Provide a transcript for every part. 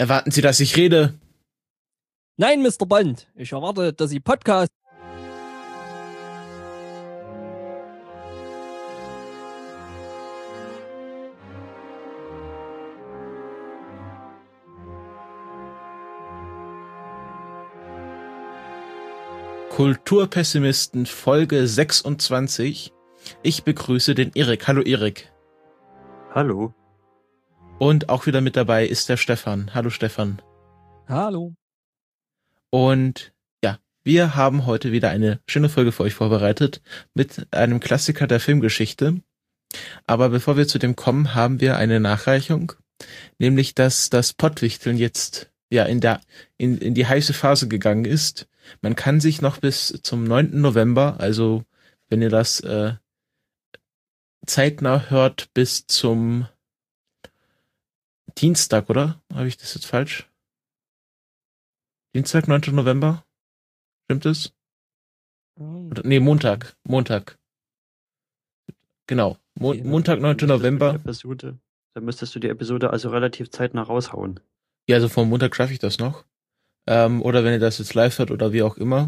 Erwarten Sie, dass ich rede? Nein, Mr. Bond, ich erwarte, dass Sie Podcast. Kulturpessimisten Folge 26. Ich begrüße den Erik. Hallo Erik. Hallo. Und auch wieder mit dabei ist der Stefan. Hallo Stefan. Hallo. Und ja, wir haben heute wieder eine schöne Folge für euch vorbereitet mit einem Klassiker der Filmgeschichte. Aber bevor wir zu dem kommen, haben wir eine Nachreichung, nämlich dass das Pottwichteln jetzt ja in die heiße Phase gegangen ist. Man kann sich noch bis zum 9. November, also wenn ihr das zeitnah hört, bis zum Dienstag, oder? Habe ich das jetzt falsch? Dienstag, 9. November? Stimmt es? Oder, nee, Montag. Genau. Montag, 9. November. Dann müsstest du die Episode also relativ zeitnah raushauen. Ja, also vor Montag schaffe ich das noch. Oder wenn ihr das jetzt live hört oder wie auch immer.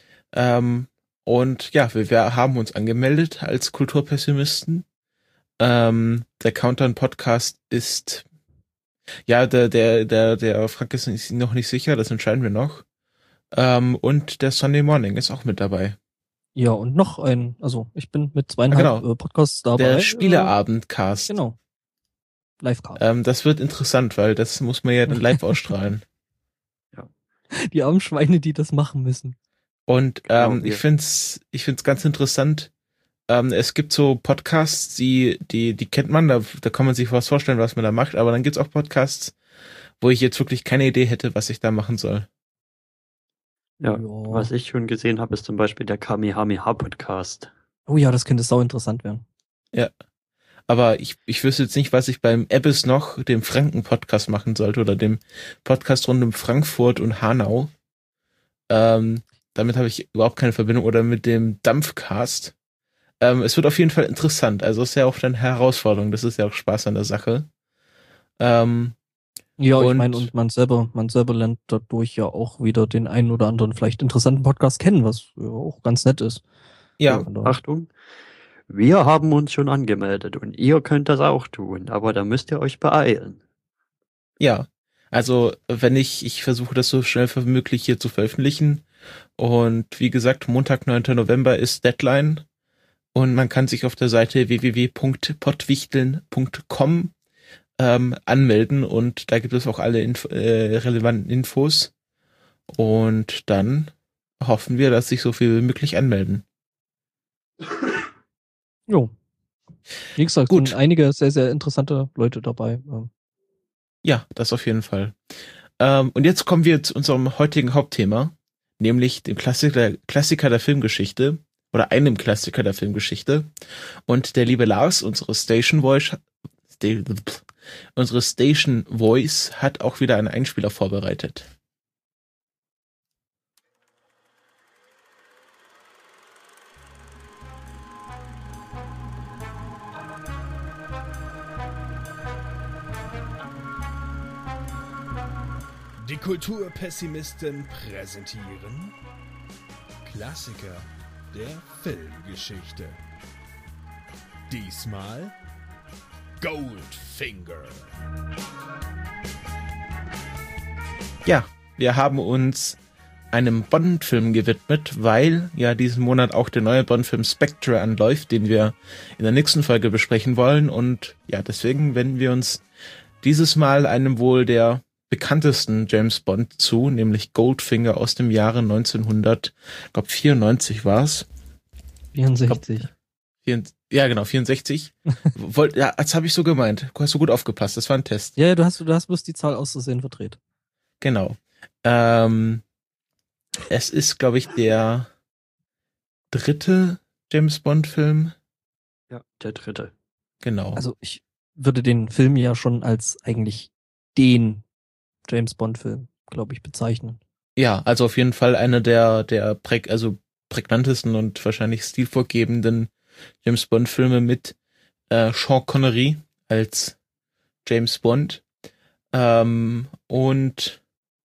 Und ja, wir haben uns angemeldet als Kulturpessimisten. Der Countdown-Podcast ist, ja, der Frank ist noch nicht sicher, das entscheiden wir noch. Und der Sunday Morning ist auch mit dabei. Ja, und noch also ich bin mit 2,5 Podcasts dabei. Der Spieleabend-Cast. Genau. Live-Cast. Das wird interessant, weil das muss man ja dann live ausstrahlen. Ja. Die armen Schweine, die das machen müssen. Und ich find's ganz interessant. Es gibt so Podcasts, die kennt man, da kann man sich was vorstellen, was man da macht, aber dann gibt's auch Podcasts, wo ich jetzt wirklich keine Idee hätte, was ich da machen soll. Ja, was ich schon gesehen habe, ist zum Beispiel der Kamehameha-Podcast. Oh ja, das könnte sau interessant werden. Ja, aber ich wüsste jetzt nicht, was ich beim Ebbes noch, dem Franken-Podcast machen sollte oder dem Podcast rund um Frankfurt und Hanau. Damit habe ich überhaupt keine Verbindung, oder mit dem Dampfcast. Es wird auf jeden Fall interessant. Also ist ja auch eine Herausforderung. Das ist ja auch Spaß an der Sache. Ja, ich meine, und man selber lernt dadurch ja auch wieder den einen oder anderen vielleicht interessanten Podcast kennen, was ja auch ganz nett ist. Ja. Achtung, wir haben uns schon angemeldet und ihr könnt das auch tun, aber da müsst ihr euch beeilen. Ja, also wenn ich versuche, das so schnell wie möglich hier zu veröffentlichen. Und wie gesagt, Montag, 9. November ist Deadline. Und man kann sich auf der Seite www.pottwichteln.com anmelden, und da gibt es auch alle relevanten Infos. Und dann hoffen wir, dass sich so viel wie möglich anmelden. Jo. Wie gesagt, gut. Sind einige sehr, sehr interessante Leute dabei. Ja, das auf jeden Fall. Und jetzt kommen wir zu unserem heutigen Hauptthema, nämlich dem Klassiker der Filmgeschichte. Oder einem Klassiker der Filmgeschichte. Und der liebe Lars, unsere Station Voice, hat auch wieder einen Einspieler vorbereitet. Die Kulturpessimisten präsentieren Klassiker der Filmgeschichte. Diesmal Goldfinger. Ja, wir haben uns einem Bond-Film gewidmet, weil ja diesen Monat auch der neue Bond-Film Spectre anläuft, den wir in der nächsten Folge besprechen wollen. Und ja, deswegen wenden wir uns dieses Mal einem wohl der bekanntesten James Bond zu, nämlich Goldfinger aus dem Jahre 1994 war es. 64. Ja, genau, 64. Ja, das habe ich so gemeint. Du hast so gut aufgepasst, das war ein Test. Ja, du hast bloß die Zahl auszusehen verdreht. Genau. Es ist, glaube ich, der 3. James Bond-Film. Ja, der 3. Genau. Also ich würde den Film ja schon als eigentlich den James Bond-Film, glaube ich, bezeichnen. Ja, also auf jeden Fall einer der prägnantesten und wahrscheinlich stilvorgebenden James Bond-Filme mit Sean Connery als James Bond. Und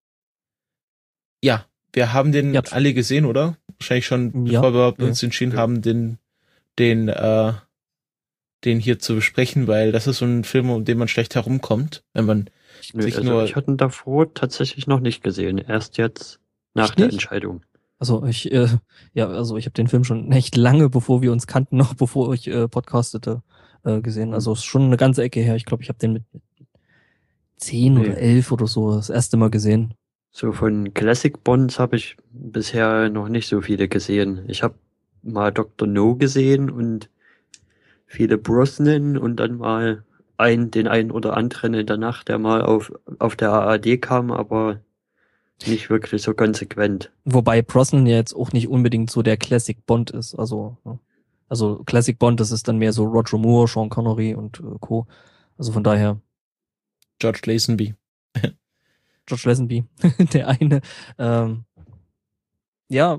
ja, wir haben den alle gesehen, oder? Wahrscheinlich schon, bevor wir uns entschieden haben, den hier zu besprechen, weil das ist so ein Film, um den man schlecht herumkommt, wenn man ich hatte ihn davor tatsächlich noch nicht gesehen, erst jetzt nach der Entscheidung. Also ich habe den Film schon echt lange, bevor wir uns kannten, noch bevor ich podcastete, gesehen. Also ist schon eine ganze Ecke her. Ich glaube, ich habe den mit 10 oder 11 oder so das erste Mal gesehen. So von Classic Bonds habe ich bisher noch nicht so viele gesehen. Ich habe mal Dr. No gesehen und viele Brosnan und dann mal den einen oder anderen in der Nacht, der mal auf der ARD kam, aber nicht wirklich so konsequent. Wobei Brosnan ja jetzt auch nicht unbedingt so der Classic Bond ist. Also Classic Bond, das ist dann mehr so Roger Moore, Sean Connery und Co. Also von daher. George Lazenby. George Lazenby, der eine. Ja.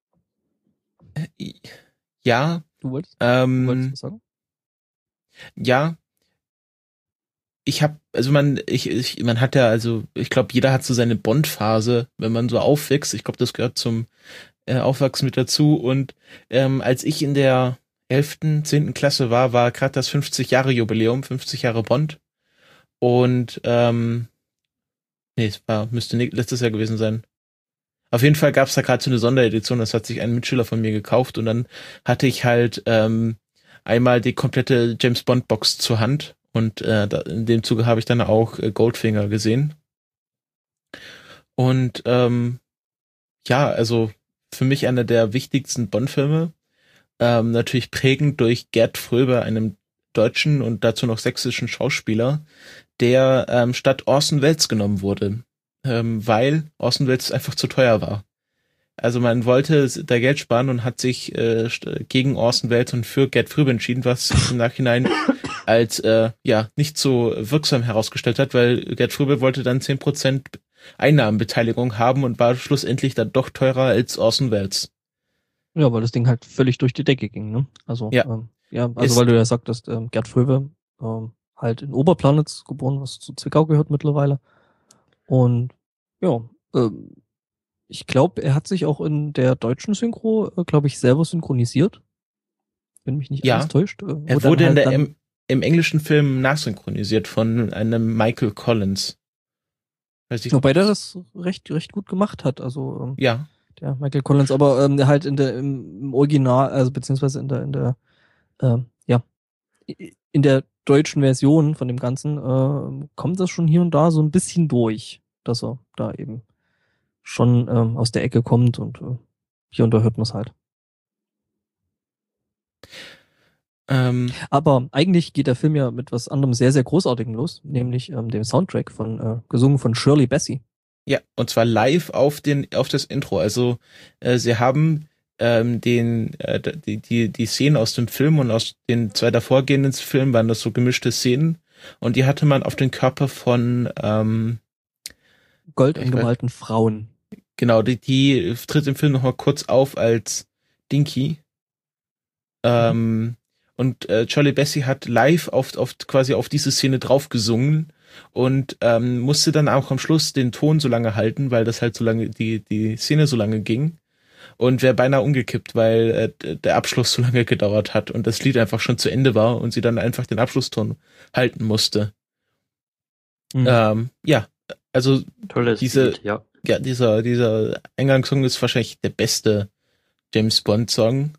Ja. Du wolltest was sagen? Ja. Man hat ja, also ich glaube, jeder hat so seine Bond-Phase, wenn man so aufwächst. Ich glaube, das gehört zum Aufwachsen mit dazu. Und als ich in der 11., 10. Klasse war gerade das 50-Jahre-Jubiläum, 50 Jahre Bond. Und müsste letztes Jahr gewesen sein. Auf jeden Fall gab es da gerade so eine Sonderedition, das hat sich ein Mitschüler von mir gekauft und dann hatte ich halt einmal die komplette James Bond Box zur Hand und in dem Zuge habe ich dann auch Goldfinger gesehen. Und also für mich einer der wichtigsten Bond-Filme, natürlich prägend durch Gerd Fröbe, einem deutschen und dazu noch sächsischen Schauspieler, der statt Orson Welles genommen wurde, weil Orson Welles einfach zu teuer war. Also man wollte da Geld sparen und hat sich gegen Orson Welles und für Gerd Fröbe entschieden, was im Nachhinein als nicht so wirksam herausgestellt hat, weil Gerd Fröbe wollte dann 10% Einnahmenbeteiligung haben und war schlussendlich dann doch teurer als Orson Welles. Ja, weil das Ding halt völlig durch die Decke ging, ne? Also weil du ja sagtest, Gerd Fröbe halt in Oberplanitz geboren, was zu Zwickau gehört mittlerweile. Und ich glaube, er hat sich auch in der deutschen Synchro, selber synchronisiert. Wenn mich nicht alles täuscht. Er wurde im englischen Film nachsynchronisiert von einem Michael Collins. Wobei der das recht gut gemacht hat. Also der Michael Collins, aber halt im Original, also beziehungsweise in der deutschen Version von dem Ganzen kommt das schon hier und da so ein bisschen durch, dass er da eben schon aus der Ecke kommt und hier und da hört man es halt. Aber eigentlich geht der Film ja mit was anderem sehr, sehr Großartigem los, nämlich dem Soundtrack gesungen von Shirley Bassey. Ja, und zwar live auf das Intro. Also sie haben die Szenen aus dem Film und aus den 2 davorgehenden Filmen waren das so gemischte Szenen und die hatte man auf den Körper von Gold angemalten Frauen. Genau, die tritt im Film nochmal kurz auf als Dinky. Und Shirley Bassey hat live quasi auf diese Szene drauf gesungen und musste dann auch am Schluss den Ton so lange halten, weil das halt so lange, die Szene so lange ging und wäre beinahe umgekippt, weil der Abschluss so lange gedauert hat und das Lied einfach schon zu Ende war und sie dann einfach den Abschlusston halten musste. Also tolles Lied, ja. Ja, dieser Eingangssong ist wahrscheinlich der beste James Bond Song.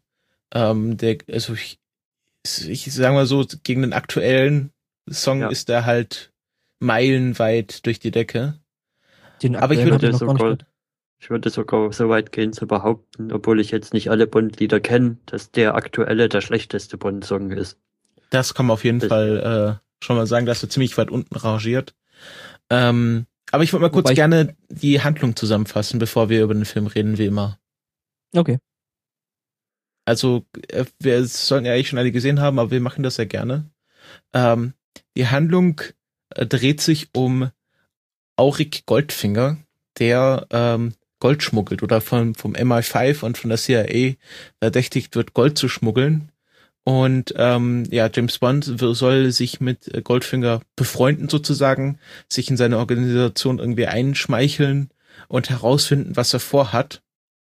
Ich sag mal so, gegen den aktuellen Song ist der halt meilenweit durch die Decke. Aber ich würde sogar so weit gehen zu behaupten, obwohl ich jetzt nicht alle Bond-Lieder kenne, dass der aktuelle der schlechteste Bond-Song ist. Das kann man auf jeden Fall schon mal sagen, dass er ziemlich weit unten rangiert. Aber ich wollte mal kurz gerne die Handlung zusammenfassen, bevor wir über den Film reden, wie immer. Okay. Also, wir sollten ja eigentlich schon alle gesehen haben, aber wir machen das ja gerne. Die Handlung dreht sich um Auric Goldfinger, der Gold schmuggelt oder vom MI5 und von der CIA verdächtigt wird, Gold zu schmuggeln. Und James Bond soll sich mit Goldfinger befreunden sozusagen, sich in seine Organisation irgendwie einschmeicheln und herausfinden, was er vorhat.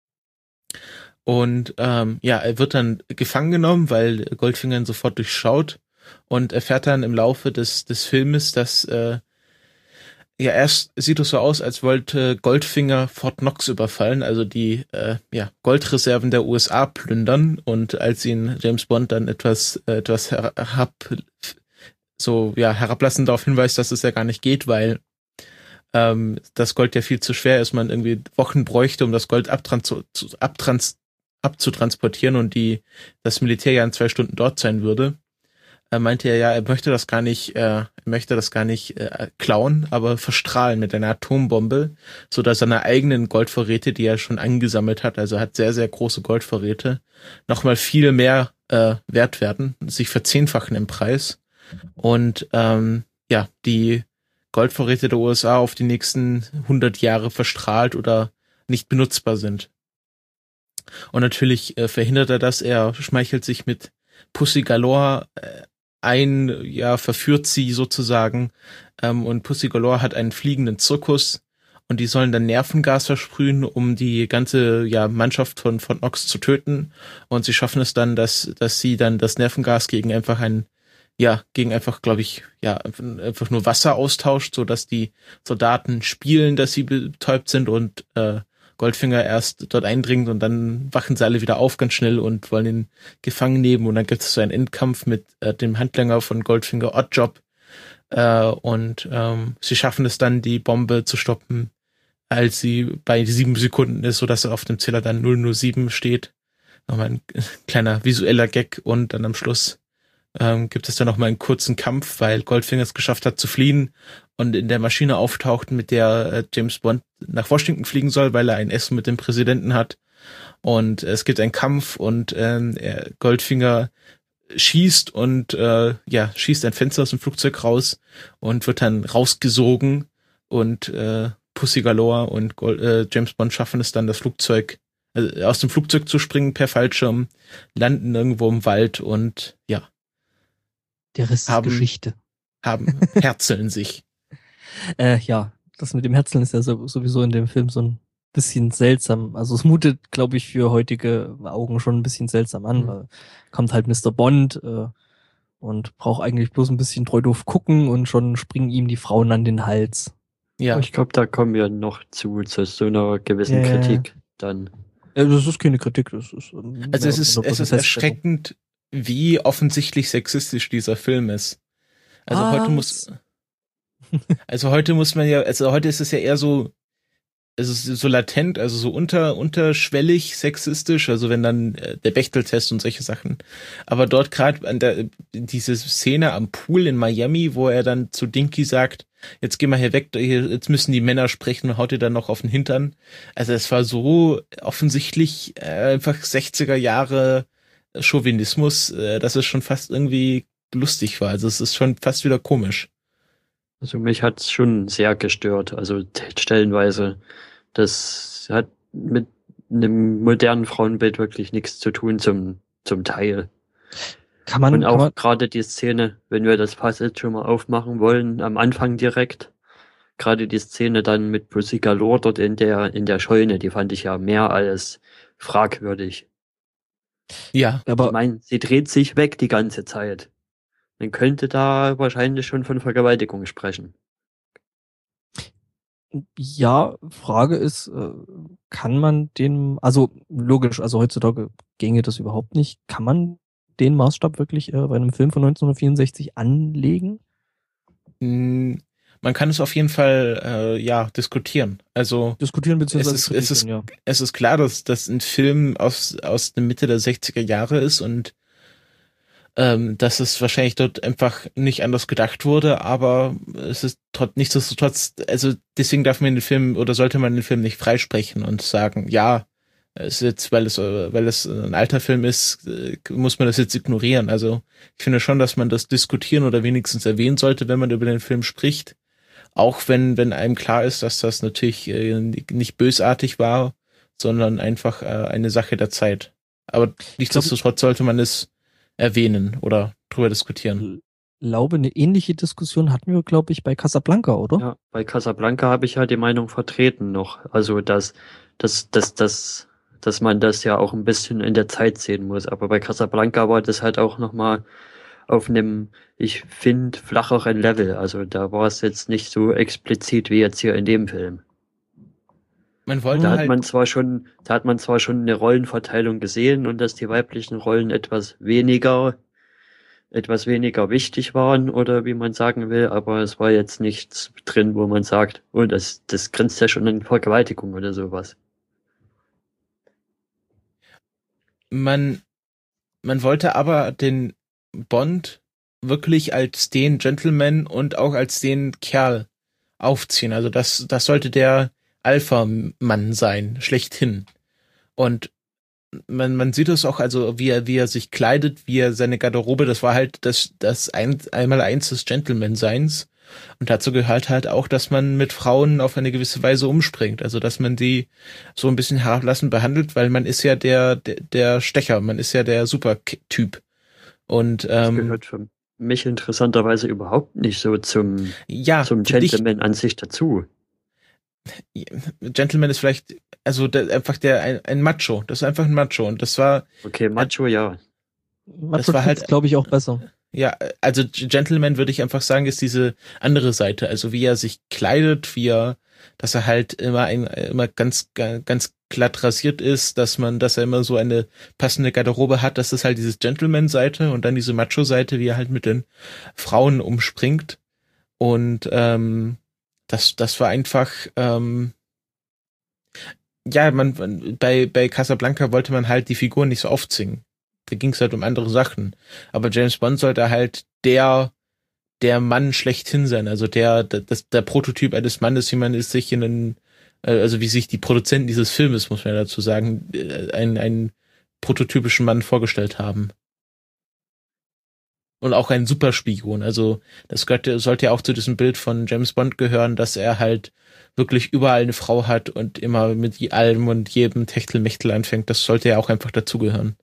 Und er wird dann gefangen genommen, weil Goldfinger ihn sofort durchschaut und erfährt dann im Laufe des Filmes, dass erst sieht es so aus, als wollte Goldfinger Fort Knox überfallen, also die Goldreserven der USA plündern, und als ihn James Bond dann etwas herablassend darauf hinweist, dass es ja gar nicht geht, weil das Gold ja viel zu schwer ist, man irgendwie Wochen bräuchte, um das Gold abzutransportieren und das Militär ja in 2 Stunden dort sein würde. Meinte er, er möchte das gar nicht klauen, aber verstrahlen mit einer Atombombe, so dass seine eigenen Goldvorräte, die er schon angesammelt hat, also hat sehr, sehr große Goldvorräte, nochmal viel mehr wert werden, sich verzehnfachen im Preis, und die Goldvorräte der USA auf die nächsten 100 Jahre verstrahlt oder nicht benutzbar sind. Und natürlich verhindert er das, er schmeichelt sich mit Pussy Galore verführt sie sozusagen, und Pussy Galore hat einen fliegenden Zirkus, und die sollen dann Nervengas versprühen, um die ganze Mannschaft von Knox zu töten, und sie schaffen es dann, dass sie dann das Nervengas gegen einfach nur Wasser austauscht, so dass die Soldaten spielen, dass sie betäubt sind, und Goldfinger erst dort eindringt, und dann wachen sie alle wieder auf ganz schnell und wollen ihn gefangen nehmen, und dann gibt es so einen Endkampf mit dem Handlanger von Goldfinger, Oddjob, und sie schaffen es dann, die Bombe zu stoppen, als sie bei 7 Sekunden ist, sodass auf dem Zähler dann 007 steht. Nochmal ein kleiner visueller Gag, und dann am Schluss gibt es dann nochmal einen kurzen Kampf, weil Goldfinger es geschafft hat zu fliehen und in der Maschine auftaucht, mit der James Bond nach Washington fliegen soll, weil er ein Essen mit dem Präsidenten hat. Und es gibt einen Kampf, und Goldfinger schießt schießt ein Fenster aus dem Flugzeug raus und wird dann rausgesogen, und Pussy Galore und James Bond schaffen es dann, aus dem Flugzeug zu springen per Fallschirm, landen irgendwo im Wald und der Rest ist Geschichte. Herzeln sich. Das mit dem Herzeln ist ja sowieso in dem Film so ein bisschen seltsam. Also es mutet, glaube ich, für heutige Augen schon ein bisschen seltsam an, weil kommt halt Mr. Bond und braucht eigentlich bloß ein bisschen treu doof gucken, und schon springen ihm die Frauen an den Hals. Ja. Ich glaube, da kommen wir noch zu so einer gewissen Kritik dann. Das ist keine Kritik. Das ist, es ist erschreckend, wie offensichtlich sexistisch dieser Film ist. Heute ist es ja eher so, es ist so latent, also so unterschwellig sexistisch, also wenn dann der Bechtel-Test und solche Sachen. Aber dort gerade diese Szene am Pool in Miami, wo er dann zu Dinky sagt, jetzt geh mal hier weg, jetzt müssen die Männer sprechen, und haut ihr dann noch auf den Hintern. Also es war so offensichtlich einfach 60er Jahre Chauvinismus, dass es schon fast irgendwie lustig war. Also es ist schon fast wieder komisch. Also mich hat's schon sehr gestört, also stellenweise. Das hat mit einem modernen Frauenbild wirklich nichts zu tun zum Teil. Und auch gerade die Szene, wenn wir das Fass jetzt schon mal aufmachen wollen, am Anfang direkt, gerade die Szene dann mit Pussy Galore dort in der Scheune, die fand ich ja mehr als fragwürdig. Ja, aber ich meine, sie dreht sich weg die ganze Zeit. Man könnte da wahrscheinlich schon von Vergewaltigung sprechen. Ja, Frage ist, kann man also logisch, also heutzutage ginge das überhaupt nicht, kann man den Maßstab wirklich bei einem Film von 1964 anlegen? Man kann es auf jeden Fall diskutieren. Also diskutieren beziehungsweise es ist klar, dass das ein Film aus der Mitte der 60er Jahre ist, und dass es wahrscheinlich dort einfach nicht anders gedacht wurde, aber es ist nichtsdestotrotz, also deswegen sollte man den Film nicht freisprechen und sagen, es ist jetzt, weil es ein alter Film ist, muss man das jetzt ignorieren. Also ich finde schon, dass man das diskutieren oder wenigstens erwähnen sollte, wenn man über den Film spricht. Auch wenn einem klar ist, dass das natürlich nicht bösartig war, sondern einfach eine Sache der Zeit. Aber nichtsdestotrotz sollte man es erwähnen oder drüber diskutieren. Glaube, eine ähnliche Diskussion hatten wir, glaube ich, bei Casablanca, oder? Ja, bei Casablanca habe ich ja die Meinung vertreten noch. Also, dass man das ja auch ein bisschen in der Zeit sehen muss. Aber bei Casablanca war das halt auch nochmal auf einem, ich finde, flacheren Level. Also da war es jetzt nicht so explizit wie jetzt hier in dem Film. Man wollte Da hat halt, man zwar schon eine Rollenverteilung gesehen und dass die weiblichen Rollen etwas weniger wichtig waren oder wie man sagen will, aber es war jetzt nichts drin, wo man sagt, oh, das grenzt ja schon an Vergewaltigung oder sowas. man wollte aber den Bond wirklich als den Gentleman und auch als den Kerl aufziehen. Also das sollte der Alpha-Mann sein, schlechthin. Und man sieht es auch, also wie er sich kleidet, wie er seine Garderobe, das war halt das Einmaleins des Gentleman-Seins. Und dazu gehört halt auch, dass man mit Frauen auf eine gewisse Weise umspringt. Also dass man die so ein bisschen herablassend behandelt, weil man ist ja der Stecher, man ist ja der Super-Typ. Und Das gehört für mich interessanterweise überhaupt nicht so zum für dich, Gentleman an sich dazu. Gentleman ist vielleicht, also einfach ein Macho. Das ist einfach ein Macho. Und das war, Okay, Macho, ja. Das war halt- glaube ich, auch besser. ja, also Gentleman würde ich einfach sagen, ist diese andere Seite. Also wie er sich kleidet, dass er halt immer ganz glatt rasiert ist, dass er immer so eine passende Garderobe hat. Das ist halt diese Gentleman-Seite und dann diese Macho-Seite, wie er halt mit den Frauen umspringt. Und das war einfach, ja, bei Casablanca wollte man halt die Figuren nicht so aufzwingen. Da ging es halt um andere Sachen. Aber James Bond sollte halt der Mann schlechthin sein, also der Prototyp eines Mannes, wie man es sich also wie sich die Produzenten dieses Filmes, muss man ja dazu sagen, einen prototypischen Mann vorgestellt haben. Und auch ein Superspion. Also das sollte ja auch zu diesem Bild von James Bond gehören, dass er halt wirklich überall eine Frau hat und immer mit allem und jedem Techtelmechtel anfängt. Das sollte ja auch einfach dazugehören.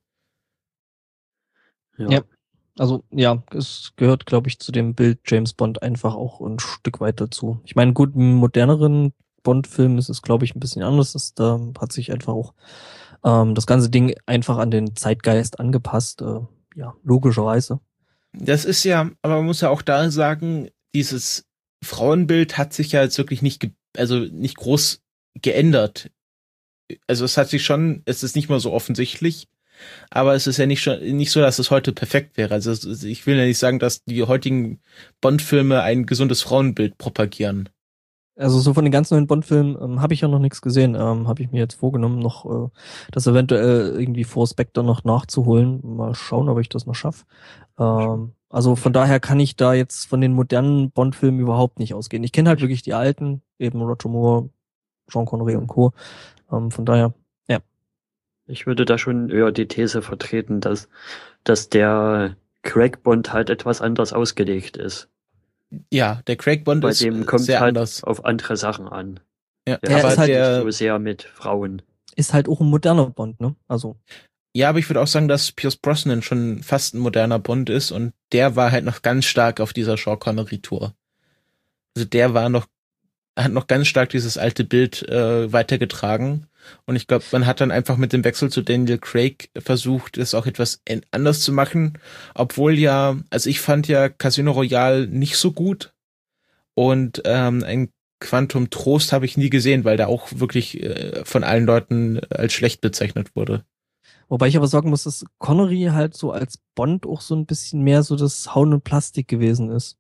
Ja. Also ja, es gehört, glaube ich, zu dem Bild James Bond einfach auch ein Stück weit dazu. Ich meine, gut, im moderneren Bond-Film ist es, glaube ich, ein bisschen anders. Da hat sich einfach auch das ganze Ding einfach an den Zeitgeist angepasst. Ja, logischerweise. Das ist ja, aber man muss ja auch da sagen, dieses Frauenbild hat sich ja jetzt wirklich nicht groß geändert. Also es ist nicht mal so offensichtlich, aber es ist ja nicht so, dass es heute perfekt wäre. Also ich will ja nicht sagen, dass die heutigen Bond-Filme ein gesundes Frauenbild propagieren. Also so von den ganz neuen Bond-Filmen habe ich ja noch nichts gesehen. Habe ich mir jetzt vorgenommen, noch das eventuell irgendwie vor Spectre noch nachzuholen. Mal schauen, ob ich das noch schaffe. Also von daher kann ich da jetzt von den modernen Bond-Filmen überhaupt nicht ausgehen. Ich kenne halt wirklich die alten, eben Roger Moore, Sean Connery und Co. Von daher, ja. Ich würde da schon eher die These vertreten, dass der Craig Bond halt etwas anders ausgelegt ist. Ja, der Craig Bond Bei ist dem kommt sehr halt anders. auf andere Sachen an. Ja, Der aber ist halt der, nicht so sehr mit Frauen. Ist halt auch ein moderner Bond, ne? Also. ja, aber ich würde auch sagen, dass Pierce Brosnan schon fast ein moderner Bond ist und der war halt noch ganz stark auf dieser Sean Connery-Tour. Also hat noch ganz stark dieses alte Bild weitergetragen. Und ich glaube, man hat dann einfach mit dem Wechsel zu Daniel Craig versucht, es auch etwas anders zu machen. Obwohl ja, also ich fand ja Casino Royale nicht so gut. Und ein Quantum Trost habe ich nie gesehen, weil der auch wirklich von allen Leuten als schlecht bezeichnet wurde. Wobei ich aber sagen muss, dass Connery halt so als Bond auch so ein bisschen mehr so das Hauen und Plastik gewesen ist.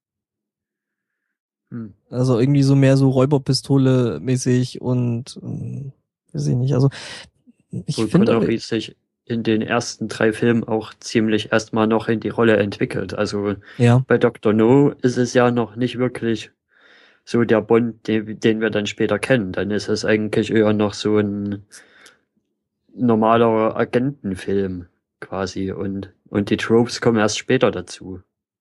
Also irgendwie so mehr so Räuberpistole mäßig und weiß ich nicht. Also ich finde Connery sich in den ersten 3 Filmen auch ziemlich erstmal noch in die Rolle entwickelt. Also ja. bei Dr. No ist es ja noch nicht wirklich so der Bond, den wir dann später kennen. Dann ist es eigentlich eher noch so ein normaler Agentenfilm quasi und die Tropes kommen erst später dazu.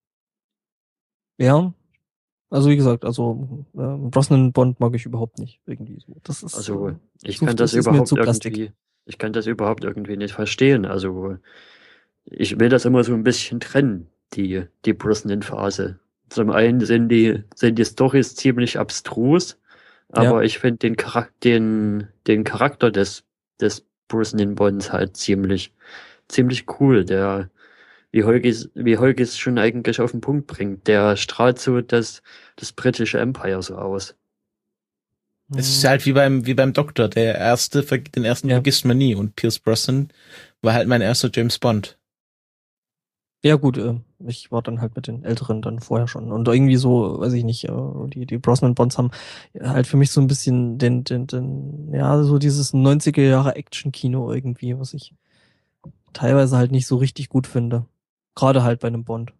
Ja. Also wie gesagt, also Brosnan Bond mag ich überhaupt nicht irgendwie so. Das ist Also ich so, kann das ist mir überhaupt zu Plastik. irgendwie nicht verstehen. Also ich will das immer so ein bisschen trennen, die Brosnan-Phase. Zum einen sind die Storys ziemlich abstrus, aber ich finde den Charakter des Brosnan-Bonds halt ziemlich cool. Wie Holgi es schon eigentlich auf den Punkt bringt, der strahlt so das britische Empire so aus. Es ist halt wie beim Doktor, den ersten vergisst man nie, und Pierce Brosnan war halt mein erster James Bond. Ja gut, ich war dann halt mit den Älteren dann vorher schon. Und irgendwie so, weiß ich nicht, die Brosnan-Bonds haben halt für mich so ein bisschen so dieses 90er Jahre Action-Kino irgendwie, was ich teilweise halt nicht so richtig gut finde. Gerade halt bei einem Bond.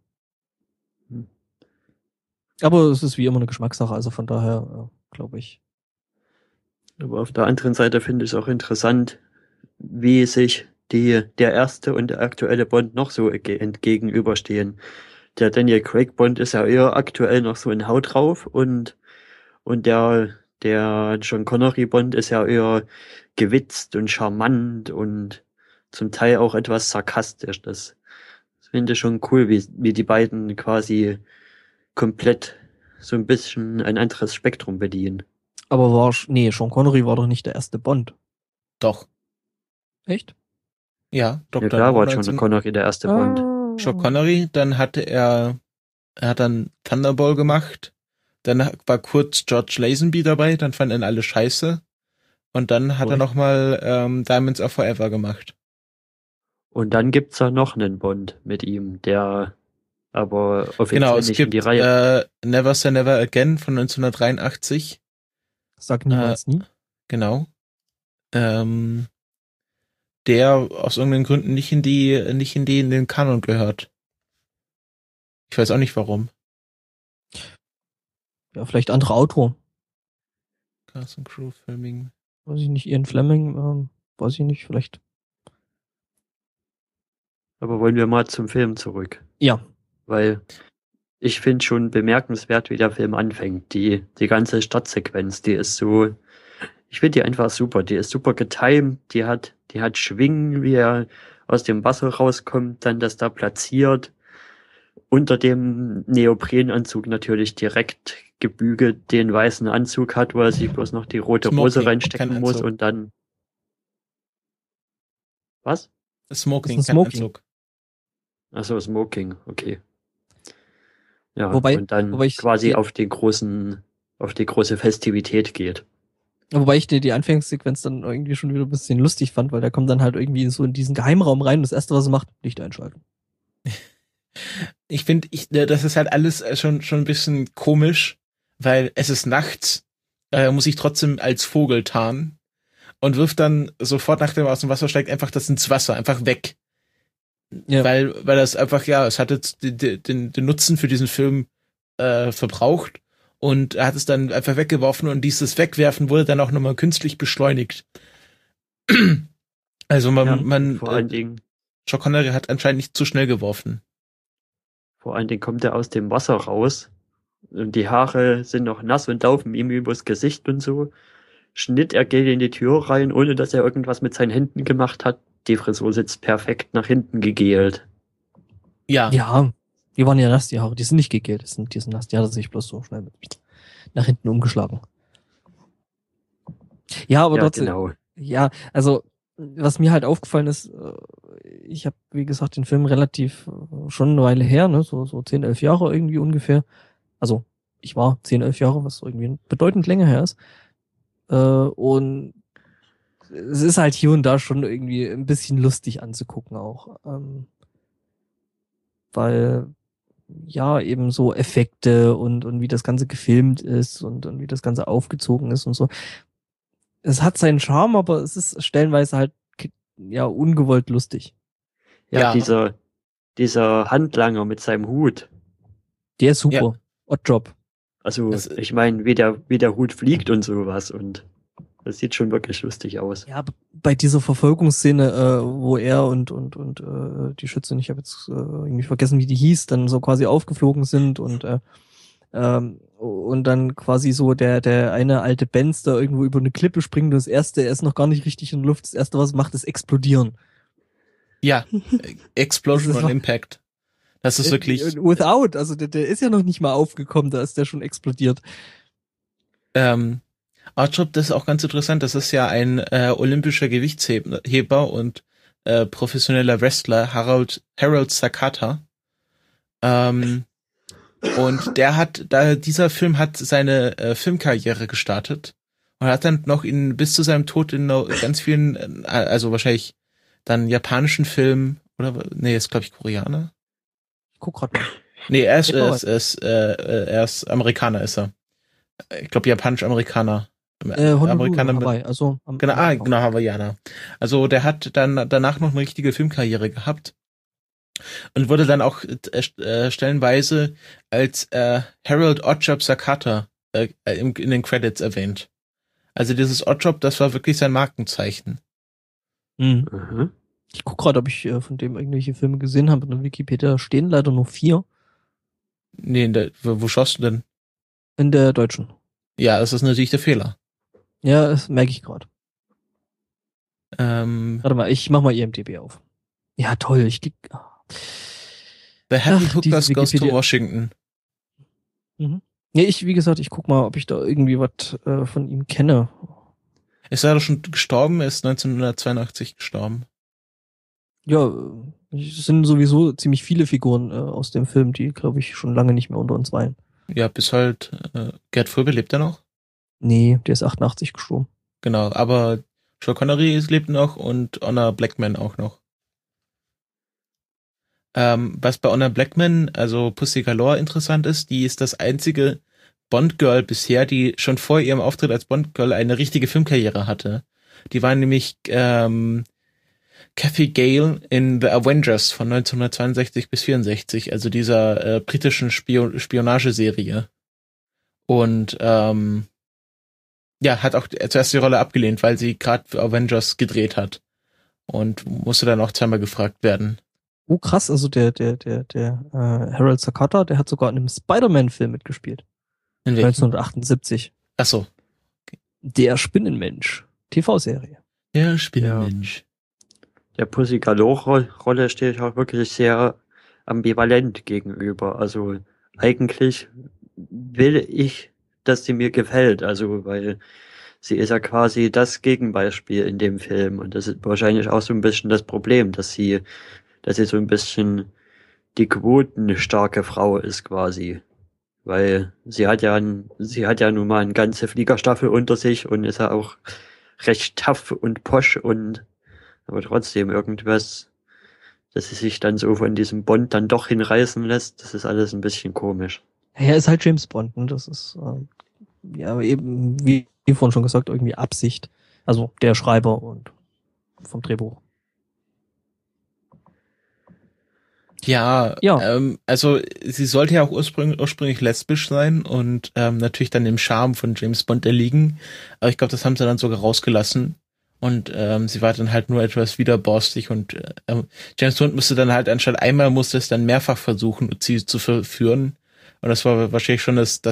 Aber es ist wie immer eine Geschmackssache, also von daher glaube ich. Aber auf der anderen Seite finde ich es auch interessant, wie sich der erste und der aktuelle Bond noch so entgegenüberstehen. Der Daniel Craig Bond ist ja eher aktuell noch so in Haut drauf und der Sean Connery Bond ist ja eher gewitzt und charmant und zum Teil auch etwas sarkastisch. Das finde ich schon cool, wie die beiden quasi komplett so ein bisschen ein anderes Spektrum bedienen. Aber Sean Connery war doch nicht der erste Bond. Doch. Echt? Ja, Dr. Ja, klar war Sean Connery der erste Bond. Sean Connery, dann er hat dann Thunderball gemacht, dann war kurz George Lazenby dabei, dann fanden ihn alle scheiße, und dann hat er nochmal Diamonds Are Forever gemacht. Und dann gibt's ja noch einen Bond mit ihm, der aber offiziell nicht in die Reihe. Never Say Never Again von 1983. Sag niemals nie. Genau. Der aus irgendeinen Gründen nicht in den Kanon gehört. Ich weiß auch nicht warum. Ja, vielleicht anderer Autor. Cast and Crew Filming. Weiß ich nicht, Ian Fleming, weiß ich nicht, vielleicht. Aber wollen wir mal zum Film zurück? Ja. Weil ich finde schon bemerkenswert, wie der Film anfängt. Die ganze Stadtsequenz, die ist so, ich finde die einfach super. Die ist super getimed, die hat Schwingen, wie er aus dem Wasser rauskommt, dann das da platziert. Unter dem Neoprenanzug natürlich direkt gebügelt den weißen Anzug hat, wo er sich bloß noch die rote Hose reinstecken muss und dann... Was? Smoking. Achso, Smoking, okay. Ja, wobei, und dann quasi auf die große Festivität geht. Wobei ich die Anfangssequenz dann irgendwie schon wieder ein bisschen lustig fand, weil der kommt dann halt irgendwie so in diesen Geheimraum rein und das erste, was er macht, Licht einschalten. Ich finde, das ist halt alles schon ein bisschen komisch, weil es ist nachts, muss ich trotzdem als Vogel tarnen und wirft dann sofort, nachdem er aus dem Wasser steigt, einfach das ins Wasser, einfach weg. Ja. Weil das einfach, es hat jetzt den Nutzen für diesen Film verbraucht, und er hat es dann einfach weggeworfen, und dieses Wegwerfen wurde dann auch nochmal künstlich beschleunigt. Also vor allen Dingen, Sean Connery hat anscheinend nicht zu schnell geworfen. Vor allen Dingen kommt er aus dem Wasser raus und die Haare sind noch nass und laufen ihm übers Gesicht und so. Schnitt, er geht in die Tür rein, ohne dass er irgendwas mit seinen Händen gemacht hat. Die Frisur sitzt perfekt nach hinten gegelt. Ja, die waren ja nass, die Haare. Die sind nicht gegelt, die sind nass. Die hat er sich bloß so schnell nach hinten umgeschlagen. Ja, aber trotzdem. Genau. Ja, also was mir halt aufgefallen ist, ich habe, wie gesagt, den Film relativ schon eine Weile her, ne, so 10, 11 Jahre irgendwie ungefähr. Also ich war 10, 11 Jahre, was irgendwie bedeutend länger her ist. Und es ist halt hier und da schon irgendwie ein bisschen lustig anzugucken auch. Weil eben so Effekte und wie das Ganze gefilmt ist und wie das Ganze aufgezogen ist und so. Es hat seinen Charme, aber es ist stellenweise halt ungewollt lustig. Ja. Dieser Handlanger mit seinem Hut. Der ist super. Ja. Oddjob. Also ich meine, wie der Hut fliegt und sowas, und das sieht schon wirklich lustig aus. Ja, bei dieser Verfolgungsszene, wo er und die Schützin, ich habe jetzt irgendwie vergessen, wie die hieß, dann so quasi aufgeflogen sind und dann quasi so der eine alte Benz da irgendwo über eine Klippe springt, und er ist noch gar nicht richtig in der Luft. Das erste, was er macht, ist explodieren. Ja, Explosion on Impact. Das ist wirklich... Without, also der ist ja noch nicht mal aufgekommen, da ist der schon explodiert. Oddjob, das ist auch ganz interessant, das ist ja ein olympischer Gewichtsheber und professioneller Wrestler, Harold Sakata. Und dieser Film hat seine Filmkarriere gestartet und hat dann noch bis zu seinem Tod in ganz vielen, also wahrscheinlich dann japanischen Filmen, ist glaube ich Koreaner. Ich guck grad mal. Nee, er ist Amerikaner, ist er. Ich glaube Japanisch-Amerikaner. Honolulu, Hawaii, also genau, Hawaiianer. Also der hat dann danach noch eine richtige Filmkarriere gehabt und wurde dann auch stellenweise als Harold Oddjob Sakata in den Credits erwähnt. Also dieses Oddjob, das war wirklich sein Markenzeichen. Mhm. Ich guck gerade, ob ich von dem irgendwelche Filme gesehen habe. In der Wikipedia stehen leider nur 4. Nee, wo schaust du denn? In der deutschen. Ja, das ist natürlich der Fehler. Ja, das merke ich gerade. Warte mal, ich mach mal IMDb auf. Ja, toll. The Happy Hookers Goes to Washington. Mhm. Nee, wie gesagt, ich guck mal, ob ich da irgendwie was von ihm kenne. Ist er doch schon gestorben? Er ist 1982 gestorben. Ja, es sind sowieso ziemlich viele Figuren aus dem Film, die, glaube ich, schon lange nicht mehr unter uns weilen. Ja, bis halt, Gerd Fröbe lebt er noch? Nee, der ist 88 gestorben. Genau, aber Sean Connery lebt noch und Honor Blackman auch noch. Was bei Honor Blackman, also Pussy Galore, interessant ist, die ist das einzige Bond-Girl bisher, die schon vor ihrem Auftritt als Bond-Girl eine richtige Filmkarriere hatte. Die war nämlich Kathy Gale in The Avengers von 1962 bis 64, also dieser britischen Spionageserie. Und hat auch zuerst die Rolle abgelehnt, weil sie gerade für Avengers gedreht hat. Und musste dann auch zweimal gefragt werden. Oh krass, also der Harold Sakata, der hat sogar in einem Spider-Man-Film mitgespielt. In welchem? 1978. Ach so. Okay. Der Spinnenmensch. TV-Serie. Der Spinnenmensch. Der Pussy Galore-Rolle stehe ich auch wirklich sehr ambivalent gegenüber. Also eigentlich will ich, dass sie mir gefällt. Also weil sie ist ja quasi das Gegenbeispiel in dem Film. Und das ist wahrscheinlich auch so ein bisschen das Problem, dass sie so ein bisschen die quotenstarke Frau ist quasi. Weil sie hat ja nun mal eine ganze Fliegerstaffel unter sich und ist ja auch recht tough und posch aber trotzdem irgendwas, dass sie sich dann so von diesem Bond dann doch hinreißen lässt, das ist alles ein bisschen komisch. Ja, er ist halt James Bond, und das ist eben, wie vorhin schon gesagt, irgendwie Absicht. Also der Schreiber und vom Drehbuch. Ja. Also sie sollte ja auch ursprünglich lesbisch sein und natürlich dann dem Charme von James Bond erliegen. Aber ich glaube, das haben sie dann sogar rausgelassen. Und sie war dann halt nur etwas widerborstig und James Bond musste dann halt anstatt einmal musste es dann mehrfach versuchen, sie zu verführen. Und das war wahrscheinlich schon das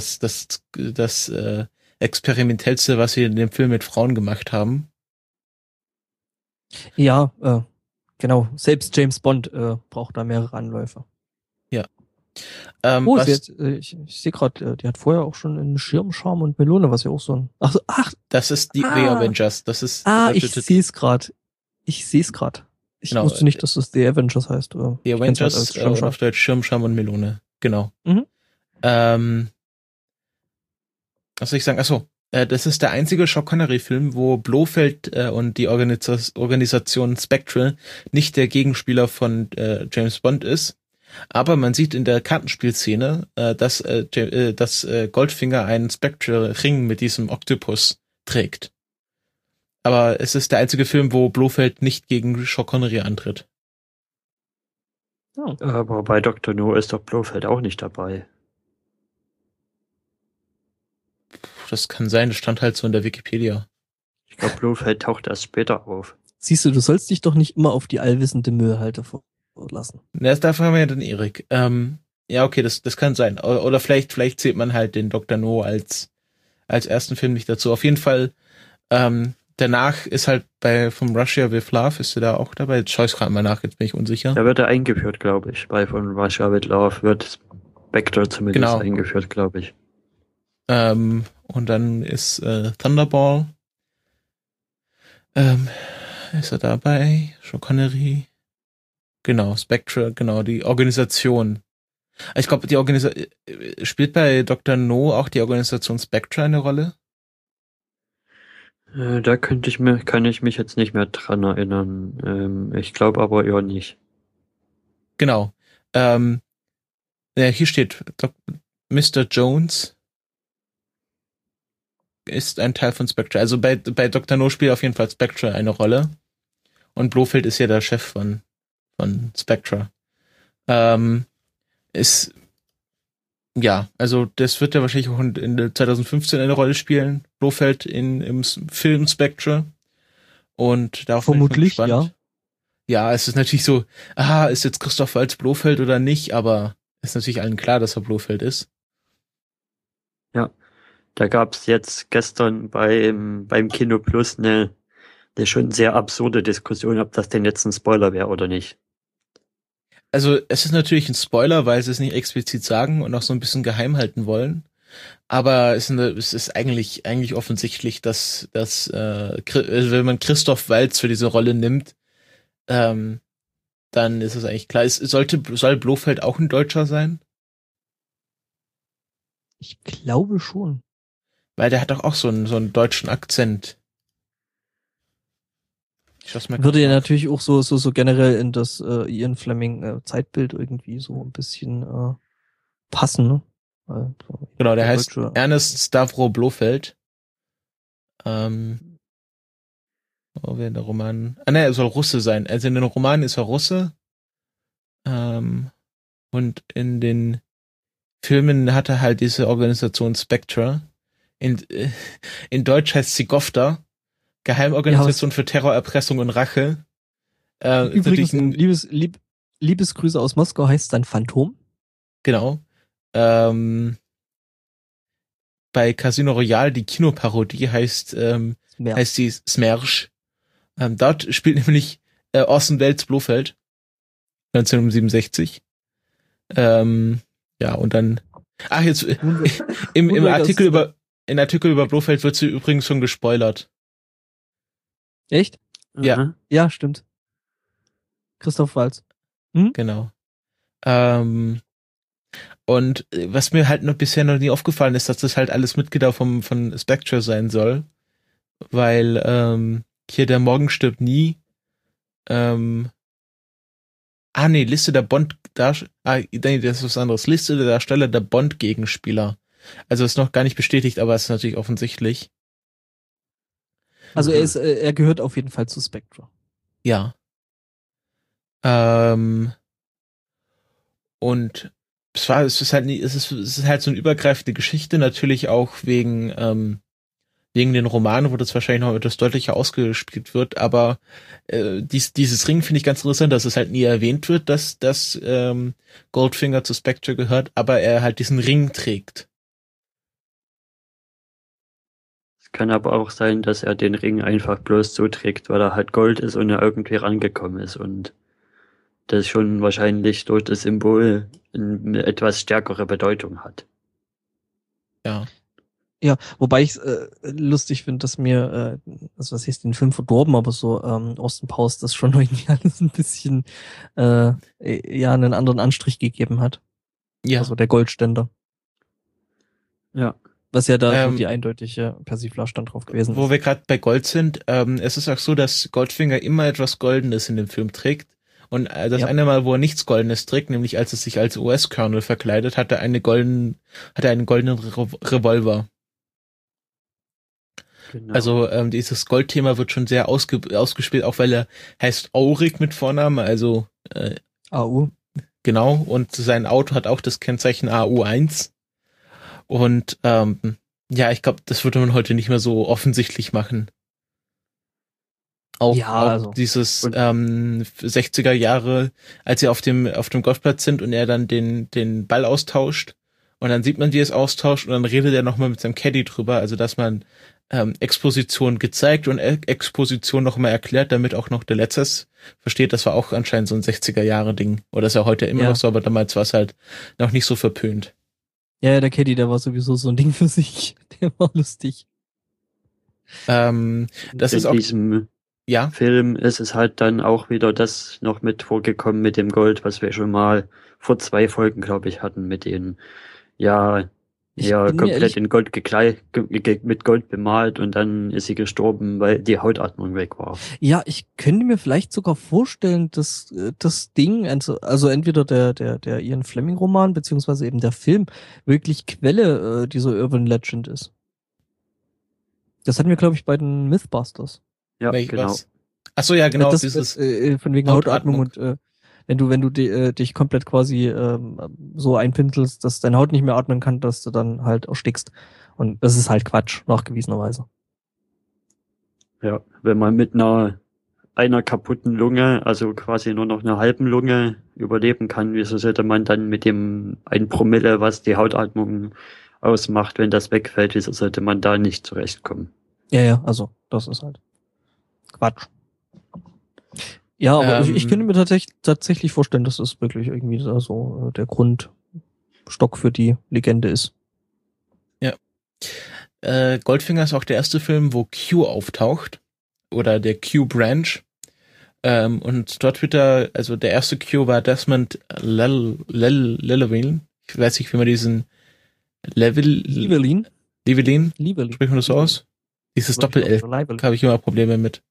experimentellste, was sie in dem Film mit Frauen gemacht haben. Ja, genau. Selbst James Bond braucht da mehrere Anläufe. Ja. Ich sehe gerade, die hat vorher auch schon einen Schirmscham und Melone, was ja auch so ein... Das ist die The Avengers. Das ist... ich sehe es gerade. Ich wusste nicht, dass das The Avengers heißt. The Avengers, halt auf Deutsch Schirmscham und Melone. Genau. Mhm. Was soll ich sagen? Achso. Das ist der einzige Sean Connery-Film, wo Blofeld und die Organisation Spectre nicht der Gegenspieler von James Bond ist. Aber man sieht in der Kartenspielszene, dass Goldfinger einen Spectre-Ring mit diesem Oktopus trägt. Aber es ist der einzige Film, wo Blofeld nicht gegen Sean Connery antritt. Oh. Aber bei Dr. No ist doch Blofeld auch nicht dabei. Das kann sein, das stand halt so in der Wikipedia. Ich glaube, Blofeld taucht erst später auf. Siehst du sollst dich doch nicht immer auf die allwissende Müllhalter verlassen. Dafür haben wir ja den Erik. Ja, okay, das kann sein. Oder vielleicht zählt man halt den Dr. No als ersten Film nicht dazu. Auf jeden Fall, danach ist halt bei From Russia with Love, ist er da auch dabei? Jetzt schaue ich gerade mal nach, jetzt bin ich unsicher. Da wird er eingeführt, glaube ich. Bei Von Russia with Love wird Spectre zumindest eingeführt, glaube ich. Und dann ist Thunderball. Ist er dabei? Sean Connery. Genau, Spectre, genau, die Organisation. Ich glaube, die Organisation spielt bei Dr. No auch die Organisation Spectre eine Rolle? Da kann ich mich jetzt nicht mehr dran erinnern. Ich glaube aber eher nicht. Genau. Hier steht, Mr. Jones ist ein Teil von Spectre. Also bei Dr. No spielt auf jeden Fall Spectre eine Rolle. Und Blofeld ist ja der Chef von Spectre. Also das wird ja wahrscheinlich auch in 2015 eine Rolle spielen. Blofeld im Film Spectre. Und darauf vermutlich, bin ich gespannt. Ja, es ist natürlich so, ist jetzt Christoph Waltz Blofeld oder nicht, aber ist natürlich allen klar, dass er Blofeld ist. Ja, da gab's jetzt gestern beim Kino Plus eine schon sehr absurde Diskussion, ob das denn jetzt ein Spoiler wäre oder nicht. Also es ist natürlich ein Spoiler, weil sie es nicht explizit sagen und auch so ein bisschen geheim halten wollen. Aber es ist eigentlich offensichtlich, dass wenn man Christoph Waltz für diese Rolle nimmt, dann ist es eigentlich klar. Soll Blofeld auch ein Deutscher sein? Ich glaube schon. Weil der hat doch auch so einen deutschen Akzent. Würde ja natürlich auch so generell in das Ian Fleming Zeitbild irgendwie so ein bisschen passen, ne? Genau, der heißt Ernest Stavro Blofeld. Wo wir in der Roman... er soll Russe sein. Also in den Romanen ist er Russe. Und in den Filmen hat er halt diese Organisation Spectre. In Deutsch heißt sie GOFTA. Geheimorganisation für Terror, Erpressung und Rache. Übrigens, Liebesgrüße aus Moskau heißt dann Phantom. Genau. Bei Casino Royale, die Kinoparodie heißt sie Smersh. Dort spielt nämlich Orson Welles Blofeld. 1967. Und dann jetzt im Artikel über Blofeld wird sie übrigens schon gespoilert. Echt? Ja. Ja, stimmt. Christoph Waltz. Genau. Und was mir halt bisher noch nie aufgefallen ist, dass das halt alles Mitglieder von Spectre sein soll. Weil hier der Morgen stirbt nie. Liste der Bond... das ist was anderes. Liste der Darsteller der Bond-Gegenspieler. Also ist noch gar nicht bestätigt, aber ist natürlich offensichtlich. Also er gehört auf jeden Fall zu Spectre. Ja. Und es ist halt so eine übergreifende Geschichte, natürlich auch wegen den Romanen, wo das wahrscheinlich noch etwas deutlicher ausgespielt wird, aber dieses Ring finde ich ganz interessant, dass es halt nie erwähnt wird, dass Goldfinger zu Spectre gehört, aber er halt diesen Ring trägt. Kann aber auch sein, dass er den Ring einfach bloß so trägt, weil er halt Gold ist und er irgendwie rangekommen ist und das schon wahrscheinlich durch das Symbol eine etwas stärkere Bedeutung hat. Ja. Ja, wobei ich lustig finde, dass mir, was heißt den Film verdorben, aber so Austin Powers das schon irgendwie alles ein bisschen einen anderen Anstrich gegeben hat. Ja. Also der Goldständer. Ja. Was ja da die eindeutige Persiflage dann drauf gewesen ist. Wo wir gerade bei Gold sind, es ist auch so, dass Goldfinger immer etwas Goldenes in dem Film trägt. Und das eine Mal, wo er nichts Goldenes trägt, nämlich als er sich als US-Colonel verkleidet, hat er einen goldenen Revolver. Genau. Also dieses Goldthema wird schon sehr ausgespielt, auch weil er heißt Auric mit Vornamen, also AU. Genau, und sein Auto hat auch das Kennzeichen AU1. Und ich glaube, das würde man heute nicht mehr so offensichtlich machen. Auch dieses 60er Jahre, als sie auf dem Golfplatz sind und er dann den Ball austauscht und dann sieht man, wie er es austauscht und dann redet er nochmal mit seinem Caddy drüber, also dass man Exposition gezeigt und Exposition nochmal erklärt, damit auch noch der Letzte versteht. Das war auch anscheinend so ein 60er-Jahre-Ding. Oder ist ja heute immer noch so, aber damals war es halt noch nicht so verpönt. Ja, der Caddy, der war sowieso so ein Ding für sich. Der war lustig. Das In ist auch, diesem ja, Film ist es halt dann auch wieder das noch mit vorgekommen mit dem Gold, was wir schon mal vor 2 Folgen, glaube ich, hatten, mit den, ja, Ich ja, bin mir komplett ehrlich- in Gold mit Gold bemalt und dann ist sie gestorben, weil die Hautatmung weg war. Ja, ich könnte mir vielleicht sogar vorstellen, dass das Ding, also entweder der Ian Fleming-Roman, beziehungsweise eben der Film, wirklich Quelle dieser Urban Legend ist. Das hatten wir, glaube ich, bei den Mythbusters. Ja, genau. was? Ach so, ja, genau, Das, dieses von wegen Hautatmung und wenn du dich komplett quasi so einpinselst, dass deine Haut nicht mehr atmen kann, dass du dann halt erstickst. Und das ist halt Quatsch, nachgewiesenerweise. Ja, wenn man mit einer kaputten Lunge, also quasi nur noch einer halben Lunge überleben kann, wieso sollte man dann mit dem 1 Promille, was die Hautatmung ausmacht, wenn das wegfällt, wieso sollte man da nicht zurechtkommen? Ja, also das ist halt Quatsch. Ja, aber ich könnte mir tatsächlich vorstellen, dass das wirklich irgendwie da so der Grundstock für die Legende ist. Goldfinger ist auch der erste Film, wo Q auftaucht. Oder der Q-Branch. Und dort wird also der erste Q war Desmond Llewellyn. Ich weiß nicht, wie man diesen Llewellyn? Llewellyn? Llewellyn. Spricht man das so aus? Dieses Doppel-L. Habe ich immer Probleme mit.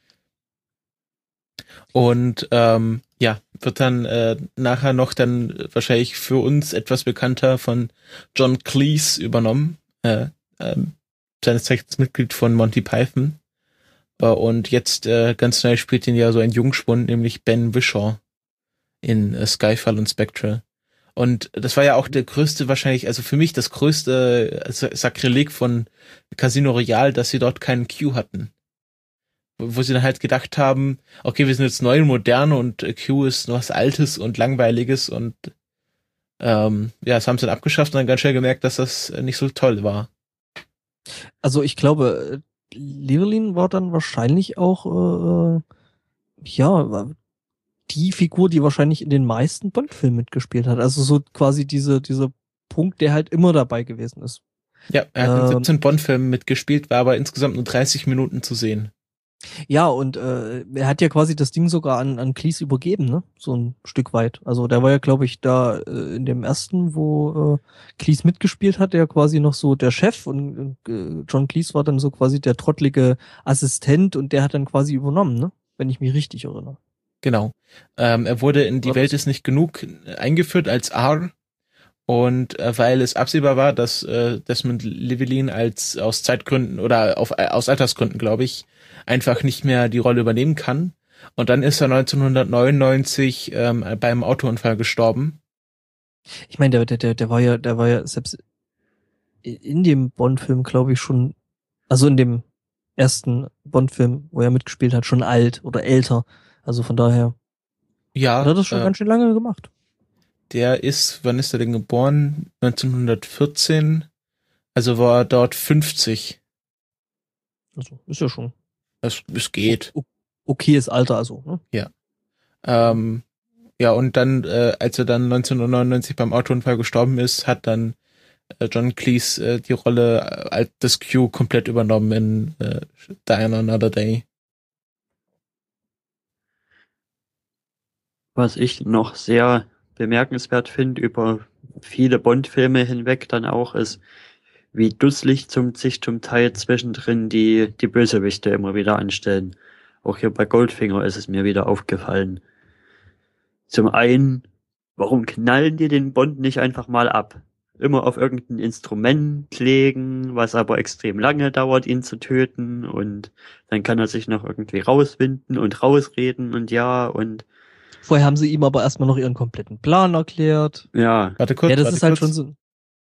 Und wird dann nachher noch dann wahrscheinlich für uns etwas bekannter von John Cleese übernommen. Seines Zeichens Mitglied von Monty Python. Und jetzt ganz neu spielt ihn ja so ein Jungspund, nämlich Ben Whishaw in Skyfall und Spectre. Und das war ja auch der größte wahrscheinlich, also für mich das größte Sakrileg von Casino Royale, dass sie dort keinen Q hatten. Wo sie dann halt gedacht haben, okay, wir sind jetzt neu und modern und Q ist was Altes und Langweiliges und das haben sie dann abgeschafft und dann ganz schnell gemerkt, dass das nicht so toll war. Also ich glaube, Llewellyn war dann wahrscheinlich auch die Figur, die wahrscheinlich in den meisten Bond-Filmen mitgespielt hat. Also so quasi dieser Punkt, der halt immer dabei gewesen ist. Ja, er hat in 17 Bond-Filmen mitgespielt, war aber insgesamt nur 30 Minuten zu sehen. Ja, und er hat ja quasi das Ding sogar an Cleese übergeben, ne? So ein Stück weit. Also der war ja, glaube ich, da in dem ersten, wo Cleese mitgespielt hat, der quasi noch so der Chef und John Cleese war dann so quasi der trottlige Assistent und der hat dann quasi übernommen, ne? Wenn ich mich richtig erinnere. Genau. Er wurde in Die Welt ist nicht genug eingeführt als R. Und weil es absehbar war, dass Desmond Llewellyn aus Zeitgründen oder aus Altersgründen, glaube ich, einfach nicht mehr die Rolle übernehmen kann. Und dann ist er 1999 beim Autounfall gestorben. Ich meine, der war ja selbst in dem Bond-Film, glaube ich, schon, also in dem ersten Bond-Film, wo er mitgespielt hat, schon alt oder älter. Also von daher hat er das schon ganz schön lange gemacht. Wann ist er denn geboren? 1914. Also war er dort 50. Also ist ja schon. Es geht. Okayes Alter, also, ne? Ja. Und dann, als er dann 1999 beim Autounfall gestorben ist, hat dann John Cleese die Rolle des Q komplett übernommen in Die Another Day. Was ich noch sehr bemerkenswert finde über viele Bond-Filme hinweg dann auch ist, wie dusselig sich zum Teil zwischendrin die Bösewichte immer wieder anstellen. Auch hier bei Goldfinger ist es mir wieder aufgefallen. Zum einen, warum knallen die den Bond nicht einfach mal ab? Immer auf irgendein Instrument legen, was aber extrem lange dauert, ihn zu töten, und dann kann er sich noch irgendwie rauswinden und rausreden und Vorher haben sie ihm aber erstmal noch ihren kompletten Plan erklärt. ja. Warte kurz. Ja, das ist halt schon so.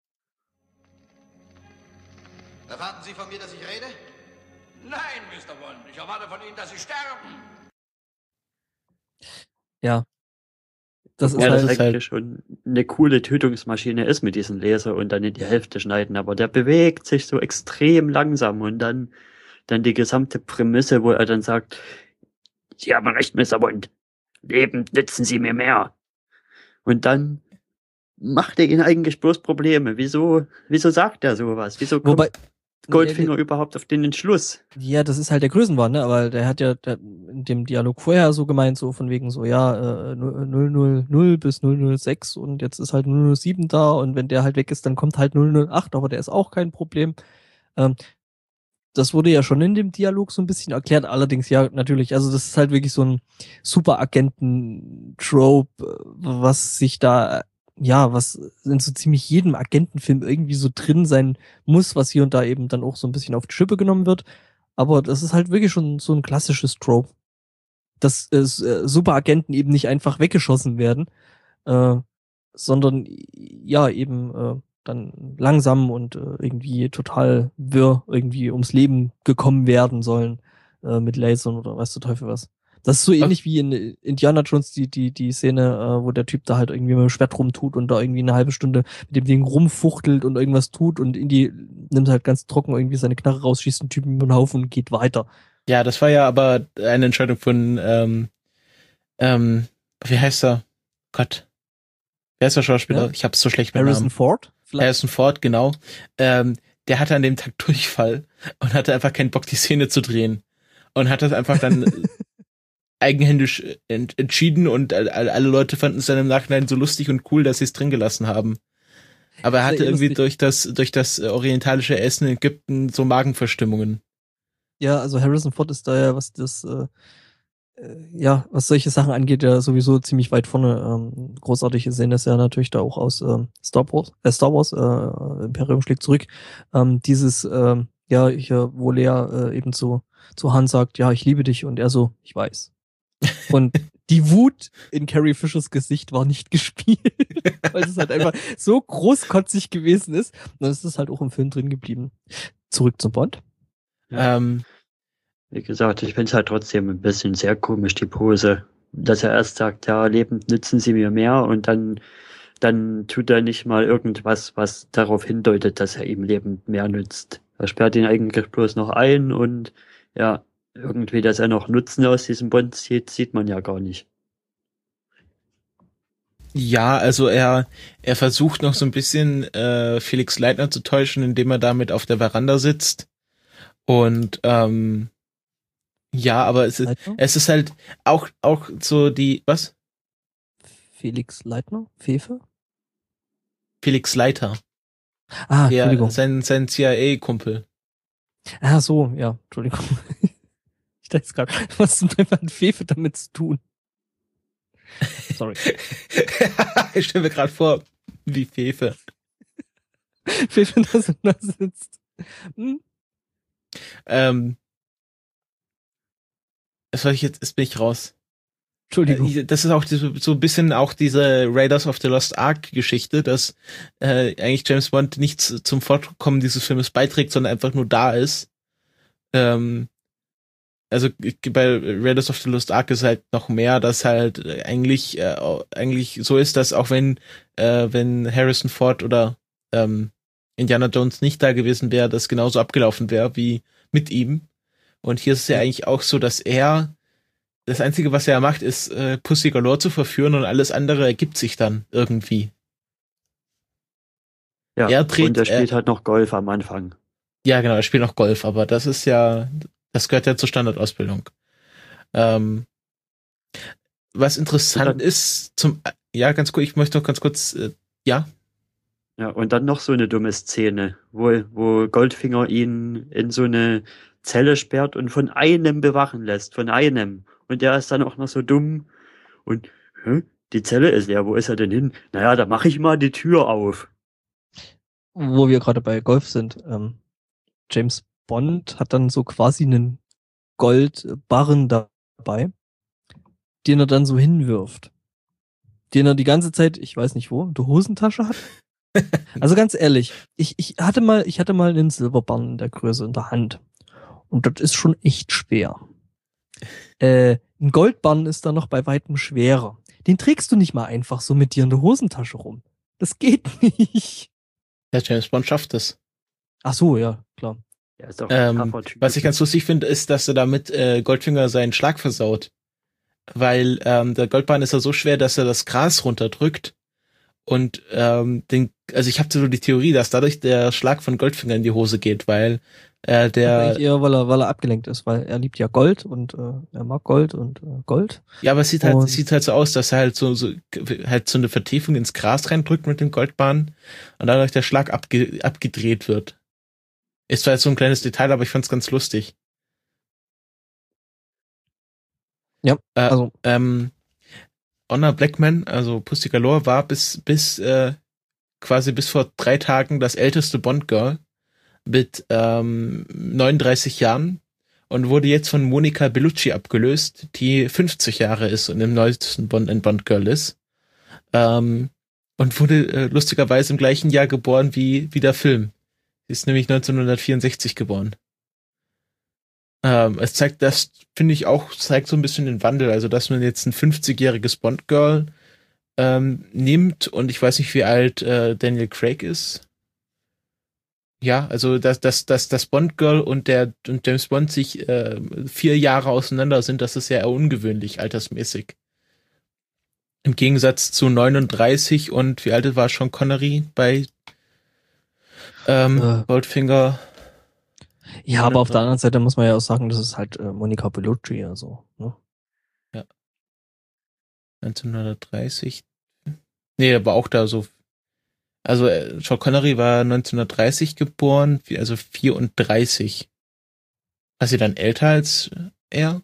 Erwarten Sie von mir, dass ich rede? Nein, Mr. Bond. Ich erwarte von Ihnen, dass Sie sterben. Ja. Das ist Ja, das halt, eigentlich schon eine coole Tötungsmaschine ist mit diesem Laser und dann in die Hälfte schneiden, aber der bewegt sich so extrem langsam und dann die gesamte Prämisse, wo er dann sagt, Sie haben recht, Mr. Bond. Lebend nützen Sie mir mehr. Und dann macht er ihnen eigentlich bloß Probleme. Wieso sagt er sowas? Wieso kommt wobei, Goldfinger überhaupt auf den Entschluss? ja, das ist halt der Größenwahn, ne? Aber der hat ja in dem Dialog vorher so gemeint, so von wegen so, ja, 000 bis 006 und jetzt ist halt 007 da und wenn der halt weg ist, dann kommt halt 008, aber der ist auch kein Problem. Das wurde ja schon in dem Dialog so ein bisschen erklärt, allerdings ja, natürlich, also das ist halt wirklich so ein Superagenten-Trope, was sich da, ja, was in so ziemlich jedem Agentenfilm irgendwie so drin sein muss, was hier und da eben dann auch so ein bisschen auf die Schippe genommen wird. Aber das ist halt wirklich schon so ein klassisches Trope, dass Superagenten eben nicht einfach weggeschossen werden, sondern ja eben dann langsam und irgendwie total wirr irgendwie ums Leben gekommen werden sollen mit Lasern oder weiß der Teufel was. Das ist so ähnlich wie in Indiana Jones die Szene, wo der Typ da halt irgendwie mit dem Schwert rumtut und da irgendwie eine halbe Stunde mit dem Ding rumfuchtelt und irgendwas tut und nimmt halt ganz trocken irgendwie seine Knarre raus, schießt einen Typen über den Haufen und geht weiter. Ja, das war ja aber eine Entscheidung von, wie heißt er? Gott. Wer ist der Schauspieler? Ja? Ich hab's so schlecht mit Harrison Namen. Ford? Vielleicht? Harrison Ford, genau. Der hatte an dem Tag Durchfall und hatte einfach keinen Bock, die Szene zu drehen. Und hat das einfach dann eigenhändisch entschieden und alle Leute fanden es dann im Nachhinein so lustig und cool, dass sie es drin gelassen haben. Aber er hatte irgendwie durch das orientalische Essen in Ägypten so Magenverstimmungen. Ja, also Harrison Ford ist da ja, was das was solche Sachen angeht, ja sowieso ziemlich weit vorne. Großartig sehen das ja natürlich da auch aus Star Wars, Imperium schlägt zurück. Wo Lea eben zu Han sagt, ja, ich liebe dich und er so, ich weiß. Und die Wut in Carrie Fishers Gesicht war nicht gespielt, weil es halt einfach so großkotzig gewesen ist. Und dann ist es halt auch im Film drin geblieben. Zurück zum Bond. Wie gesagt, ich finde es halt trotzdem ein bisschen sehr komisch, die Pose. Dass er erst sagt, ja, lebend nützen sie mir mehr und dann tut er nicht mal irgendwas, was darauf hindeutet, dass er ihm lebend mehr nützt. Er sperrt ihn eigentlich bloß noch ein und ja, irgendwie, dass er noch Nutzen aus diesem Bond zieht, sieht man ja gar nicht. Ja, also er versucht noch so ein bisschen Felix Leitner zu täuschen, indem er damit auf der Veranda sitzt. Und ja, aber es ist halt auch so die, was? Felix Leitner? Fefe? Felix Leiter. Ah, Entschuldigung. Sein CIA-Kumpel. Ah, so, ja, Entschuldigung. Ich dachte jetzt gerade, was zum Teufel hat Fefe damit zu tun? Sorry. Ich stelle mir gerade vor, wie Fefe. Fefe da sitzt. Jetzt bin ich raus. Entschuldigung. Das ist auch so ein bisschen auch diese Raiders of the Lost Ark Geschichte, dass eigentlich James Bond nichts zum Fortkommen dieses Filmes beiträgt, sondern einfach nur da ist. Also bei Raiders of the Lost Ark ist halt noch mehr, dass halt eigentlich so ist, dass auch wenn Harrison Ford oder Indiana Jones nicht da gewesen wäre, das genauso abgelaufen wäre wie mit ihm. Und hier ist es ja eigentlich auch so, dass das Einzige, was er macht, ist Pussy Galore zu verführen und alles andere ergibt sich dann irgendwie. Ja, und er spielt halt noch Golf am Anfang. Ja, genau, er spielt noch Golf, aber das gehört ja zur Standardausbildung. Was interessant ist, ganz kurz, ich möchte noch ganz kurz, Ja, und dann noch so eine dumme Szene, wo Goldfinger ihn in so eine Zelle sperrt und von einem bewachen lässt, von einem. Und der ist dann auch noch so dumm und, die Zelle ist leer, wo ist er denn hin? Naja, da mache ich mal die Tür auf. Wo wir gerade bei Golf sind, James Bond hat dann so quasi einen Goldbarren dabei, den er dann so hinwirft. Den er die ganze Zeit, ich weiß nicht wo, in der Hosentasche hat. Also ganz ehrlich, ich hatte mal einen Silberbarren in der Größe in der Hand. Und das ist schon echt schwer. Ein Goldbarren ist dann noch bei weitem schwerer. Den trägst du nicht mal einfach so mit dir in der Hosentasche rum. Das geht nicht. Der James Bond schafft es. Ach so, ja, klar. Ja, ist doch ein taffer Typ. Was ich ganz lustig finde, ist, dass er damit Goldfinger seinen Schlag versaut. Weil der Goldbahn ist ja so schwer, dass er das Gras runterdrückt. Und also ich habe so die Theorie, dass dadurch der Schlag von Goldfinger in die Hose geht, weil Eigentlich eher, weil er abgelenkt ist, weil er liebt ja Gold und er mag Gold und Gold. Ja, aber es sieht halt so aus, dass er halt so eine Vertiefung ins Gras reindrückt mit dem Goldbahn und dadurch der Schlag abgedreht wird. Ist zwar jetzt so ein kleines Detail, aber ich fand's ganz lustig. Ja, also Honor Blackman, also Pussy Galore, war bis vor 3 Tagen das älteste Bond-Girl mit 39 Jahren und wurde jetzt von Monica Bellucci abgelöst, die 50 Jahre ist und im neuesten Bond-Girl ist. Und wurde lustigerweise im gleichen Jahr geboren wie der Film. Sie ist nämlich 1964 geboren. Es zeigt, das finde ich auch, zeigt so ein bisschen den Wandel, also dass man jetzt ein 50-jähriges Bond-Girl nimmt und ich weiß nicht, wie alt Daniel Craig ist. Ja, also dass das Bond-Girl und James Bond sich 4 Jahre auseinander sind, das ist ja eher ungewöhnlich, altersmäßig. Im Gegensatz zu 39 und wie alt war Sean Connery bei Goldfinger? Ja, aber auf der anderen Seite muss man ja auch sagen, das ist halt Monica Bellucci, also, ne? Ja. 1930. Nee, aber auch da so. Also Sean Connery war 1930 geboren, also 34. War sie dann älter als er?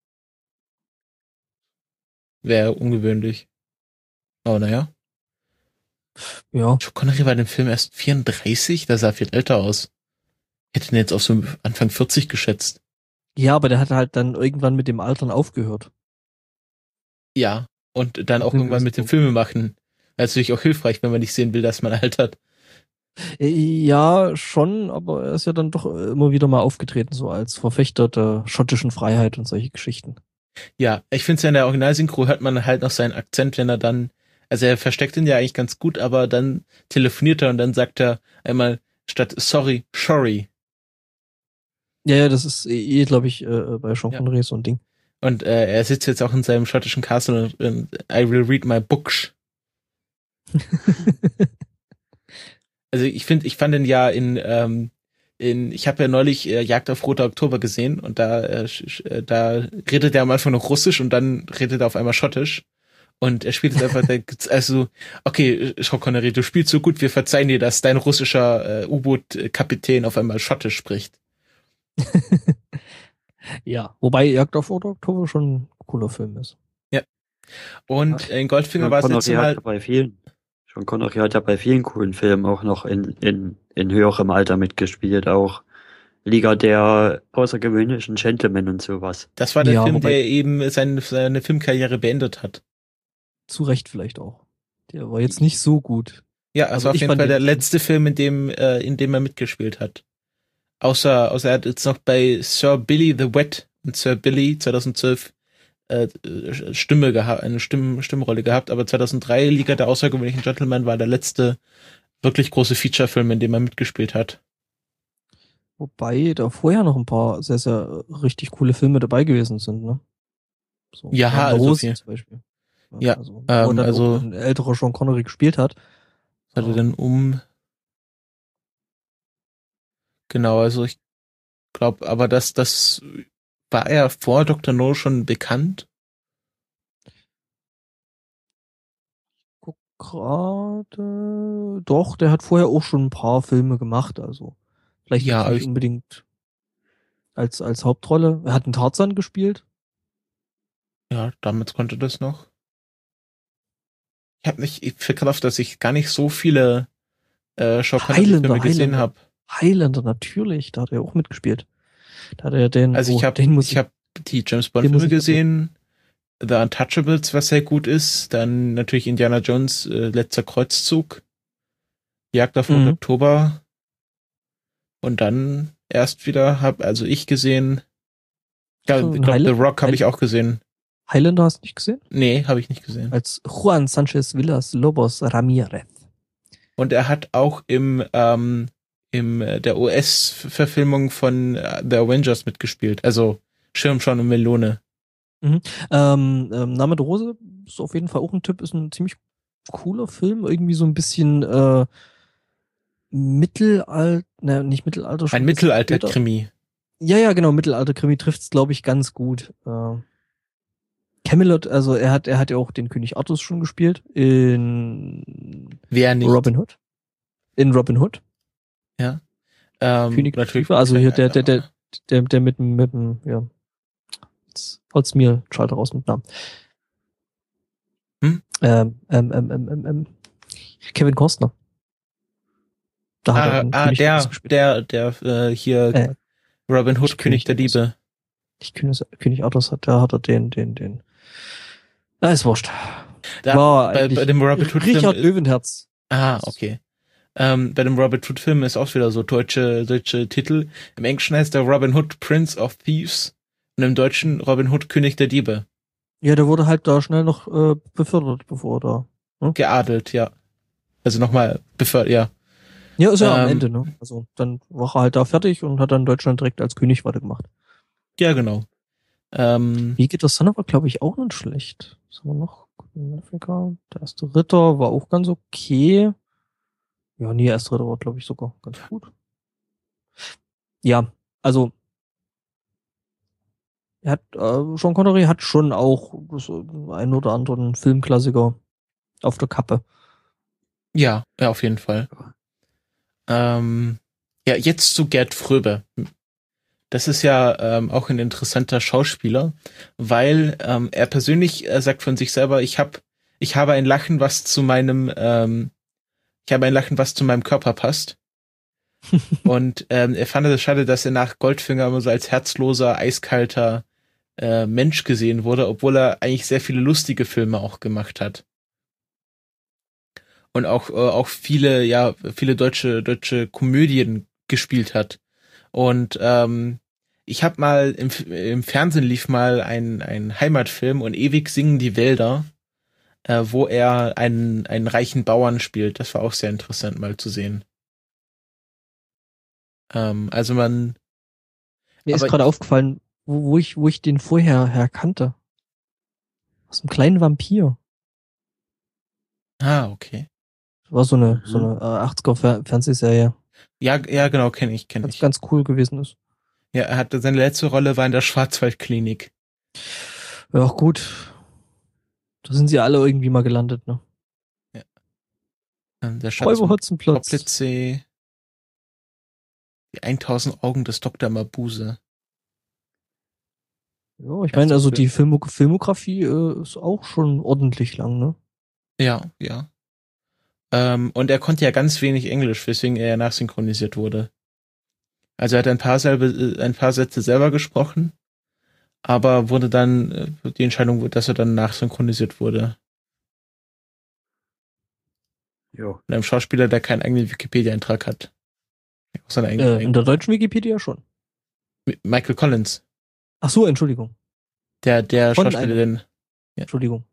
Wäre ungewöhnlich. Aber naja. Ja. Sean Connery war in dem Film erst 34, da sah er viel älter aus. Ich hätte ihn jetzt auf so Anfang 40 geschätzt. Ja, aber der hat halt dann irgendwann mit dem Altern aufgehört. Ja, und dann auch irgendwann mit dem Filmemachen. Das ist natürlich auch hilfreich, wenn man nicht sehen will, dass man altert. Ja, schon, aber er ist ja dann doch immer wieder mal aufgetreten, so als Verfechter der schottischen Freiheit und solche Geschichten. Ja, ich finde es ja in der Originalsynchro hört man halt noch seinen Akzent, wenn er dann, also er versteckt ihn ja eigentlich ganz gut, aber dann telefoniert er und dann sagt er einmal statt sorry, sorry. Ja, das ist glaube ich, bei Sean Connery so ein Ding. Und er sitzt jetzt auch in seinem schottischen Castle und I will read my books. Also ich fand den ja ich habe ja neulich Jagd auf Roter Oktober gesehen und da redet er am Anfang noch Russisch und dann redet er auf einmal Schottisch. Und er spielt jetzt einfach, also, okay, Sean Connery, du spielst so gut, wir verzeihen dir, dass dein russischer U-Boot-Kapitän auf einmal Schottisch spricht. Ja, wobei Jagd auf Roter Oktober schon ein cooler Film ist. Ja. Und in Goldfinger war es jetzt mal... Sean Connery hat ja bei vielen coolen Filmen auch noch in höherem Alter mitgespielt, auch Liga der außergewöhnlichen Gentlemen und sowas. Das war der Film, der eben seine Filmkarriere beendet hat. Zu Recht vielleicht auch. Der war jetzt nicht so gut. Ja, also auf jeden Fall der letzte Film, in dem er mitgespielt hat. Außer er hat jetzt noch bei Sir Billy the Wet und Sir Billy 2012 Stimme gehabt, eine Stimmrolle gehabt, aber 2003 Liga der außergewöhnlichen Gentlemen war der letzte wirklich große Feature-Film, in dem er mitgespielt hat. Wobei da vorher noch ein paar sehr, sehr richtig coole Filme dabei gewesen sind, ne? So, ja, also viel. Zum Beispiel. Ja, wo dann also ein älterer Sean Connery gespielt hat. Hat er dann Genau, also ich glaube, aber das war er vor Dr. No schon bekannt? Guck gerade. Doch, der hat vorher auch schon ein paar Filme gemacht, also vielleicht nicht unbedingt als Hauptrolle. Er hat einen Tarzan gespielt. Ja, damals konnte das noch. Ich verkraft, dass ich gar nicht so viele Sean Connery-Filme gesehen habe. Highlander, natürlich, da hat er auch mitgespielt. Da hat er den. Also ich habe die James Bond-Filme gesehen, The Untouchables, was sehr gut ist, dann natürlich Indiana Jones, letzter Kreuzzug, Jagd auf den Oktober und dann erst wieder ich gesehen, ja, ich glaube, The Rock habe ich auch gesehen. Highlander hast du nicht gesehen? Nee, habe ich nicht gesehen. Als Juan Sanchez Villas Lobos Ramirez. Und er hat auch im der US-Verfilmung von The Avengers mitgespielt. Also Schirmschau und Melone. Name der Rose ist auf jeden Fall auch ein Tipp, ist ein ziemlich cooler Film, irgendwie so ein bisschen nicht Mittelalter, schon Ein bisschen später. Mittelalter-Krimi. Ja, genau, Mittelalter-Krimi trifft's, glaube ich, ganz gut. Camelot, also er hat ja auch den König Artus schon gespielt in Wer nicht? Robin Hood. In Robin Hood. Ja. König Natürlich. also hier der mit dem, ja. Jetzt holt's mir Schalter raus mit Namen. Kevin Costner. Da hat er den König Artus gespielt. der hier Robin Hood, König der Diebe. Nicht König Artus da hat er den. Ist wurscht. Bei dem Robin Hood Richard Löwenherz. Okay. Bei dem Robin Hood Film ist auch wieder so deutsche Titel. Im Englischen heißt der Robin Hood Prince of Thieves und im Deutschen Robin Hood König der Diebe. Ja, der wurde halt da schnell noch befördert, bevor da. Geadelt, ja. Also nochmal befördert, ja. Ja, ist ja am Ende, ne? Also dann war er halt da fertig und hat dann Deutschland direkt als König weitergemacht. Ja, genau. Wie geht das dann aber, glaube ich, auch nicht schlecht. Was haben wir noch? Afrika. Der erste Ritter war auch ganz okay. Ja, nee, erste Ritter war, glaube ich, sogar ganz gut. Ja, also Sean Connery hat schon auch einen oder anderen Filmklassiker auf der Kappe. Ja, auf jeden Fall. Ja, jetzt zu Gerd Fröbe. Das ist ja auch ein interessanter Schauspieler, weil er persönlich sagt von sich selber, ich habe ein Lachen, was zu meinem Körper passt. Und er fand es schade, dass er nach Goldfinger immer so als herzloser, eiskalter Mensch gesehen wurde, obwohl er eigentlich sehr viele lustige Filme auch gemacht hat. Und auch viele deutsche Komödien gespielt hat. Und ich habe mal im Fernsehen lief mal ein Heimatfilm und ewig singen die Wälder, wo er einen reichen Bauern spielt. Das war auch sehr interessant mal zu sehen. Mir ist gerade aufgefallen, wo ich den vorher kannte. Aus einem kleinen Vampir. Okay. Das war so eine 80er Fernsehserie. Ja, genau, kenne ich. Ganz cool gewesen ist. Ja, seine letzte Rolle war in der Schwarzwaldklinik. Ja, auch gut. Da sind sie alle irgendwie mal gelandet, ne? Ja. Der Räuberhotzenplotz. Die 1000 Augen des Dr. Mabuse. Ja, ich meine, also die Filmografie ist auch schon ordentlich lang, ne? Ja. Und er konnte ja ganz wenig Englisch, weswegen er ja nachsynchronisiert wurde. Also er hat ein paar Sätze selber gesprochen, aber wurde dann die Entscheidung, dass er dann nachsynchronisiert wurde. Ja. Und einem Schauspieler, der keinen eigenen Wikipedia-Eintrag hat. In der deutschen Wikipedia schon. Michael Collins. Ach so, Entschuldigung. Der Schauspieler, den... Ja. Entschuldigung.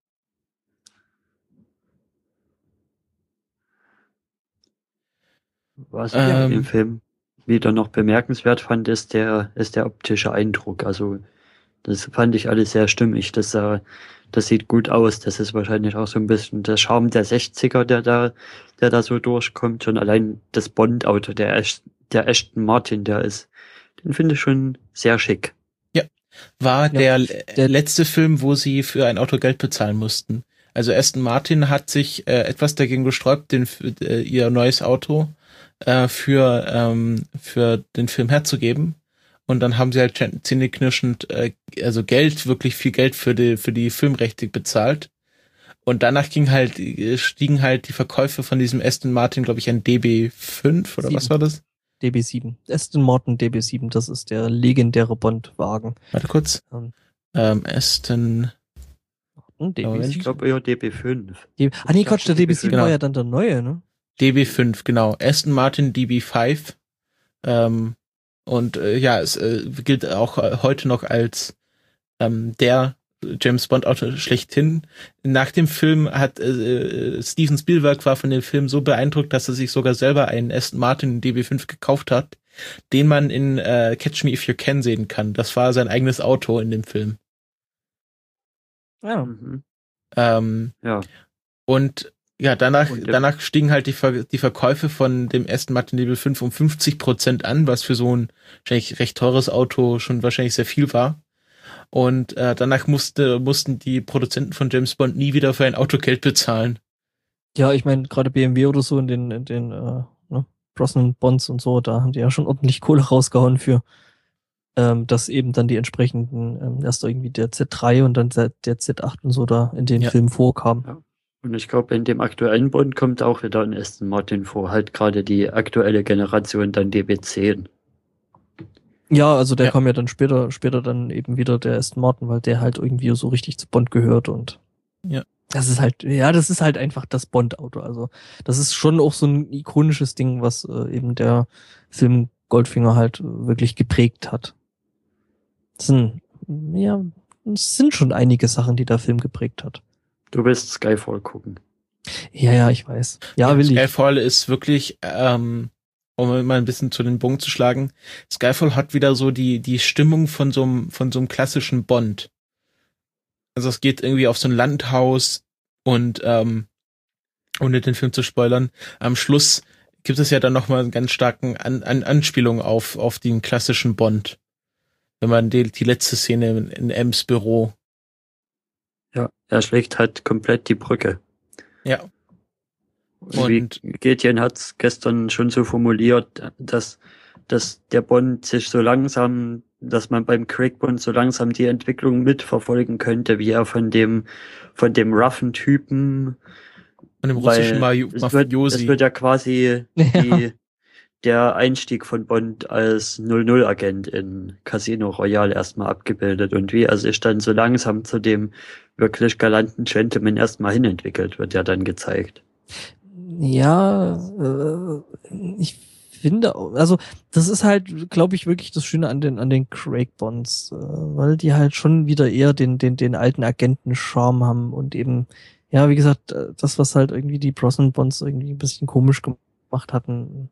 Was ich in dem Film wieder noch bemerkenswert fand, ist der optische Eindruck. Also das fand ich alles sehr stimmig. Das sieht gut aus. Das ist wahrscheinlich auch so ein bisschen der Charme der 60er, der da so durchkommt. Schon allein das Bond-Auto, der Aston Martin, den finde ich schon sehr schick. Ja, war der letzte Film, wo sie für ein Auto Geld bezahlen mussten. Also Aston Martin hat sich etwas dagegen gesträubt, ihr neues Auto für den Film herzugeben. Und dann haben sie halt zähneknirschend wirklich viel Geld für die Filmrechte bezahlt. Und danach stiegen halt die Verkäufe von diesem Aston Martin, glaube ich, ein DB5 oder 7. Was war das? DB7. Aston Martin DB7, das ist der legendäre Bond-Wagen. Warte kurz. Aston DB7. Ich glaube eher DB5. Nee, Quatsch, der DB7 genau. war ja dann der neue, ne? DB5, genau. Aston Martin DB5. Es gilt auch heute noch als der James Bond Auto schlechthin. Nach dem Film hat Steven Spielberg war von dem Film so beeindruckt, dass er sich sogar selber einen Aston Martin DB5 gekauft hat, den man in Catch Me If You Can sehen kann. Das war sein eigenes Auto in dem Film. Ja. Ja. Und ja, danach stiegen halt die Verkäufe von dem Aston Martin DB5 um 50% an, was für so ein wahrscheinlich recht teures Auto schon wahrscheinlich sehr viel war. Und danach mussten die Produzenten von James Bond nie wieder für ein Auto Geld bezahlen. Ja, ich meine, gerade BMW oder so in den Brosnan Bonds und so, da haben die ja schon ordentlich Kohle rausgehauen für, dass eben dann die entsprechenden, erst irgendwie der Z3 und dann der Z8 und so da in den Filmen vorkamen. Ja. Und ich glaube, in dem aktuellen Bond kommt auch wieder ein Aston Martin vor, halt gerade die aktuelle Generation, dann DB10. Ja, also der kam ja dann später dann eben wieder der Aston Martin, weil der halt irgendwie so richtig zu Bond gehört und das ist halt einfach das Bond-Auto. Also das ist schon auch so ein ikonisches Ding, was eben der Film Goldfinger halt wirklich geprägt hat. Es sind schon einige Sachen, die der Film geprägt hat. Du willst Skyfall gucken. Ja, ich weiß. Ja, will ich. Skyfall ist wirklich, um mal ein bisschen zu den Bogen zu schlagen, Skyfall hat wieder so die Stimmung von so einem klassischen Bond. Also es geht irgendwie auf so ein Landhaus und ohne den Film zu spoilern, am Schluss gibt es ja dann nochmal einen ganz starken Anspielung auf den klassischen Bond. Wenn man die letzte Szene in M's Büro. Ja, er schlägt halt komplett die Brücke. Ja. Und Gretchen hat's gestern schon so formuliert, dass der Bond sich so langsam, dass man beim Craig Bond so langsam die Entwicklung mitverfolgen könnte, wie er von dem roughen Typen, von dem russischen Mafiosi. Es wird ja quasi der Einstieg von Bond als 00-Agent in Casino Royale erstmal abgebildet und wie er sich dann so langsam zu dem wirklich galanten Gentleman erstmal hinentwickelt, wird ja dann gezeigt. Ja, ich finde, also das ist halt, glaube ich, wirklich das Schöne an den Craig Bonds, weil die halt schon wieder eher den alten Agenten-Charme haben und eben, ja, wie gesagt, das, was halt irgendwie die Brosnan Bonds irgendwie ein bisschen komisch gemacht hatten.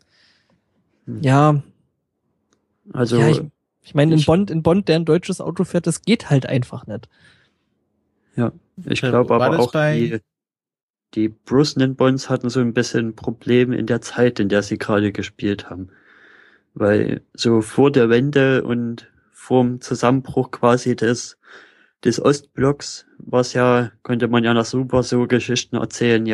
Ja. Also. Ja, ich meine, in Bond, der ein deutsches Auto fährt, das geht halt einfach nicht. Ja, ich glaube aber auch die Brosnan Bonds hatten so ein bisschen Probleme in der Zeit, in der sie gerade gespielt haben. Weil so vor der Wende und vorm Zusammenbruch quasi des Ostblocks konnte man ja noch super so Geschichten erzählen,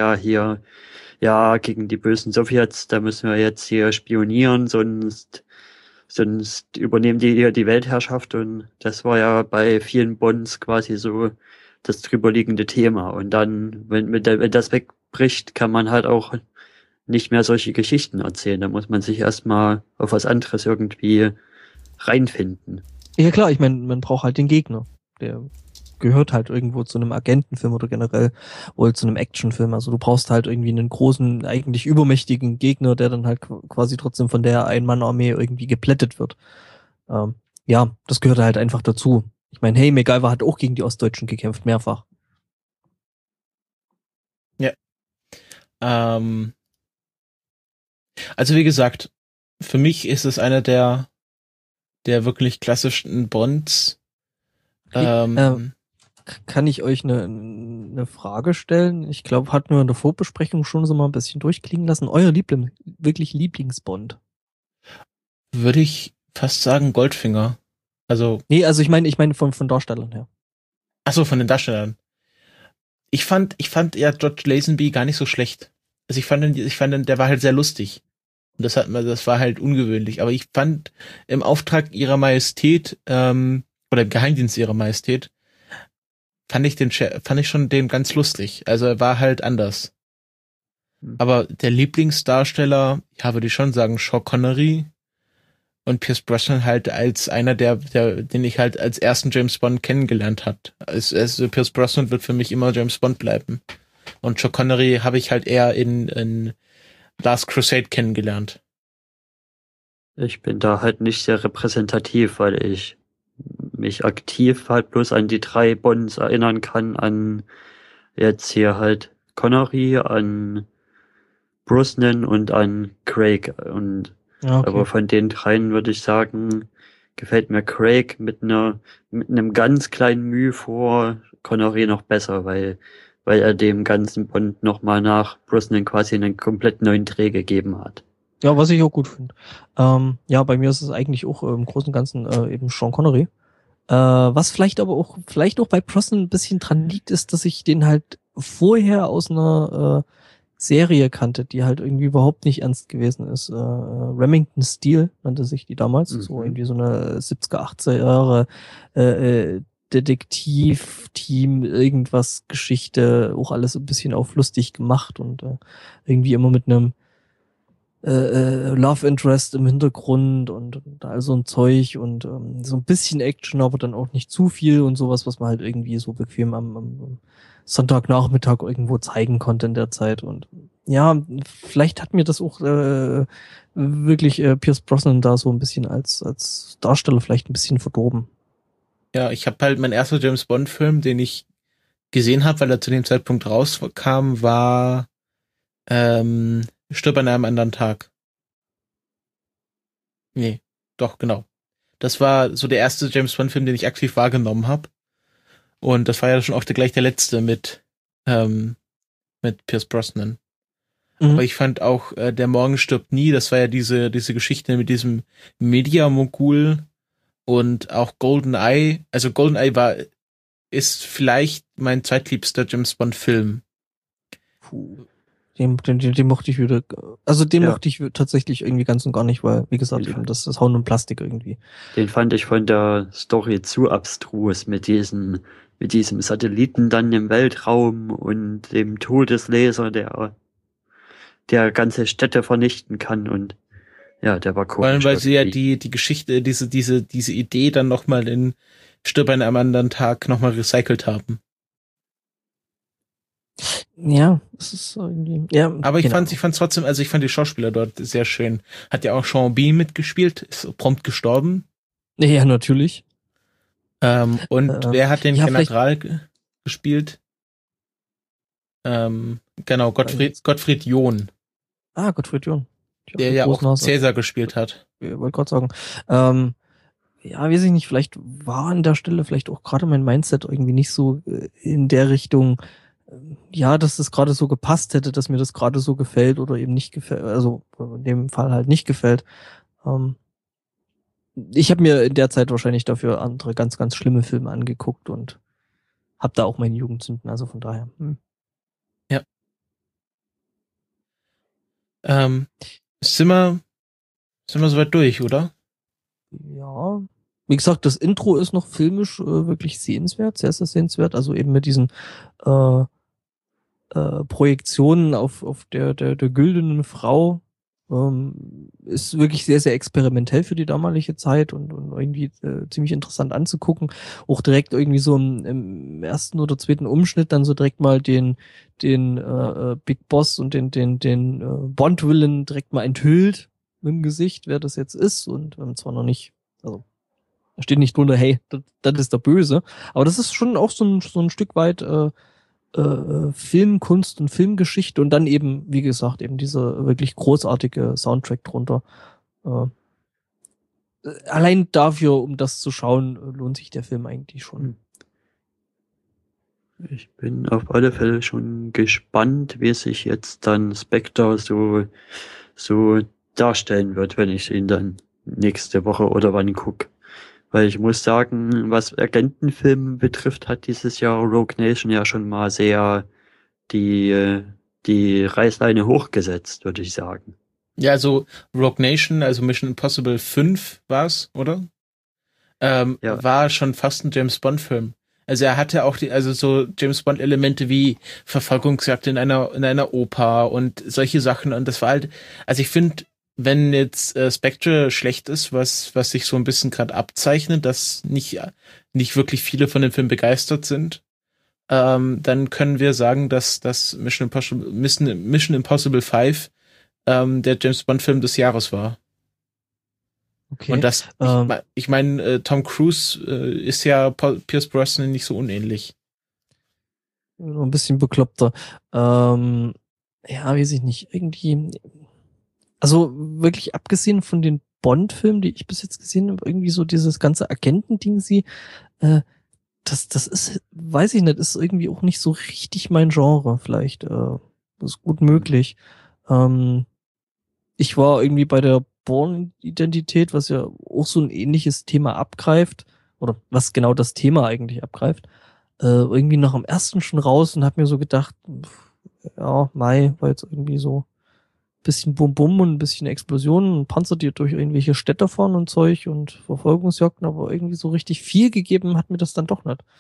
gegen die bösen Sowjets, da müssen wir jetzt hier spionieren, sonst übernehmen die hier die Weltherrschaft, und das war ja bei vielen Bonds quasi so das drüberliegende Thema. Und dann, wenn das wegbricht, kann man halt auch nicht mehr solche Geschichten erzählen. Da muss man sich erstmal auf was anderes irgendwie reinfinden. Ja klar, ich meine, man braucht halt den Gegner. Der gehört halt irgendwo zu einem Agentenfilm oder generell oder zu einem Actionfilm. Also du brauchst halt irgendwie einen großen, eigentlich übermächtigen Gegner, der dann halt quasi trotzdem von der Ein-Mann-Armee irgendwie geplättet wird. Ja, das gehört halt einfach dazu. Ich meine, hey, MacGyver hat auch gegen die Ostdeutschen gekämpft, mehrfach. Ja. Also wie gesagt, für mich ist es einer der wirklich klassischen Bonds. Kann ich euch eine Frage stellen? Ich glaube, hatten wir in der Vorbesprechung schon so mal ein bisschen durchklingen lassen. Euer wirklich Lieblingsbond? Würde ich fast sagen Goldfinger. Also. Nee, also ich meine von Darstellern her. Ach so, von den Darstellern. Ich fand ja George Lazenby gar nicht so schlecht. Also ich fand, der war halt sehr lustig. Und das war halt ungewöhnlich. Aber ich fand im Auftrag ihrer Majestät, oder im Geheimdienst ihrer Majestät, fand ich schon den ganz lustig. Also er war halt anders. Aber der Lieblingsdarsteller, ja, würde ich schon sagen, Sean Connery und Pierce Brosnan halt als einer den ich halt als ersten James Bond kennengelernt hat. Also Pierce Brosnan wird für mich immer James Bond bleiben. Und Sean Connery habe ich halt eher in Last Crusade kennengelernt. Ich bin da halt nicht sehr repräsentativ, weil ich mich aktiv halt bloß an die 3 Bonds erinnern kann, an jetzt hier halt Connery, an Brosnan und an Craig. Und Ja, okay. aber von den 3 würde ich sagen, gefällt mir Craig mit einem ganz kleinen Mühe vor Connery noch besser, weil er dem ganzen Bond nochmal nach Brosnan quasi einen komplett neuen Dreh gegeben hat. Ja, was ich auch gut finde. Ja, bei mir ist es eigentlich auch im Großen und Ganzen eben Sean Connery. Was vielleicht auch bei Brosnan ein bisschen dran liegt, ist, dass ich den halt vorher aus einer Serie kannte, die halt irgendwie überhaupt nicht ernst gewesen ist. Remington Steele nannte sich die damals. So irgendwie so eine 70er, 80er Jahre Detektiv-Team, irgendwas, Geschichte, auch alles ein bisschen auf lustig gemacht und irgendwie immer mit einem Love Interest im Hintergrund und all so ein Zeug und so ein bisschen Action, aber dann auch nicht zu viel und sowas, was man halt irgendwie so bequem am Sonntagnachmittag irgendwo zeigen konnte in der Zeit. Und ja, vielleicht hat mir das auch wirklich Pierce Brosnan da so ein bisschen als Darsteller vielleicht ein bisschen verdorben. Ja, ich habe halt mein erster James Bond Film, den ich gesehen habe, weil er zu dem Zeitpunkt rauskam, war Stirb an einem anderen Tag. Nee, doch, genau. Das war so der erste James Bond Film, den ich aktiv wahrgenommen habe. Und das war ja schon auch gleich der letzte mit Pierce Brosnan. Aber ich fand auch Der Morgen stirbt nie, das war ja diese Geschichte mit diesem Media-Mogul und auch GoldenEye. Also GoldenEye ist vielleicht mein zweitliebster James Bond Film. Den mochte ich wieder, also den mochte ich tatsächlich irgendwie ganz und gar nicht, weil, wie gesagt, ich finde das Hauen und Plastik irgendwie. Den fand ich von der Story zu abstrus mit diesem Satelliten dann im Weltraum und dem Todeslaser, der ganze Städte vernichten kann und ja, der war Vor allem, komisch. weil sie ja die Geschichte, diese Idee dann nochmal in Stirb an einem anderen Tag nochmal recycelt haben. Ja, es ist irgendwie, ja. Aber ich fand's trotzdem, also ich fand die Schauspieler dort sehr schön. Hat ja auch Sean Bean mitgespielt, ist prompt gestorben. Ja, natürlich. Und wer hat den General gespielt? Genau, Gottfried John. Ah, Gottfried John. Der ja auch Cäsar gespielt hat. Ich wollte gerade sagen. Ja, weiß ich nicht, vielleicht war an der Stelle vielleicht auch gerade mein Mindset irgendwie nicht so in der Richtung, ja, dass das gerade so gepasst hätte, dass mir das gerade so gefällt oder eben nicht gefällt, also in dem Fall halt nicht gefällt. Ich habe mir in der Zeit wahrscheinlich dafür andere ganz, ganz schlimme Filme angeguckt und habe da auch meine Jugendsünden, also von daher. Ja. Sind wir soweit durch, oder? Ja. Wie gesagt, das Intro ist noch filmisch wirklich sehenswert, sehr, sehr sehenswert. Also eben mit diesen Projektionen auf der güldenen Frau ist wirklich sehr, sehr experimentell für die damalige Zeit und irgendwie ziemlich interessant anzugucken. Auch direkt irgendwie so im ersten oder zweiten Umschnitt dann so direkt mal den Big Boss und den Bond-Villain direkt mal enthüllt mit dem Gesicht, wer das jetzt ist und zwar noch nicht, also da steht nicht drunter, hey, das ist der Böse, aber das ist schon auch so ein Stück weit Filmkunst und Filmgeschichte und dann eben, wie gesagt, eben dieser wirklich großartige Soundtrack drunter. Allein dafür, um das zu schauen, lohnt sich der Film eigentlich schon. Ich bin auf alle Fälle schon gespannt, wie sich jetzt dann Spectre so darstellen wird, wenn ich ihn dann nächste Woche oder wann gucke. Weil ich muss sagen, was Agentenfilme betrifft, hat dieses Jahr Rogue Nation ja schon mal sehr die Reißleine hochgesetzt, würde ich sagen. Ja, also Rogue Nation, also Mission Impossible 5 war's, oder? War schon fast ein James Bond Film. Also er hatte auch so James Bond Elemente wie Verfolgungsjagd in einer Oper und solche Sachen und das war halt, also ich finde, wenn jetzt Spectre schlecht ist, was sich so ein bisschen gerade abzeichnet, dass nicht wirklich viele von dem Film begeistert sind, dann können wir sagen, dass das Mission Impossible 5 der James Bond Film des Jahres war. Okay. Und das, ich meine, Tom Cruise ist ja Pierce Brosnan nicht so unähnlich. Nur ein bisschen bekloppter. Ja, weiß ich nicht. Irgendwie, also wirklich abgesehen von den Bond-Filmen, die ich bis jetzt gesehen habe, irgendwie so dieses ganze Agenten-Ding, das ist, weiß ich nicht, ist irgendwie auch nicht so richtig mein Genre, vielleicht. Das ist gut möglich. Ich war irgendwie bei der Bourne-Identität, was ja auch so ein ähnliches Thema abgreift, oder was genau das Thema eigentlich abgreift, irgendwie nach dem ersten schon raus und hab mir so gedacht, ja, Mai war jetzt irgendwie so ein bisschen Bum-Bum und ein bisschen Explosionen und Panzer, die durch irgendwelche Städte fahren und Zeug und Verfolgungsjagden, aber irgendwie so richtig viel gegeben hat mir das dann doch nicht.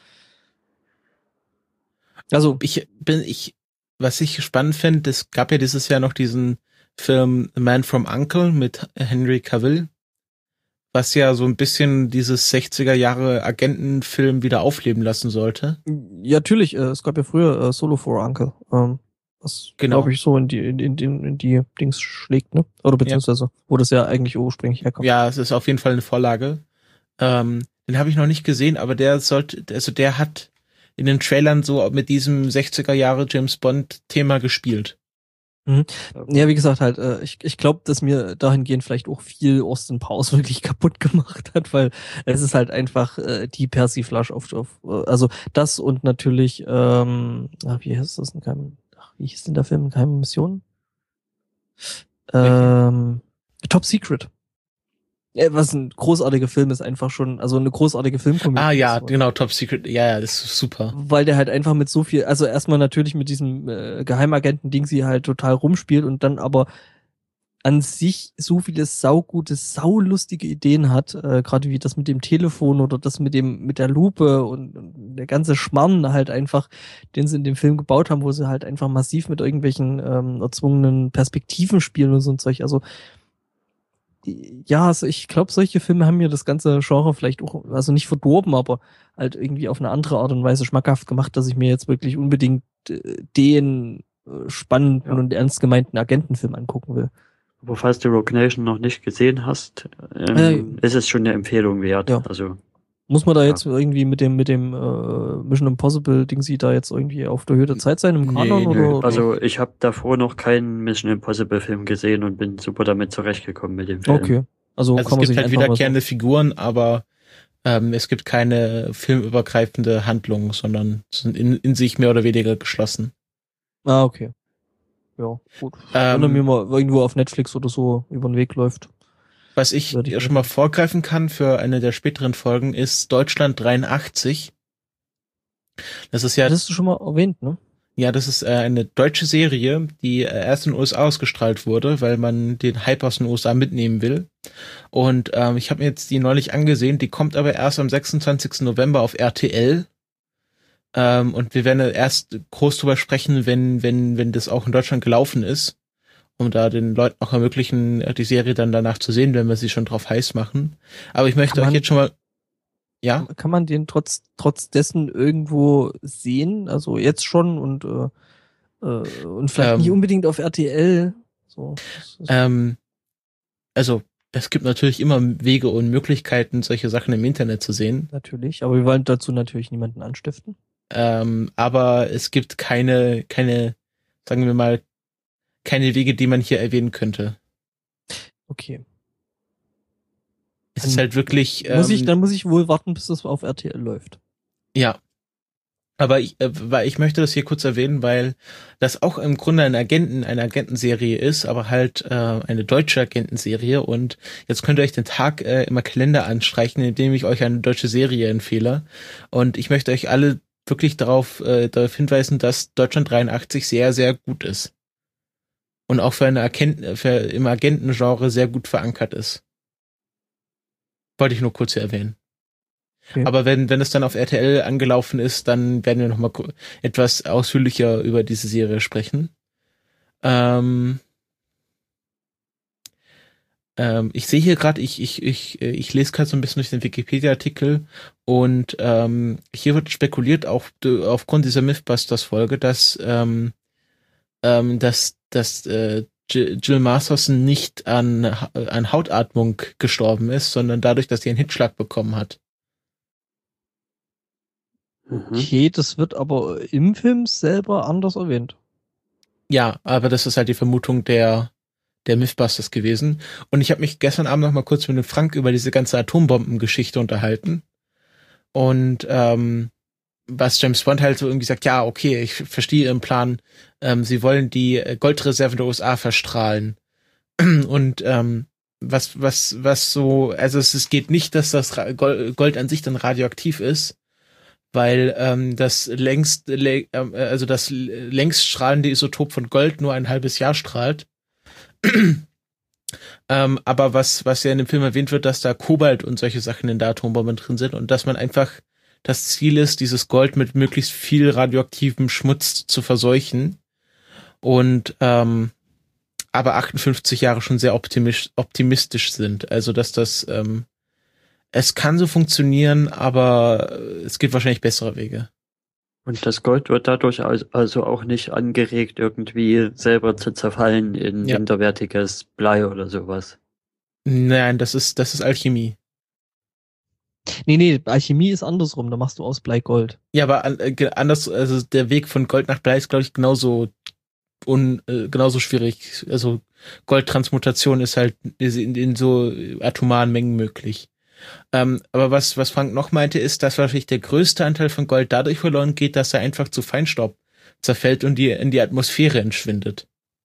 Also, was ich spannend finde, es gab ja dieses Jahr noch diesen Film The Man from U.N.C.L.E. mit Henry Cavill, was ja so ein bisschen dieses 60er Jahre Agentenfilm wieder aufleben lassen sollte. ja, natürlich, es gab ja früher Solo for Uncle, was, Genau. glaube ich, so in die Dings schlägt, ne? Oder beziehungsweise, wo das ja eigentlich ursprünglich herkommt. Ja, es ist auf jeden Fall eine Vorlage. Den habe ich noch nicht gesehen, aber der hat in den Trailern so mit diesem 60er Jahre James Bond Thema gespielt. Ja, wie gesagt, halt, ich glaube, dass mir dahingehend vielleicht auch viel Austin Powers wirklich kaputt gemacht hat, weil es ist halt einfach die Persiflage also das und natürlich, wie heißt das denn? Wie hieß denn der Film? Geheime Mission? Top Secret. Was ein großartiger Film ist, einfach schon, also eine großartige Filmkomödie. Ah ja, genau, Top Secret, ja, das ist super. Weil der halt einfach mit so viel, also erstmal natürlich mit diesem Geheimagenten-Ding sie halt total rumspielt und dann aber an sich so viele saugute, saulustige Ideen hat, gerade wie das mit dem Telefon oder das mit der Lupe und der ganze Schmarrn halt einfach, den sie in dem Film gebaut haben, wo sie halt einfach massiv mit irgendwelchen erzwungenen Perspektiven spielen und so ein Zeug, also ja, also ich glaube, solche Filme haben mir das ganze Genre vielleicht auch, also nicht verdorben, aber halt irgendwie auf eine andere Art und Weise schmackhaft gemacht, dass ich mir jetzt wirklich unbedingt den spannenden und ernst gemeinten Agentenfilm angucken will. Aber falls du Rogue Nation noch nicht gesehen hast, ist es schon eine Empfehlung wert. Ja. Also muss man da jetzt irgendwie mit dem Mission Impossible Ding sie da jetzt irgendwie auf der Höhe der Zeit sein im Kanon oder? Also ich habe davor noch keinen Mission Impossible Film gesehen und bin super damit zurechtgekommen mit dem Film. Okay. Also kann es man gibt sich halt einfach wiederkehrende Figuren, aber es gibt keine filmübergreifende Handlung, sondern sind in sich mehr oder weniger geschlossen. Ah, okay. Ja, gut. Wenn er mir mal irgendwo auf Netflix oder so über den Weg läuft. Was ich ja schon mal vorgreifen kann für eine der späteren Folgen ist Deutschland 83. Das ist ja. Das hast du schon mal erwähnt, ne? Ja, das ist eine deutsche Serie, die erst in den USA ausgestrahlt wurde, weil man den Hype aus den USA mitnehmen will. Und ich habe mir jetzt die neulich angesehen, die kommt aber erst am 26. November auf RTL. Und wir werden erst groß drüber sprechen, wenn das auch in Deutschland gelaufen ist, um da den Leuten auch ermöglichen, die Serie dann danach zu sehen, wenn wir sie schon drauf heiß machen. Aber ich möchte euch jetzt schon mal, ja? Kann man den trotz dessen irgendwo sehen? Also jetzt schon und vielleicht nicht unbedingt auf RTL. So. Also es gibt natürlich immer Wege und Möglichkeiten, solche Sachen im Internet zu sehen. Natürlich, aber wir wollen dazu natürlich niemanden anstiften. Aber es gibt keine, sagen wir mal, keine Wege, die man hier erwähnen könnte. Okay. Es ist halt wirklich. Dann muss ich wohl warten, bis das auf RTL läuft. Ja. Aber weil ich möchte das hier kurz erwähnen, weil das auch im Grunde eine Agentenserie ist, aber halt eine deutsche Agentenserie. Und jetzt könnt ihr euch den Tag immer Kalender anstreichen, indem ich euch eine deutsche Serie empfehle. Und ich möchte euch alle wirklich darauf hinweisen, dass Deutschland 83 sehr, sehr gut ist. Und auch für im Agentengenre sehr gut verankert ist. Wollte ich nur kurz hier erwähnen. Okay. Aber wenn es dann auf RTL angelaufen ist, dann werden wir nochmal etwas ausführlicher über diese Serie sprechen. Ich sehe hier gerade, ich lese gerade so ein bisschen durch den Wikipedia-Artikel und hier wird spekuliert, auch aufgrund dieser Mythbusters-Folge, dass Jill Masterson nicht an Hautatmung gestorben ist, sondern dadurch, dass sie einen Hitzschlag bekommen hat. Okay, das wird aber im Film selber anders erwähnt. Ja, aber das ist halt die Vermutung der Mythbusters gewesen. Und ich habe mich gestern Abend noch mal kurz mit dem Frank über diese ganze Atombombengeschichte unterhalten. Und was James Bond halt so irgendwie sagt, ja, okay, ich verstehe Ihren Plan. Sie wollen die Goldreserven der USA verstrahlen. Und was so, also es geht nicht, dass das Gold an sich dann radioaktiv ist, weil das längst strahlende Isotop von Gold nur ein halbes Jahr strahlt. Aber was ja in dem Film erwähnt wird, dass da Kobalt und solche Sachen in der Atombombe drin sind und dass man einfach das Ziel ist, dieses Gold mit möglichst viel radioaktivem Schmutz zu verseuchen. Und aber 58 Jahre schon sehr optimistisch sind. Also dass das es kann so funktionieren, aber es gibt wahrscheinlich bessere Wege. Und das Gold wird dadurch also auch nicht angeregt, irgendwie selber zu zerfallen in minderwertiges Blei oder sowas. Nein, das ist Alchemie. Nee, Alchemie ist andersrum, da machst du aus Blei Gold. Ja, aber anders, also der Weg von Gold nach Blei ist, glaube ich, genauso schwierig. Also Goldtransmutation ist halt in so atomaren Mengen möglich. Aber was Frank noch meinte, ist, dass wahrscheinlich der größte Anteil von Gold dadurch verloren geht, dass er einfach zu Feinstaub zerfällt und in die Atmosphäre entschwindet.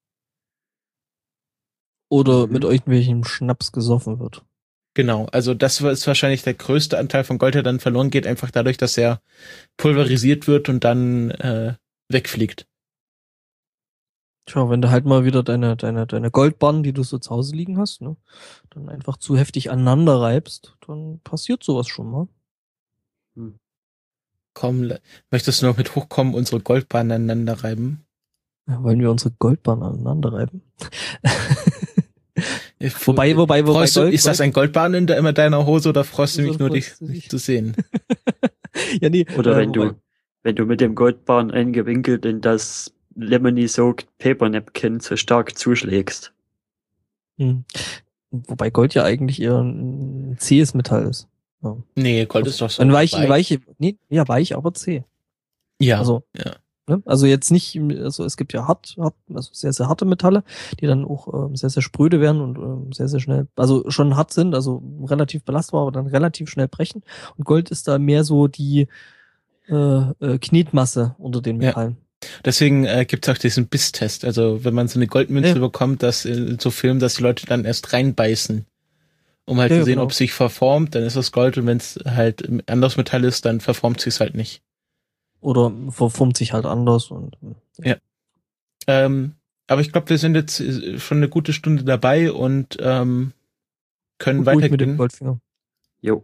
Oder mit irgendwelchem Schnaps gesoffen wird. Genau, also das ist wahrscheinlich der größte Anteil von Gold, der dann verloren geht, einfach dadurch, dass er pulverisiert wird und dann wegfliegt. Tja, wenn du halt mal wieder deine Goldbarren, die du so zu Hause liegen hast, ne, dann einfach zu heftig aneinander reibst, dann passiert sowas schon mal. Komm, möchtest du noch mit hochkommen, unsere Goldbarren aneinander reiben? Ja, wollen wir unsere Goldbarren aneinander reiben? Wobei Freust Gold, ist das ein Goldbarren in deiner Hose oder freust du mich nur, dich zu sehen? Ja, nee. Oder wenn du mit dem Goldbarren eingewinkelt in das Lemony-soaked Paper Napkin zu stark zuschlägst. Wobei Gold ja eigentlich eher ein zähes Metall ist. Ja. Nee, Gold ist doch so weich, aber zäh. Ja. Also, ja. Ne? Also jetzt nicht, also es gibt ja also sehr, sehr harte Metalle, die dann auch sehr, sehr spröde werden und sehr, sehr schnell, also schon hart sind, also relativ belastbar, aber dann relativ schnell brechen. Und Gold ist da mehr so die Knetmasse unter den Metallen. Ja. Deswegen gibt's auch diesen Bisstest. Also wenn man so eine Goldmünze bekommt, dass so Filmen, dass die Leute dann erst reinbeißen, um halt zu sehen, ob es sich verformt, dann ist das Gold, und wenn es halt ein anderes Metall ist, dann verformt sich es halt nicht. Oder verformt sich halt anders und ja. Aber ich glaube, wir sind jetzt schon eine gute Stunde dabei und können weitergehen. Mit dem Goldfinger. Jo.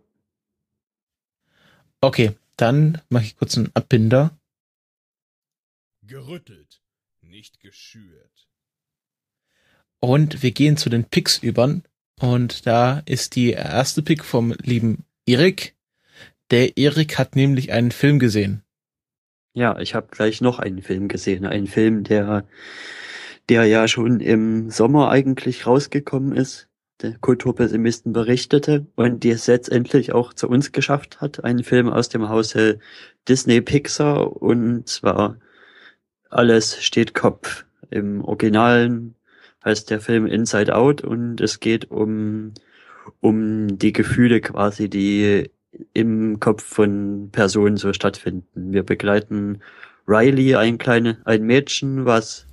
Okay, dann mache ich kurz einen Abbinder. Gerüttelt, nicht geschürt. Und wir gehen zu den Picks über. Und da ist die erste Pick vom lieben Erik. Der Erik hat nämlich einen Film gesehen. Ja, ich habe gleich noch einen Film gesehen. Einen Film, der ja schon im Sommer eigentlich rausgekommen ist. Der Kulturpessimisten berichtete und die es letztendlich auch zu uns geschafft hat. Ein Film aus dem Hause Disney Pixar, und zwar Alles steht Kopf. Im Originalen heißt der Film Inside Out, und es geht um die Gefühle quasi, die im Kopf von Personen so stattfinden. Wir begleiten Riley, ein Mädchen, was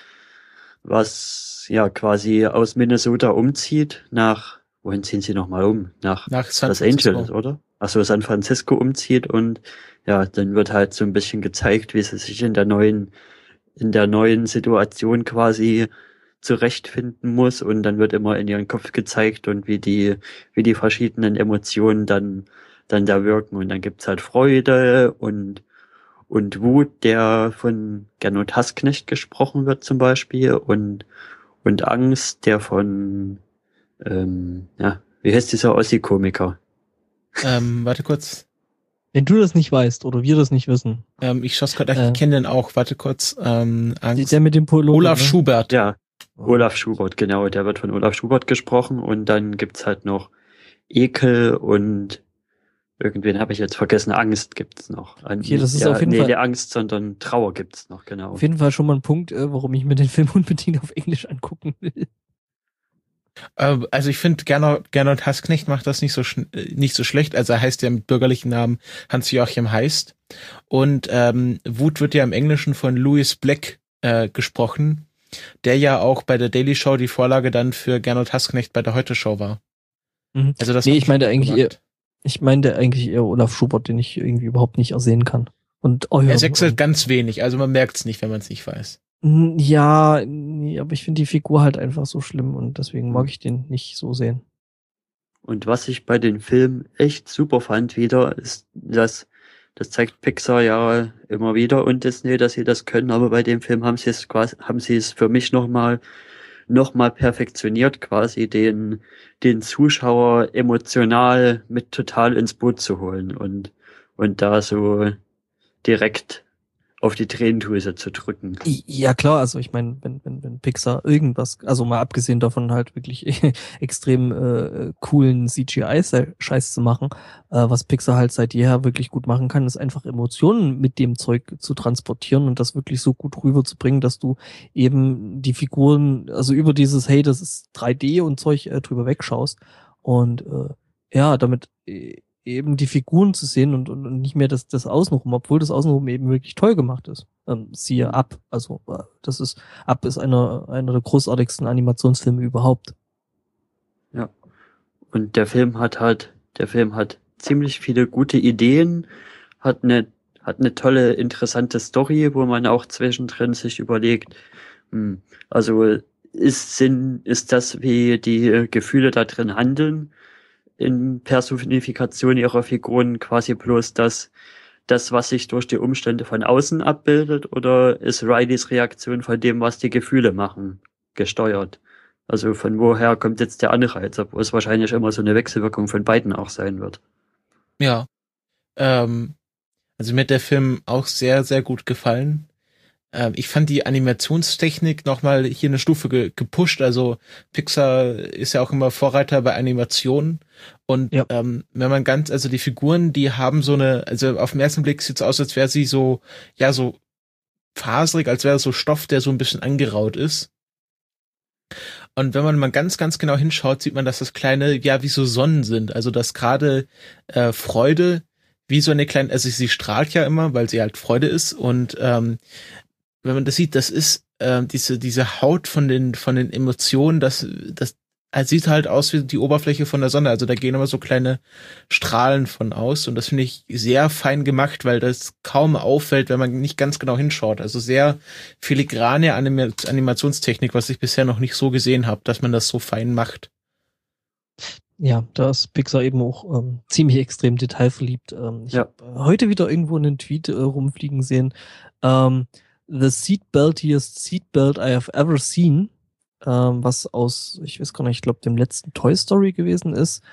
ja quasi aus Minnesota umzieht wohin ziehen sie nochmal um? Nach Los Angeles, oder? Achso, San Francisco umzieht, und ja, dann wird halt so ein bisschen gezeigt, wie sie sich in der neuen Situation quasi zurechtfinden muss, und dann wird immer in ihren Kopf gezeigt und wie die verschiedenen Emotionen dann da wirken, und dann gibt's halt Freude und Wut, der von Gernot Hassknecht gesprochen wird zum Beispiel, und Angst, der von wie heißt dieser Ossi-Komiker? Warte kurz. Wenn du das nicht weißt oder wir das nicht wissen. Ich schaue es gerade, ich kenne den auch. Warte kurz. Angst. Der mit dem Pullover. Olaf Schubert. Ja, Olaf Schubert, genau, der wird von Olaf Schubert gesprochen und dann gibt's halt noch Ekel und irgendwen habe ich jetzt vergessen, Angst gibt's noch. Okay, das ist auf jeden Fall. Nicht Angst, sondern Trauer gibt's noch, genau. Auf jeden Fall schon mal ein Punkt, warum ich mir den Film unbedingt auf Englisch angucken will. Also ich finde, Gernot Hassknecht macht das nicht so schlecht. Also er heißt ja mit bürgerlichen Namen Hans-Joachim Heist. Und Wut wird ja im Englischen von Louis Black gesprochen, der ja auch bei der Daily Show die Vorlage dann für Gernot Hassknecht bei der Heute-Show war. Mhm. Also das ich meinte eigentlich eher Olaf Schubert, den ich irgendwie überhaupt nicht ersehen kann. Und er wechselt ganz wenig, also man merkt es nicht, wenn man es nicht weiß. Ja, nee, aber ich finde die Figur halt einfach so schlimm und deswegen mag ich den nicht so sehen. Und was ich bei den Filmen echt super fand wieder, ist, das zeigt Pixar ja immer wieder und Disney, dass sie das können, aber bei dem Film haben sie es für mich noch mal perfektioniert, quasi den Zuschauer emotional mit total ins Boot zu holen und da so direkt auf die Tränendrüse zu drücken. Ja klar, also ich meine, wenn Pixar irgendwas, also mal abgesehen davon halt wirklich extrem coolen CGI-Scheiß zu machen, was Pixar halt seit jeher wirklich gut machen kann, ist einfach Emotionen mit dem Zeug zu transportieren und das wirklich so gut rüberzubringen, dass du eben die Figuren, also über dieses, hey, das ist 3D und Zeug drüber wegschaust und ja, damit eben die Figuren zu sehen und nicht mehr das Außenrum, obwohl das Außenrum eben wirklich toll gemacht ist. Siehe Up, also Up ist einer der großartigsten Animationsfilme überhaupt. Ja. Und der Film hat ziemlich viele gute Ideen, hat eine tolle, interessante Story, wo man auch zwischendrin sich überlegt, also ist das, wie die Gefühle da drin handeln, in Personifikation ihrer Figuren quasi bloß das, was sich durch die Umstände von außen abbildet, oder ist Rileys Reaktion von dem, was die Gefühle machen, gesteuert? Also von woher kommt jetzt der Anreiz, obwohl es wahrscheinlich immer so eine Wechselwirkung von beiden auch sein wird. Ja. Also mir hat der Film auch sehr, sehr gut gefallen. Ich fand die Animationstechnik nochmal hier eine Stufe gepusht. Also Pixar ist ja auch immer Vorreiter bei Animationen. Und ja. Wenn man also die Figuren, die haben so eine, also auf den ersten Blick sieht es aus, als wäre sie so, ja, so faserig, als wäre so Stoff, der so ein bisschen angeraut ist. Und wenn man mal ganz, ganz genau hinschaut, sieht man, dass das kleine, ja, wie so Sonnen sind. Also dass gerade Freude wie so eine kleine, also sie strahlt ja immer, weil sie halt Freude ist. Und wenn man das sieht, das ist diese Haut von den Emotionen, das sieht halt aus wie die Oberfläche von der Sonne. Also da gehen immer so kleine Strahlen von aus. Und das finde ich sehr fein gemacht, weil das kaum auffällt, wenn man nicht ganz genau hinschaut. Also sehr filigrane Animationstechnik, was ich bisher noch nicht so gesehen habe, dass man das so fein macht. Ja, da ist Pixar eben auch ziemlich extrem detailverliebt. Ich habe heute wieder irgendwo einen Tweet rumfliegen sehen. The seatbeltiest seatbelt I have ever seen. Was aus, ich weiß gar nicht, ich glaube, dem letzten Toy Story gewesen ist,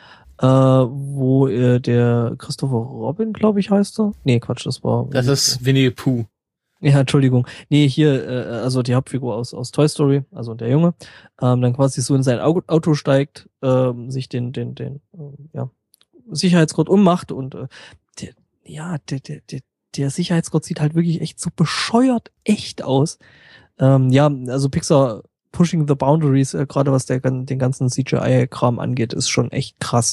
wo der Christopher Robin, glaube ich, heißt er. Nee, Quatsch, das ist Winnie Pooh. Ja, Entschuldigung. Nee, hier, also die Hauptfigur aus Toy Story, also der Junge, dann quasi so in sein Auto steigt, sich den Sicherheitsgurt ummacht und der Sicherheitsgurt sieht halt wirklich echt so bescheuert echt aus. Also Pixar pushing the boundaries, gerade was den ganzen CGI-Kram angeht, ist schon echt krass.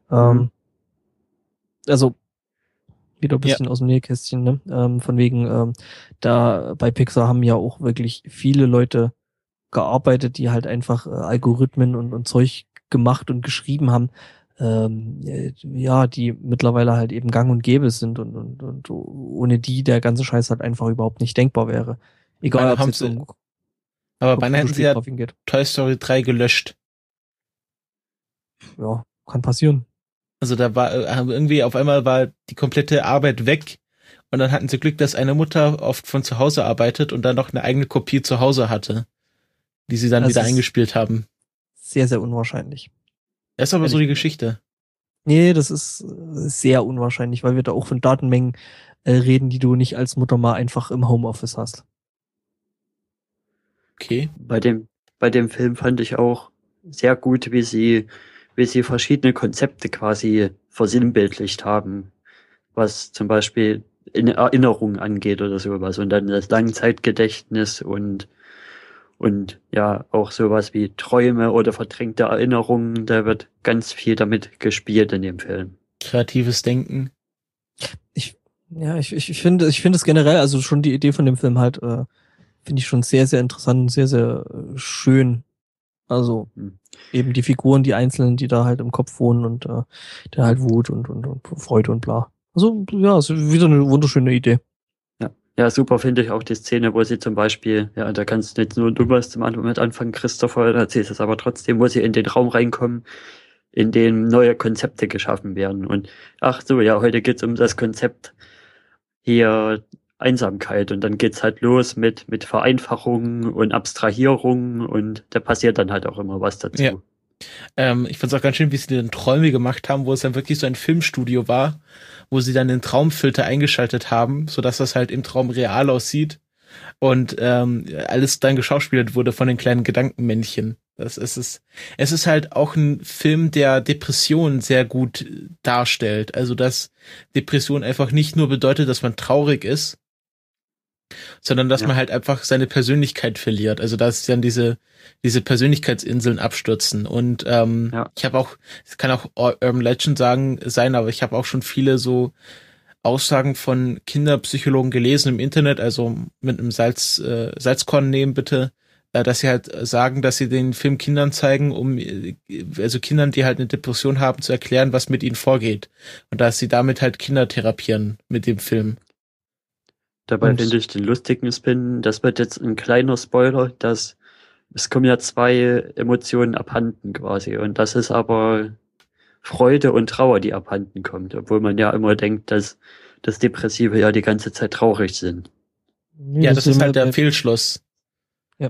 Also wieder ein bisschen aus dem Nähkästchen, ne? Von wegen, da bei Pixar haben ja auch wirklich viele Leute gearbeitet, die halt einfach Algorithmen und Zeug gemacht und geschrieben haben, die mittlerweile halt eben gang und gäbe sind und ohne die der ganze Scheiß halt einfach überhaupt nicht denkbar wäre. Egal, ob es jetzt aber wann hätten sie ja Toy Story 3 gelöscht? Ja, kann passieren. Also da war irgendwie auf einmal war die komplette Arbeit weg und dann hatten sie Glück, dass eine Mutter oft von zu Hause arbeitet und dann noch eine eigene Kopie zu Hause hatte, die sie dann wieder eingespielt haben. Sehr, sehr unwahrscheinlich. Das ist aber so die Geschichte. Nee, das ist sehr unwahrscheinlich, weil wir da auch von Datenmengen reden, die du nicht als Mutter mal einfach im Homeoffice hast. Okay. Bei dem bei dem Film fand ich auch sehr gut, wie sie verschiedene Konzepte quasi versinnbildlicht haben, was zum Beispiel in Erinnerung angeht oder sowas und dann das Langzeitgedächtnis und ja, auch sowas wie Träume oder verdrängte Erinnerungen, da wird ganz viel damit gespielt in dem Film. Kreatives Denken. Ich finde es generell, also schon die Idee von dem Film halt, finde ich schon sehr, sehr interessant und sehr, sehr schön. Also eben die Figuren, die Einzelnen, die da halt im Kopf wohnen und der halt Wut und Freude und bla. Also ja, es ist wieder eine wunderschöne Idee. Ja, super finde ich auch die Szene, wo sie zum Beispiel, ja, da kannst du jetzt nur du was mit anfangen, Christopher, da erzählst du es aber trotzdem, wo sie in den Raum reinkommen, in dem neue Konzepte geschaffen werden. Und ach so, ja, heute geht's um das Konzept hier Einsamkeit und dann geht's halt los mit Vereinfachung und Abstrahierung und da passiert dann halt auch immer was dazu. Ja. Ich fand's auch ganz schön, wie sie dann Träume gemacht haben, wo es dann wirklich so ein Filmstudio war, wo sie dann den Traumfilter eingeschaltet haben, sodass das halt im Traum real aussieht und alles dann geschauspielert wurde von den kleinen Gedankenmännchen. Es ist halt auch ein Film, der Depressionen sehr gut darstellt. Also dass Depression einfach nicht nur bedeutet, dass man traurig ist, sondern dass man halt einfach seine Persönlichkeit verliert. Also dass dann diese Persönlichkeitsinseln abstürzen. Und ich habe auch, es kann auch Urban Legend sein, aber ich habe auch schon viele so Aussagen von Kinderpsychologen gelesen im Internet, also mit einem Salzkorn nehmen bitte, dass sie halt sagen, dass sie den Film Kindern zeigen, also Kindern, die halt eine Depression haben, zu erklären, was mit ihnen vorgeht. Und dass sie damit halt Kinder therapieren mit dem Film. Dabei finde ich den lustigen Spin, das wird jetzt ein kleiner Spoiler, dass es kommen ja zwei Emotionen abhanden quasi und das ist aber Freude und Trauer, die abhanden kommt, obwohl man ja immer denkt, dass das Depressive ja die ganze Zeit traurig sind. Ja, das ist halt der Fehlschluss. Ja.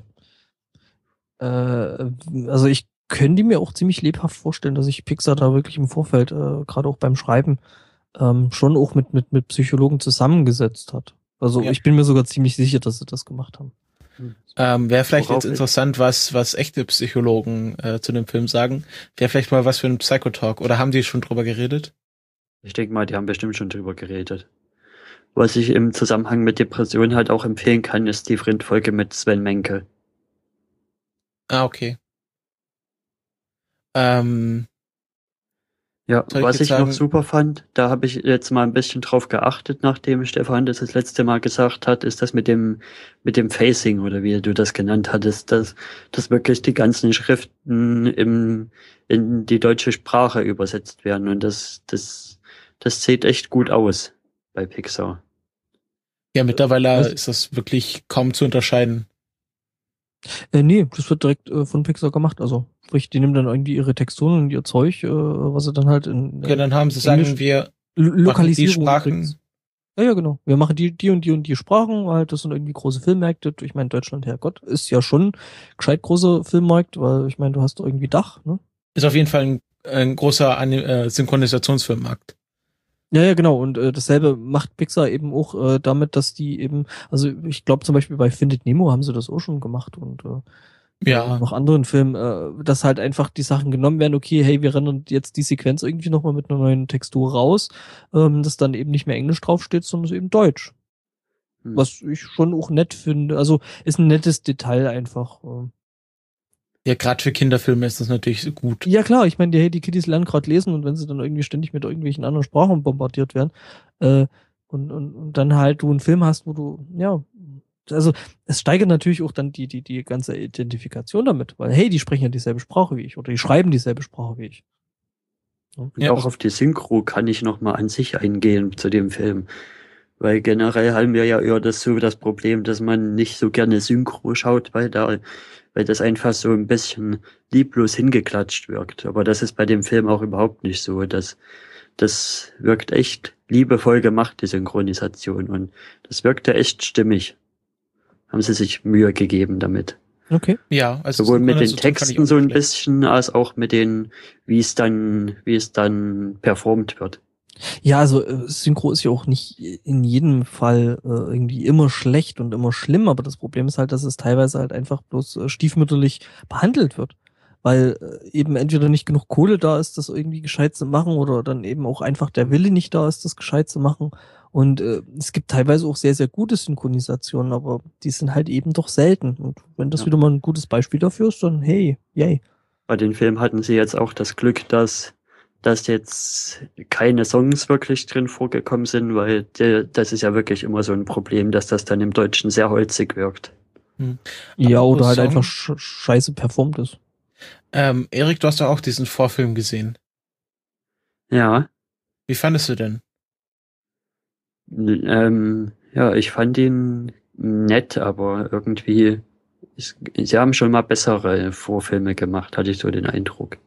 Also ich könnte mir auch ziemlich lebhaft vorstellen, dass sich Pixar da wirklich im Vorfeld, gerade auch beim Schreiben, schon auch mit Psychologen zusammengesetzt hat. Also ich bin mir sogar ziemlich sicher, dass sie das gemacht haben. Wäre vielleicht jetzt interessant, was echte Psychologen zu dem Film sagen. Wäre vielleicht mal was für einen Psychotalk. Oder haben die schon drüber geredet? Ich denke mal, die haben bestimmt schon drüber geredet. Was ich im Zusammenhang mit Depressionen halt auch empfehlen kann, ist die Folge mit Sven Menke. Ah, okay. Ja, was ich noch super fand, da habe ich jetzt mal ein bisschen drauf geachtet, nachdem Stefan das letzte Mal gesagt hat, ist das mit dem Facing oder wie du das genannt hattest, dass wirklich die ganzen Schriften in die deutsche Sprache übersetzt werden und das sieht echt gut aus bei Pixar. Ja, mittlerweile ist das wirklich kaum zu unterscheiden. Nee, das wird direkt von Pixar gemacht. Also sprich, die nehmen dann irgendwie ihre Texturen und ihr Zeug, was sie dann halt in dann haben sie sagen, wir Lokalisierung die Sprachen. Ja, genau. Wir machen die und die Sprachen, weil das sind irgendwie große Filmmärkte. Ich meine, Deutschland, Herrgott, ist ja schon gescheit großer Filmmarkt, weil ich meine, du hast irgendwie Dach, ne? Ist auf jeden Fall ein großer Synchronisationsfilmmarkt. Ja, genau. Und dasselbe macht Pixar eben auch damit, dass die eben, also ich glaube zum Beispiel bei Findet Nemo haben sie das auch schon gemacht und noch anderen Filmen, dass halt einfach die Sachen genommen werden, okay, hey, wir rennen jetzt die Sequenz irgendwie nochmal mit einer neuen Textur raus, dass dann eben nicht mehr Englisch draufsteht, sondern eben Deutsch. Was ich schon auch nett finde. Also ist ein nettes Detail einfach. Ja, gerade für Kinderfilme ist das natürlich so gut. Ja klar, ich meine, die Kiddies lernen gerade lesen und wenn sie dann irgendwie ständig mit irgendwelchen anderen Sprachen bombardiert werden und dann halt du einen Film hast, wo du, ja, also es steigert natürlich auch dann die ganze Identifikation damit, weil hey, die sprechen ja dieselbe Sprache wie ich oder die schreiben dieselbe Sprache wie ich. Ja, auch auf die Synchro kann ich noch mal an sich eingehen zu dem Film. Weil generell haben wir ja eher das Problem, dass man nicht so gerne Synchro schaut, weil das einfach so ein bisschen lieblos hingeklatscht wirkt. Aber das ist bei dem Film auch überhaupt nicht so. Das wirkt echt liebevoll gemacht, die Synchronisation. Und das wirkte echt stimmig. Haben sie sich Mühe gegeben damit. Okay. Ja, also sowohl mit den Texten so ein bisschen, als auch mit den, wie es dann performt wird. Ja, also Synchro ist ja auch nicht in jedem Fall irgendwie immer schlecht und immer schlimm, aber das Problem ist halt, dass es teilweise halt einfach bloß stiefmütterlich behandelt wird. Weil eben entweder nicht genug Kohle da ist, das irgendwie gescheit zu machen, oder dann eben auch einfach der Wille nicht da ist, das gescheit zu machen. Und es gibt teilweise auch sehr, sehr gute Synchronisationen, aber die sind halt eben doch selten. Und wenn das wieder mal ein gutes Beispiel dafür ist, dann hey, yay. Bei den Filmen hatten sie jetzt auch das Glück, dass jetzt keine Songs wirklich drin vorgekommen sind, weil das ist ja wirklich immer so ein Problem, dass das dann im Deutschen sehr holzig wirkt. Ja, Apropos oder halt Song. einfach scheiße performt ist. Erik, du hast doch auch diesen Vorfilm gesehen. Ja, Wie fandest du denn? ja, ich fand ihn nett, aber irgendwie, sie haben schon mal bessere Vorfilme gemacht, hatte ich so den Eindruck.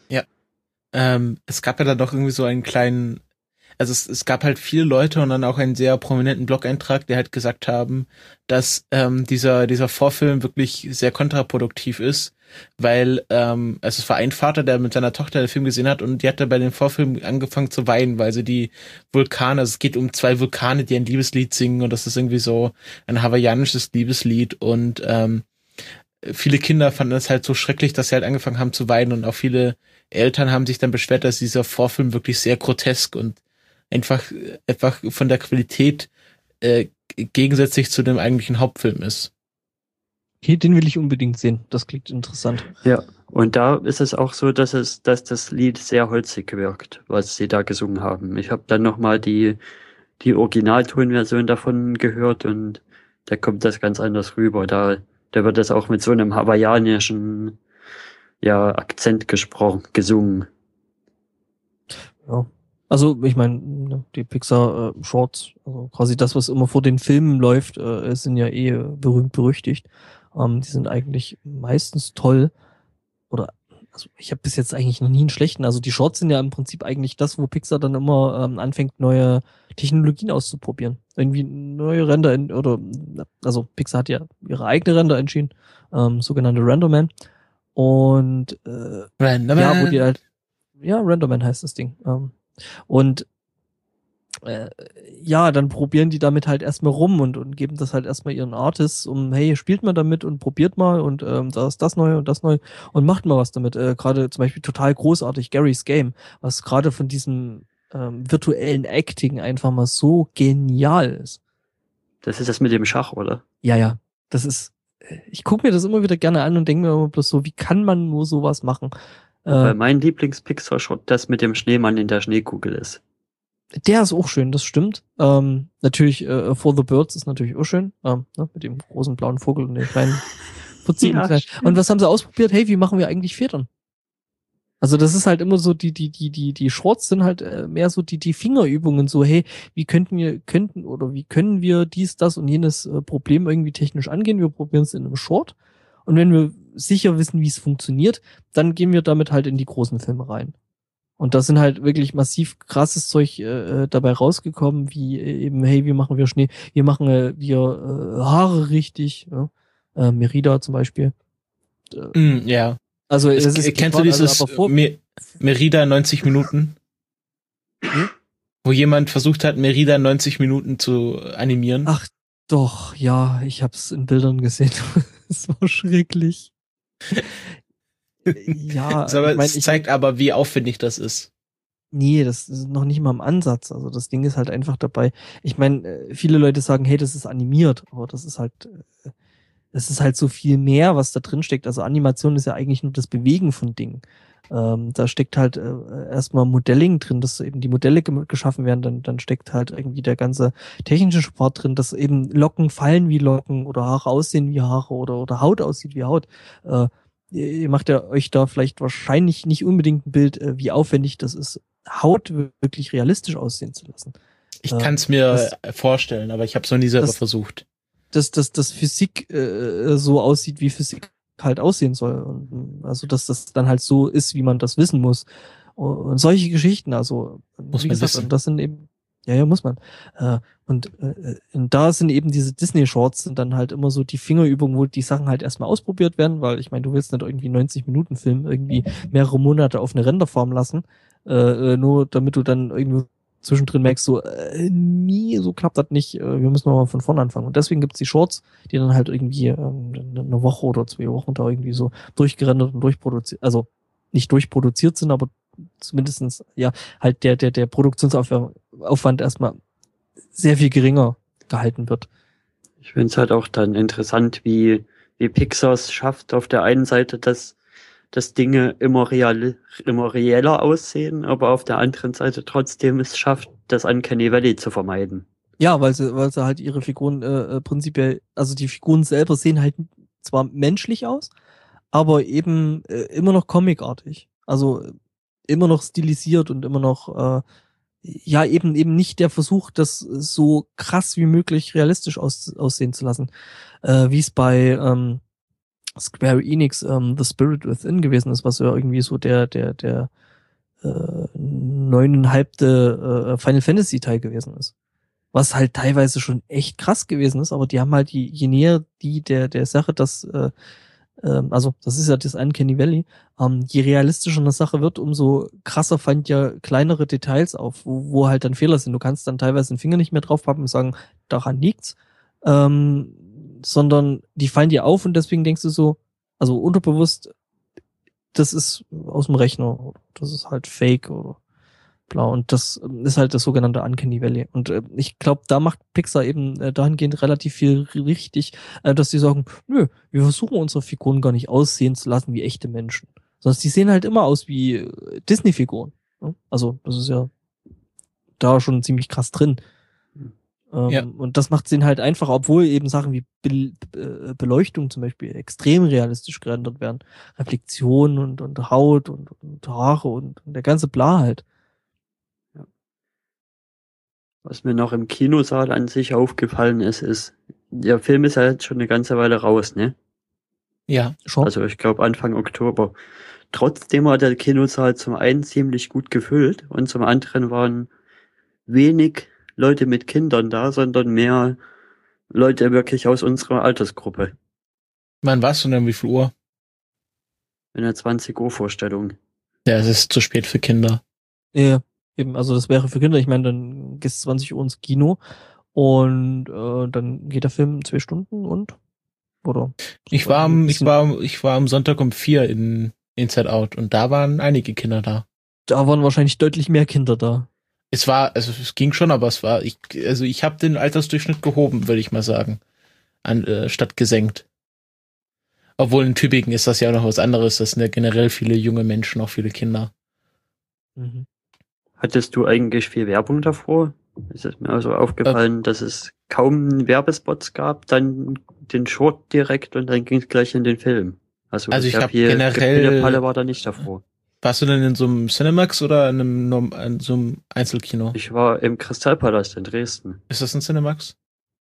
Es gab ja dann doch irgendwie so einen kleinen, also es gab halt viele Leute und dann auch einen sehr prominenten Blog-Eintrag, der halt gesagt haben, dass dieser Vorfilm wirklich sehr kontraproduktiv ist, weil also es war ein Vater, der mit seiner Tochter den Film gesehen hat und die hat dann bei dem Vorfilm angefangen zu weinen, weil sie die Vulkane, also es geht um 2 Vulkane, die ein Liebeslied singen und das ist irgendwie so ein hawaiianisches Liebeslied und viele Kinder fanden es halt so schrecklich, dass sie halt angefangen haben zu weinen und auch viele Eltern haben sich dann beschwert, dass dieser Vorfilm wirklich sehr grotesk und einfach von der Qualität gegensätzlich zu dem eigentlichen Hauptfilm ist. Okay, den will ich unbedingt sehen. Das klingt interessant. Ja, und da ist es auch so, dass das Lied sehr holzig wirkt, was sie da gesungen haben. Ich habe dann nochmal die Originaltonversion davon gehört und da kommt das ganz anders rüber. Da wird das auch mit so einem hawaiianischen Akzent gesungen. Ja. Also, ich meine, die Pixar Shorts, also quasi das, was immer vor den Filmen läuft, sind ja berühmt berüchtigt. Die sind eigentlich meistens toll. Oder, also ich habe bis jetzt eigentlich noch nie einen schlechten. Also die Shorts sind ja im Prinzip eigentlich das, wo Pixar dann immer anfängt, neue Technologien auszuprobieren. Irgendwie neue Render also Pixar hat ja ihre eigene Render entschieden, sogenannte Renderman. Und Renderman. ja, wo die halt, ja, Renderman heißt das Ding. Und ja, dann probieren die damit halt erstmal rum und geben das halt erstmal ihren Artists, hey, spielt mal damit und probiert mal und da ist das neu und macht mal was damit. Gerade zum Beispiel total großartig Gary's Game, was gerade von diesem virtuellen Acting einfach mal so genial ist. Das ist das mit dem Schach, oder? Ja, das ist, ich gucke mir das immer wieder gerne an und denke mir immer bloß so, wie kann man nur sowas machen? Weil mein Lieblings-Pixar-Shot das mit dem Schneemann in der Schneekugel ist. Der ist auch schön, das stimmt. Natürlich, For the Birds ist natürlich auch schön, mit dem großen blauen Vogel und den kleinen putzigen. Ja, und was haben sie ausprobiert? Hey, wie machen wir eigentlich Federn? Also das ist halt immer so, die Shorts sind halt mehr so die Fingerübungen, so, hey, wie können wir dies, das und jenes Problem irgendwie technisch angehen? Wir probieren es in einem Short. Und wenn wir sicher wissen, wie es funktioniert, dann gehen wir damit halt in die großen Filme rein. Und da sind halt wirklich massiv krasses Zeug dabei rausgekommen, wie eben, hey, wie machen wir Schnee, wie machen wir Haare richtig, ja? Merida zum Beispiel. Ja. Also kennst du dieses Merida 90 Minuten? Wo jemand versucht hat, Merida 90 Minuten zu animieren? Ach doch, ja, ich hab's in Bildern gesehen. Es war schrecklich. Ja, es zeigt aber, wie aufwendig das ist. Nee, das ist noch nicht mal im Ansatz. Also das Ding ist halt einfach dabei. Ich meine, viele Leute sagen, hey, das ist animiert, aber das ist halt so viel mehr, was da drin steckt. Also Animation ist ja eigentlich nur das Bewegen von Dingen. Da steckt halt erstmal Modelling drin, dass eben die Modelle geschaffen werden, dann steckt halt irgendwie der ganze technische Part drin, dass eben Locken fallen wie Locken oder Haare aussehen wie Haare oder Haut aussieht wie Haut. Ihr macht ja euch da vielleicht wahrscheinlich nicht unbedingt ein Bild, wie aufwendig das ist, Haut wirklich realistisch aussehen zu lassen. Ich kann es mir vorstellen, aber ich habe es noch nie selber versucht. Dass Physik so aussieht, wie Physik halt aussehen soll. Und, also dass das dann halt so ist, wie man das wissen muss. Und solche Geschichten, also muss wie man gesagt, wissen. und das sind eben, ja, muss man. Und da sind eben diese Disney-Shorts sind dann halt immer so die Fingerübungen, wo die Sachen halt erstmal ausprobiert werden, weil ich meine, du willst nicht irgendwie 90-Minuten-Film irgendwie mehrere Monate auf eine Renderfarm lassen, nur damit du dann irgendwie zwischendrin merkst du, nie, so klappt das nicht, wir müssen nochmal von vorne anfangen. Und deswegen gibt's die Shorts, die dann halt irgendwie eine Woche oder 2 Wochen da irgendwie so durchgerendert und durchproduziert, also nicht durchproduziert sind, aber zumindestens ja, halt der Produktionsaufwand erstmal sehr viel geringer gehalten wird. Ich finde es halt auch dann interessant, wie Pixar es schafft, auf der einen Seite, dass Dinge immer reeller aussehen, aber auf der anderen Seite trotzdem es schafft, das Uncanny Valley zu vermeiden. Ja, weil sie halt ihre Figuren prinzipiell, also die Figuren selber sehen halt zwar menschlich aus, aber eben immer noch comicartig. Also immer noch stilisiert und immer noch ja eben nicht der Versuch, das so krass wie möglich realistisch aussehen zu lassen, wie es bei Square Enix The Spirit Within gewesen ist, was ja irgendwie so der 9,5. Final Fantasy Teil gewesen ist. Was halt teilweise schon echt krass gewesen ist, aber die haben halt je näher die der Sache, dass also das ist ja das Uncanny Valley, je realistischer eine Sache wird, umso krasser fand ja kleinere Details auf, wo halt dann Fehler sind. Du kannst dann teilweise den Finger nicht mehr draufpappen und sagen, daran liegt's, sondern die fallen dir auf und deswegen denkst du so, also unterbewusst, das ist aus dem Rechner, das ist halt Fake oder blau und das ist halt das sogenannte Uncanny Valley und ich glaube, da macht Pixar eben dahingehend relativ viel richtig, dass die sagen, nö, wir versuchen unsere Figuren gar nicht aussehen zu lassen wie echte Menschen, sondern die sehen halt immer aus wie Disney-Figuren, ne? Also das ist ja da schon ziemlich krass drin. Ja. Und das macht es ihnen halt einfach, obwohl eben Sachen wie Beleuchtung zum Beispiel extrem realistisch gerendert werden. Reflexion und Haut und Haare und der ganze Bla halt. Ja. Was mir noch im Kinosaal an sich aufgefallen ist, der Film ist ja jetzt schon eine ganze Weile raus, ne? Ja, schon. Also ich glaube Anfang Oktober. Trotzdem war der Kinosaal zum einen ziemlich gut gefüllt und zum anderen waren wenig Leute mit Kindern da, sondern mehr Leute wirklich aus unserer Altersgruppe. Wann warst du denn, wie viel Uhr? In der 20 Uhr Vorstellung. Ja, es ist zu spät für Kinder. Ja, eben, also das wäre für Kinder, ich meine, dann gehst du 20 Uhr ins Kino und dann geht der Film 2 Stunden und oder? Ich war am Sonntag um 4 in Inside Out und da waren einige Kinder da. Da waren wahrscheinlich deutlich mehr Kinder da. Es ging schon, aber ich habe den Altersdurchschnitt gehoben, würde ich mal sagen, statt gesenkt. Obwohl in Tübingen ist das ja noch was anderes, das sind ja generell viele junge Menschen, auch viele Kinder. Mhm. Hattest du eigentlich viel Werbung davor? Ist es mir also aufgefallen, dass es kaum Werbespots gab, dann den Short direkt und dann ging es gleich in den Film. Also ich habe generell... Der Palle war da nicht davor. Warst du denn in so einem Cinemax oder in so einem Einzelkino? Ich war im Kristallpalast in Dresden. Ist das ein Cinemax?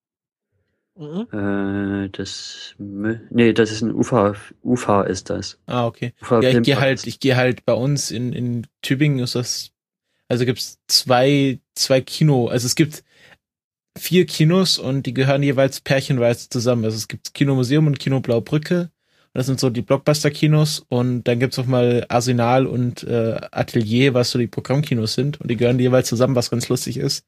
Mhm. Das ist ein UFA ist das. Ah, okay. UFA Ja, ich gehe halt bei uns in Tübingen ist das, also gibt's zwei Kino, also es gibt 4 Kinos und die gehören jeweils pärchenweise zusammen. Also es gibt Kino Museum und Kino Blaubrücke. Das sind so die Blockbuster-Kinos und dann gibt's auch mal Arsenal und Atelier, was so die Programmkinos sind und die gehören jeweils zusammen, was ganz lustig ist.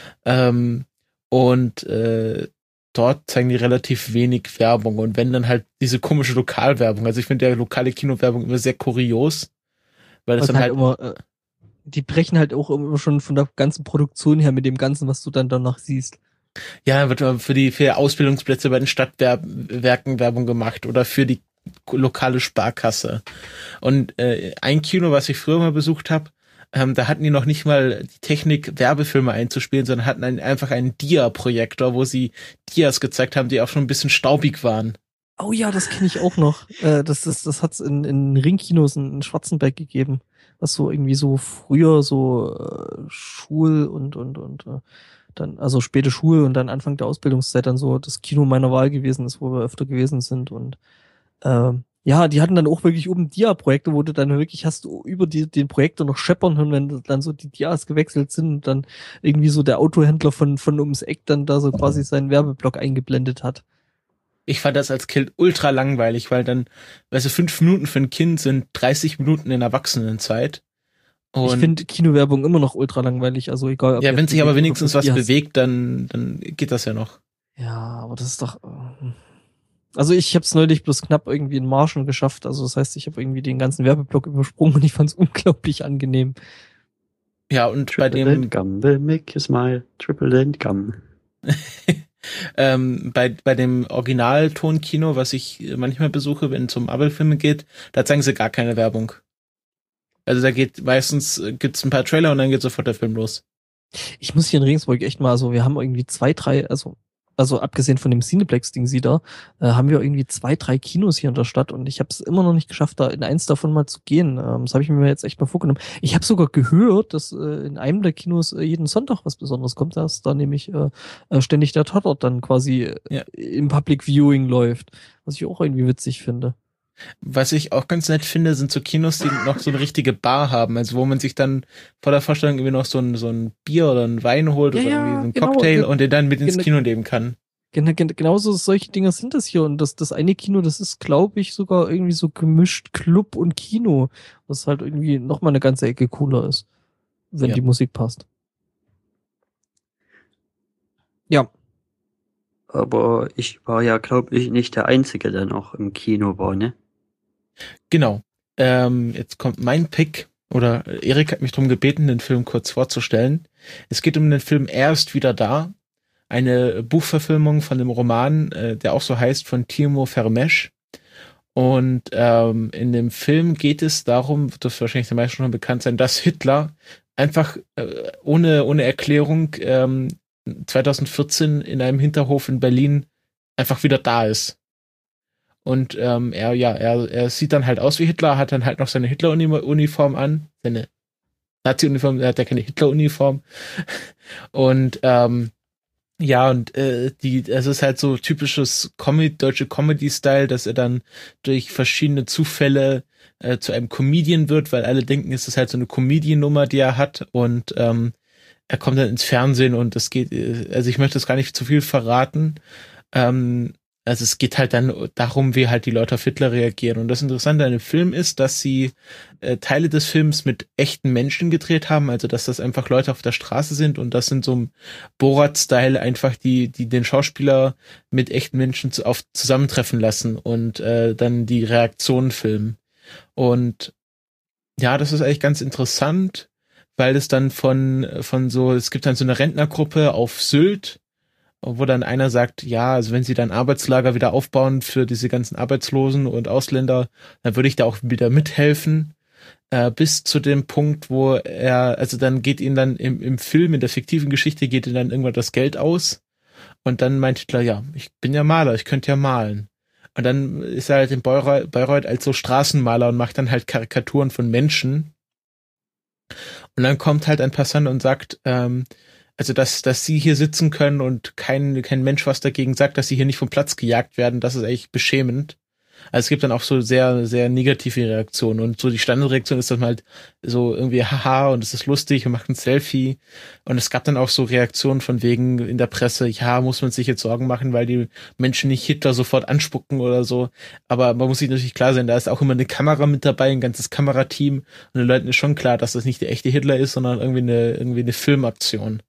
Dort zeigen die relativ wenig Werbung und wenn dann halt diese komische Lokalwerbung. Also ich finde ja lokale Kinowerbung immer sehr kurios, weil das dann halt immer, die brechen halt auch immer schon von der ganzen Produktion her mit dem Ganzen, was du dann danach siehst. Ja, wird für Ausbildungsplätze bei den Stadtwerken Werbung gemacht oder für die lokale Sparkasse. Und ein Kino, was ich früher mal besucht habe, da hatten die noch nicht mal die Technik, Werbefilme einzuspielen, sondern hatten einfach einen Dia-Projektor, wo sie Dias gezeigt haben, die auch schon ein bisschen staubig waren. Oh ja, das kenne ich auch noch. Das hat's in Ringkinos in Schwarzenberg gegeben, was so irgendwie so früher so Schul und dann, also späte Schule und dann Anfang der Ausbildungszeit dann so das Kino meiner Wahl gewesen ist, wo wir öfter gewesen sind und ja, die hatten dann auch wirklich oben Dia-Projekte, wo du dann wirklich hast du über den Projektor noch scheppern hören, wenn dann so die Dias gewechselt sind und dann irgendwie so der Autohändler von ums Eck dann da so quasi seinen Werbeblock eingeblendet hat. Ich fand das als Kind ultra langweilig, weil dann, weißt du, 5 Minuten für ein Kind sind 30 Minuten in Erwachsenenzeit. Und ich finde Kinowerbung immer noch ultra langweilig, also egal. Ob ja, jetzt wenn sich aber bewegt wenigstens oder was Folie hast. bewegt, dann geht das ja noch. Ja, aber das ist doch. Also ich habe es neulich bloß knapp irgendwie in Marschen geschafft. Also das heißt, ich habe irgendwie den ganzen Werbeblock übersprungen und ich fand es unglaublich angenehm. Ja, und bei Triple dem Dent Gum will make you smile. Triple Dent Gum. bei dem Originaltonkino, was ich manchmal besuche, wenn es um Marvel-Filme geht, da zeigen sie gar keine Werbung. Also da gibt's ein paar Trailer und dann geht sofort der Film los. Ich muss hier in Regensburg echt mal, also wir haben irgendwie 2, 3, also abgesehen von dem Cineplex-Ding sie da, haben wir irgendwie 2, 3 Kinos hier in der Stadt und ich habe es immer noch nicht geschafft, da in eins davon mal zu gehen. Das habe ich mir jetzt echt mal vorgenommen. Ich habe sogar gehört, dass in einem der Kinos jeden Sonntag was Besonderes kommt, dass da nämlich ständig der Tatort dann quasi im Public Viewing läuft, was ich auch irgendwie witzig finde. Was ich auch ganz nett finde, sind so Kinos, die noch so eine richtige Bar haben, also wo man sich dann vor der Vorstellung irgendwie noch so ein Bier oder einen Wein holt oder irgendwie so einen Cocktail und den dann mit ins Kino nehmen kann. Genauso solche Dinger sind das hier und das eine Kino, das ist, glaube ich, sogar irgendwie so gemischt Club und Kino, was halt irgendwie nochmal eine ganze Ecke cooler ist, wenn die Musik passt. Ja. Aber ich war ja, glaube ich, nicht der Einzige, der noch im Kino war, ne? Genau. Jetzt kommt mein Pick, oder Erik hat mich darum gebeten, den Film kurz vorzustellen. Es geht um den Film Er ist wieder da, eine Buchverfilmung von dem Roman, der auch so heißt, von Timo Vermesch. Und in dem Film geht es darum, wird das wahrscheinlich den meisten schon bekannt sein, dass Hitler einfach ohne Erklärung 2014 in einem Hinterhof in Berlin einfach wieder da ist. Und er sieht dann halt aus wie Hitler, hat dann halt noch seine Hitler-Uniform an, seine Nazi-Uniform, er hat ja keine Hitler-Uniform. Und es ist halt so typisches deutsche Comedy-Style, dass er dann durch verschiedene Zufälle zu einem Comedian wird, weil alle denken, es ist halt so eine Comedian-Nummer, die er hat, und er kommt dann ins Fernsehen und es geht, also ich möchte es gar nicht zu viel verraten, also es geht halt dann darum, wie halt die Leute auf Hitler reagieren. Und das Interessante an dem Film ist, dass sie Teile des Films mit echten Menschen gedreht haben, also dass das einfach Leute auf der Straße sind und das in so einem Borat-Style einfach die den Schauspieler mit echten Menschen zusammentreffen lassen und dann die Reaktionen filmen. Und ja, das ist eigentlich ganz interessant, weil es dann es gibt dann so eine Rentnergruppe auf Sylt, wo dann einer sagt, ja, also wenn sie dann Arbeitslager wieder aufbauen für diese ganzen Arbeitslosen und Ausländer, dann würde ich da auch wieder mithelfen, bis zu dem Punkt, wo dann geht ihnen dann im Film, in der fiktiven Geschichte, geht ihnen dann irgendwann das Geld aus und dann meint Hitler, ja, ich bin ja Maler, ich könnte ja malen. Und dann ist er halt in Bayreuth als so Straßenmaler und macht dann halt Karikaturen von Menschen. Und dann kommt halt ein Passant und sagt, also dass sie hier sitzen können und kein Mensch was dagegen sagt, dass sie hier nicht vom Platz gejagt werden, das ist echt beschämend. Also es gibt dann auch so sehr, sehr negative Reaktionen und so die Standardreaktion ist dann halt so irgendwie haha und es ist lustig und macht ein Selfie und es gab dann auch so Reaktionen von wegen in der Presse, ja, muss man sich jetzt Sorgen machen, weil die Menschen nicht Hitler sofort anspucken oder so, aber man muss sich natürlich klar sein, da ist auch immer eine Kamera mit dabei, ein ganzes Kamerateam und den Leuten ist schon klar, dass das nicht der echte Hitler ist, sondern irgendwie eine Filmaktion.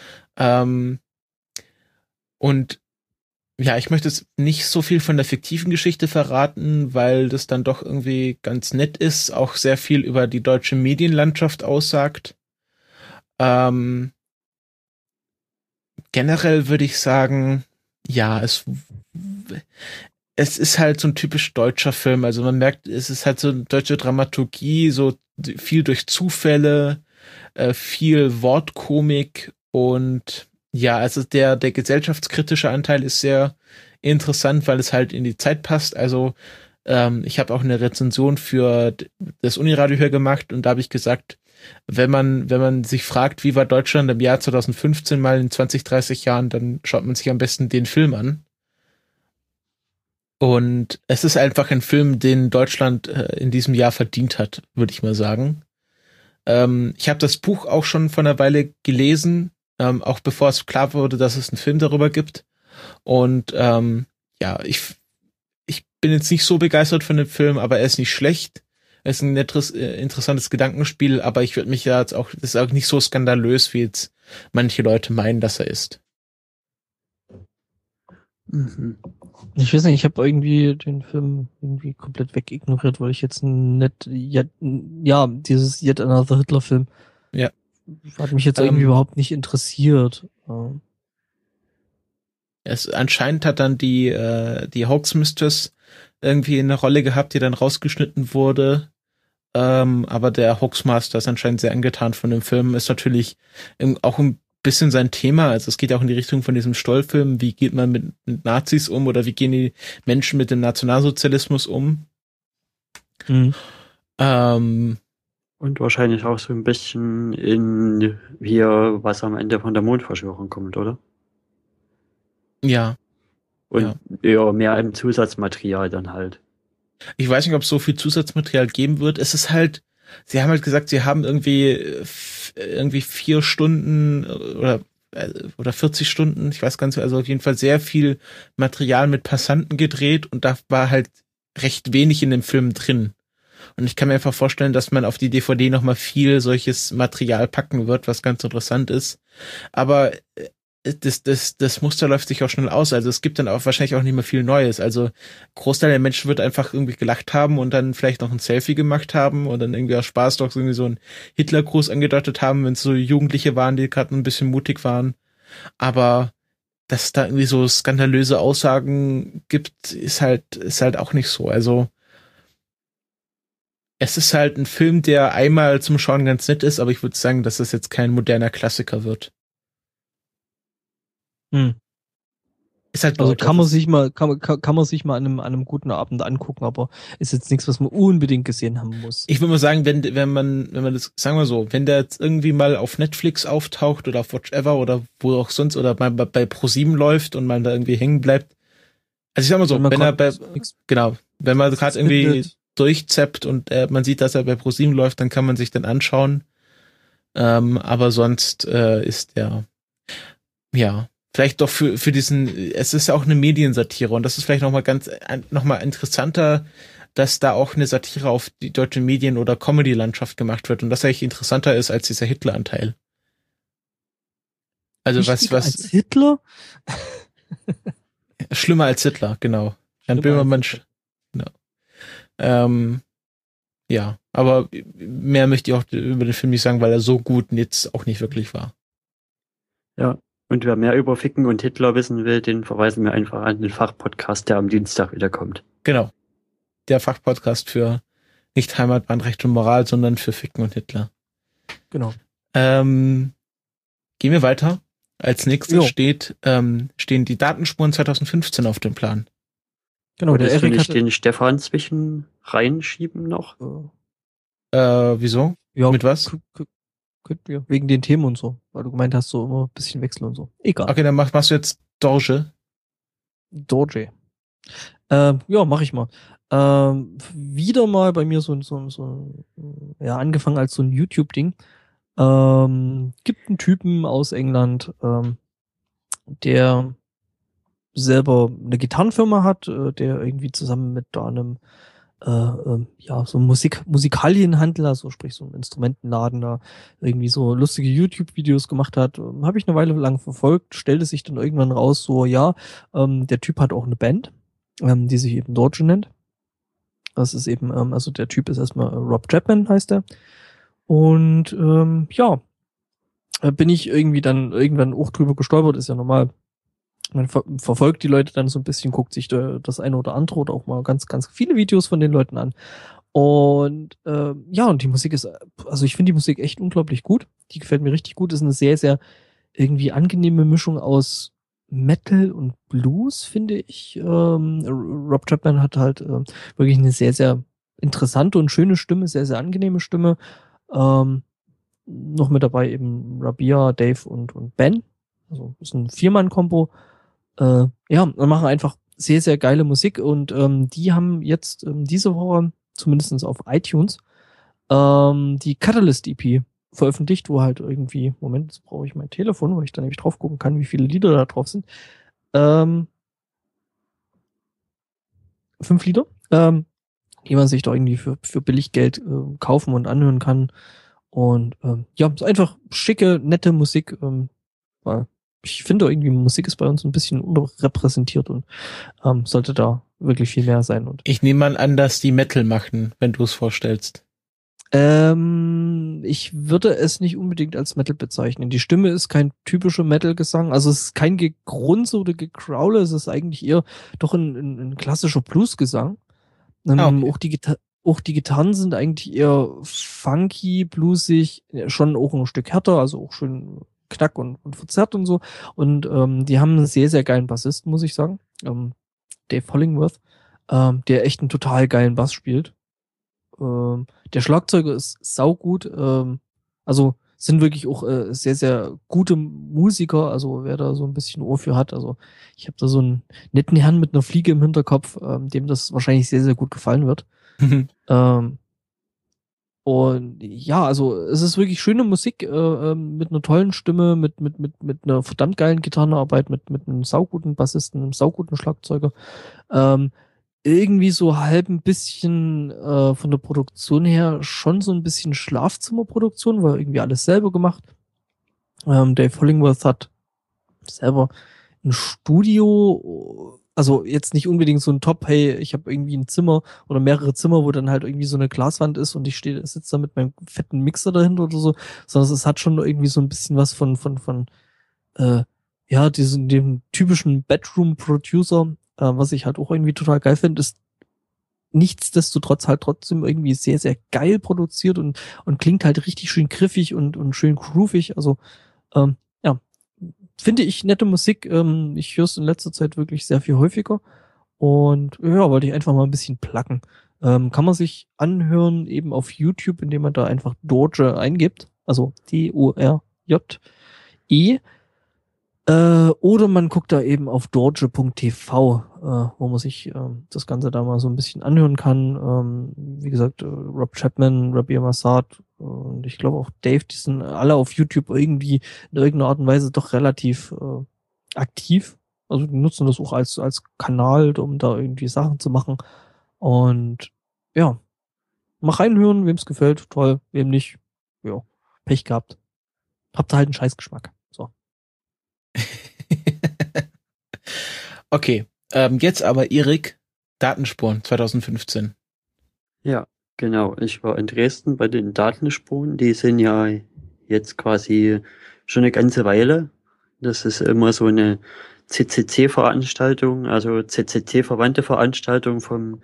Und ja, ich möchte jetzt nicht so viel von der fiktiven Geschichte verraten, weil das dann doch irgendwie ganz nett ist, auch sehr viel über die deutsche Medienlandschaft aussagt. Generell würde ich sagen, ja, es ist halt so ein typisch deutscher Film. Also man merkt, es ist halt so eine deutsche Dramaturgie, so viel durch Zufälle, viel Wortkomik und ja, also der gesellschaftskritische Anteil ist sehr interessant, weil es halt in die Zeit passt. Also ich habe auch eine Rezension für das Uniradio hier gemacht und da habe ich gesagt, wenn man sich fragt, wie war Deutschland im Jahr 2015 mal in 20, 30 Jahren, dann schaut man sich am besten den Film an. Und es ist einfach ein Film, den Deutschland in diesem Jahr verdient hat, würde ich mal sagen. Ich habe das Buch auch schon vor einer Weile gelesen, auch bevor es klar wurde, dass es einen Film darüber gibt. Und ich bin jetzt nicht so begeistert von dem Film, aber er ist nicht schlecht. Es ist ein nettes, interessantes Gedankenspiel, aber ich würde mich ja jetzt auch, das ist auch nicht so skandalös, wie jetzt manche Leute meinen, dass er ist. Mhm. Ich weiß nicht, ich habe irgendwie den Film irgendwie komplett wegignoriert, weil ich jetzt dieses Yet Another Hitler-Film Ja. hat mich jetzt irgendwie überhaupt nicht interessiert. Anscheinend hat dann die Hoax-Mistress irgendwie eine Rolle gehabt, die dann rausgeschnitten wurde. Aber der Hoaxmaster ist anscheinend sehr angetan von dem Film. Ist natürlich auch ein bisschen sein Thema. Also es geht auch in die Richtung von diesem Stoll-Film. Wie geht man mit Nazis um oder wie gehen die Menschen mit dem Nationalsozialismus um? Mhm. Und wahrscheinlich auch so ein bisschen in hier, was am Ende von der Mondverschwörung kommt, oder? Ja. Und ja, mehr im Zusatzmaterial dann halt. Ich weiß nicht, ob es so viel Zusatzmaterial geben wird. Es ist halt, sie haben halt gesagt, sie haben irgendwie 4 Stunden oder 40 Stunden, ich weiß gar nicht, also auf jeden Fall sehr viel Material mit Passanten gedreht und da war halt recht wenig in dem Film drin. Und ich kann mir einfach vorstellen, dass man auf die DVD nochmal viel solches Material packen wird, was ganz interessant ist. Aber das Muster läuft sich auch schnell aus. Also es gibt dann auch wahrscheinlich auch nicht mehr viel Neues. Also Großteil der Menschen wird einfach irgendwie gelacht haben und dann vielleicht noch ein Selfie gemacht haben und dann irgendwie aus Spaß doch irgendwie so einen Hitlergruß angedeutet haben, wenn es so Jugendliche waren, die gerade ein bisschen mutig waren. Aber dass es da irgendwie so skandalöse Aussagen gibt, ist halt auch nicht so. Also es ist halt ein Film, der einmal zum Schauen ganz nett ist, aber ich würde sagen, dass das jetzt kein moderner Klassiker wird. Ist halt also kann man sich mal an einem guten Abend angucken, aber ist jetzt nichts, was man unbedingt gesehen haben muss. Ich würde mal sagen, wenn man das, sagen wir so, wenn der jetzt irgendwie mal auf Netflix auftaucht oder auf Watchever oder wo auch sonst oder mal bei Pro7 läuft und man da irgendwie hängen bleibt. Also ich sag mal so, wenn man gerade irgendwie durchzappt und man sieht, dass er bei Pro7 läuft, dann kann man sich den anschauen. Aber sonst ist der, ja, vielleicht doch für diesen, es ist ja auch eine Mediensatire und das ist vielleicht nochmal interessanter, dass da auch eine Satire auf die deutsche Medien- oder Comedy-Landschaft gemacht wird und das eigentlich interessanter ist als dieser Hitler-Anteil. Also was als Hitler? Schlimmer als Hitler, genau. Jan Böhmermann, genau. Ja, aber mehr möchte ich auch über den Film nicht sagen, weil er so gut jetzt auch nicht wirklich war. Ja. Und wer mehr über Ficken und Hitler wissen will, den verweisen wir einfach an den Fachpodcast, der am Dienstag wieder kommt. Genau. Der Fachpodcast für nicht Heimatbahn, Recht und Moral, sondern für Ficken und Hitler. Genau. Gehen wir weiter. Als nächstes stehen die Datenspuren 2015 auf dem Plan. Genau, der Erik hat den Stefan zwischen reinschieben noch. Wieso? Ja, mit was? Könnten wir. Wegen den Themen und so. Weil du gemeint hast, so immer ein bisschen wechseln und so. Egal. Okay, dann machst du jetzt Dorje. Ja, mach ich mal. Wieder mal bei mir angefangen als so ein YouTube-Ding. Gibt einen Typen aus England, der selber eine Gitarrenfirma hat, der irgendwie zusammen mit einem so Musikalienhandler, so sprich so ein Instrumentenladen da irgendwie so lustige YouTube-Videos gemacht hat. Habe ich eine Weile lang verfolgt, stellte sich dann irgendwann raus, so der Typ hat auch eine Band, die sich eben Dorje nennt. Das ist eben, also der Typ ist erstmal Rob Chapman heißt er. Und bin ich irgendwie dann irgendwann auch drüber gestolpert, ist ja normal. Man verfolgt die Leute dann so ein bisschen, guckt sich das eine oder andere oder auch mal ganz, ganz viele Videos von den Leuten an. Und und die Musik ist, also ich finde die Musik echt unglaublich gut. Die gefällt mir richtig gut. Ist eine sehr, sehr irgendwie angenehme Mischung aus Metal und Blues, finde ich. Rob Chapman hat halt wirklich eine sehr, sehr interessante und schöne Stimme, sehr, sehr angenehme Stimme. Noch mit dabei eben Rabia, Dave und Ben. Also ist ein 4-Mann-Kombo. Wir machen einfach sehr, sehr geile Musik und die haben jetzt diese Woche, zumindest auf iTunes, die Catalyst EP veröffentlicht, wo halt irgendwie, Moment, jetzt brauche ich mein Telefon, wo ich dann nämlich drauf gucken kann, wie viele Lieder da drauf sind. 5 Lieder. die man sich da irgendwie für Billiggeld kaufen und anhören kann. Und ja, ist einfach schicke, nette Musik, weil ich finde irgendwie Musik ist bei uns ein bisschen unterrepräsentiert und sollte da wirklich viel mehr sein. Und Ich nehme mal an, dass die Metal machen, wenn du es vorstellst. ich würde es nicht unbedingt als Metal bezeichnen. Die Stimme ist kein typischer Metal-Gesang, also es ist kein Gegrunze oder Gekraule, es ist eigentlich eher doch ein klassischer Blues-Gesang. Okay. Auch die Gitarren sind eigentlich eher funky, bluesig, schon auch ein Stück härter, also auch schön knack und verzerrt und so. Und die haben einen sehr, sehr geilen Bassisten, muss ich sagen. Dave Hollingworth, der echt einen total geilen Bass spielt. Der Schlagzeuger ist saugut, also sind wirklich auch sehr, sehr gute Musiker, also wer da so ein bisschen Ohr für hat. Also ich habe da so einen netten Herrn mit einer Fliege im Hinterkopf, dem das wahrscheinlich sehr, sehr gut gefallen wird. Und ja, also es ist wirklich schöne Musik mit einer tollen Stimme, mit einer verdammt geilen Gitarrenarbeit, mit einem sauguten Bassisten, einem sauguten Schlagzeuger. Irgendwie so halb ein bisschen von der Produktion her schon so ein bisschen Schlafzimmerproduktion, weil irgendwie alles selber gemacht. Dave Hollingworth hat selber ein Studio, also jetzt nicht unbedingt so ein Top, hey, ich habe irgendwie ein Zimmer oder mehrere Zimmer, wo dann halt irgendwie so eine Glaswand ist und ich sitze da mit meinem fetten Mixer dahinter oder so, sondern es hat schon irgendwie so ein bisschen was von ja, dem typischen Bedroom-Producer, was ich halt auch irgendwie total geil finde, ist nichtsdestotrotz halt trotzdem irgendwie sehr, sehr geil produziert und klingt halt richtig schön griffig und schön groovig. Also, ja, finde ich nette Musik. Ich höre es in letzter Zeit wirklich sehr viel häufiger. Und ja, wollte ich einfach mal ein bisschen placken. Kann man sich anhören, eben auf YouTube, indem man da einfach Dorje eingibt. Also Dorje. Oder man guckt da eben auf dorje.tv, wo man sich das Ganze da mal so ein bisschen anhören kann. Wie gesagt, Rob Chapman, Rabia Massad und ich glaube auch Dave, die sind alle auf YouTube irgendwie in irgendeiner Art und Weise doch relativ aktiv. Also die nutzen das auch als Kanal, um da irgendwie Sachen zu machen. Und ja, mal reinhören, wem es gefällt, toll, wem nicht, ja, Pech gehabt. Habt ihr halt einen Scheißgeschmack. So. Okay, jetzt aber Erik, Datenspuren 2015. Ja, genau. Ich war in Dresden bei den Datenspuren. Die sind ja jetzt quasi schon eine ganze Weile. Das ist immer so eine CCC-Veranstaltung, also CCC-verwandte Veranstaltung vom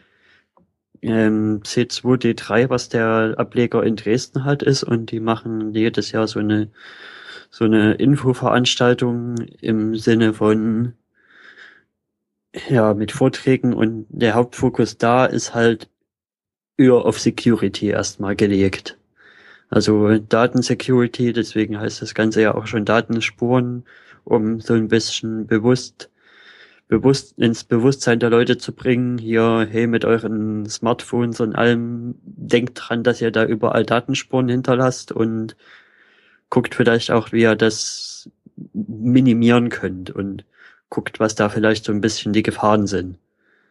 C2D3, was der Ableger in Dresden hat, ist. Und die machen jedes Jahr so eine Infoveranstaltung im Sinne von, ja, mit Vorträgen, und der Hauptfokus da ist halt eher auf Security erstmal gelegt. Also Datensecurity, deswegen heißt das Ganze ja auch schon Datenspuren, um so ein bisschen bewusst ins Bewusstsein der Leute zu bringen, hier, hey, mit euren Smartphones und allem, denkt dran, dass ihr da überall Datenspuren hinterlasst und guckt vielleicht auch, wie ihr das minimieren könnt und guckt, was da vielleicht so ein bisschen die Gefahren sind.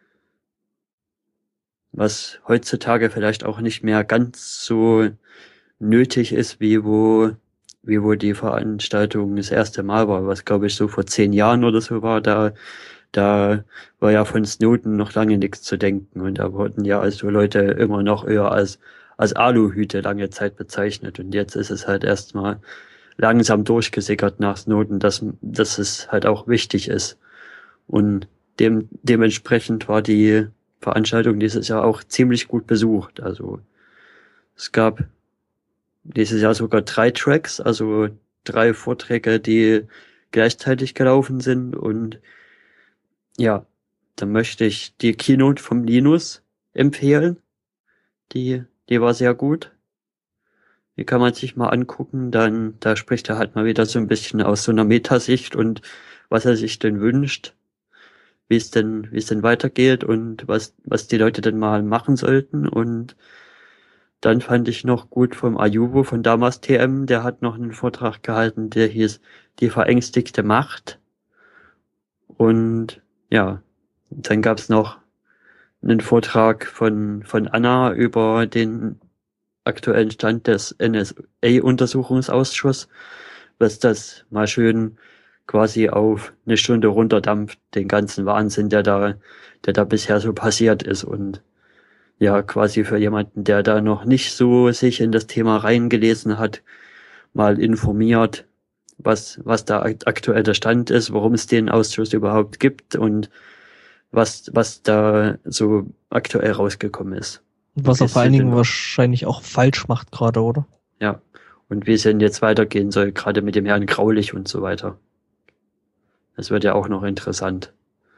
Was heutzutage vielleicht auch nicht mehr ganz so nötig ist, wie wo die Veranstaltung das erste Mal war, was glaube ich so vor 10 Jahren oder so war, da war ja von Snowden noch lange nichts zu denken und da wurden ja also Leute immer noch eher als Aluhüte lange Zeit bezeichnet, und jetzt ist es halt erstmal langsam durchgesickert nach Snowden, dass es halt auch wichtig ist, und dementsprechend war die Veranstaltung dieses Jahr auch ziemlich gut besucht. Also es gab dieses Jahr sogar 3 Tracks, also 3 Vorträge, die gleichzeitig gelaufen sind, und ja, da möchte ich die Keynote vom Linus empfehlen. Die war sehr gut. Die kann man sich mal angucken, da spricht er halt mal wieder so ein bisschen aus so einer Metasicht und was er sich denn wünscht, wie es denn weitergeht und was die Leute denn mal machen sollten. Und dann fand ich noch gut vom Ayubo von Damas TM, der hat noch einen Vortrag gehalten, der hieß Die verängstigte Macht. Und ja, dann gab's noch einen Vortrag von Anna über den aktuellen Stand des NSA-Untersuchungsausschusses, was das mal schön quasi auf eine Stunde runterdampft, den ganzen Wahnsinn, der da bisher so passiert ist. Und ja, quasi für jemanden, der da noch nicht so sich in das Thema reingelesen hat, mal informiert, was da aktuell der Stand ist, warum es den Ausschuss überhaupt gibt und was da so aktuell rausgekommen ist. Was er vor allen Dingen wahrscheinlich auch falsch macht gerade, oder? Ja, und wie es denn jetzt weitergehen soll, gerade mit dem Herrn Graulich und so weiter. Das wird ja auch noch interessant.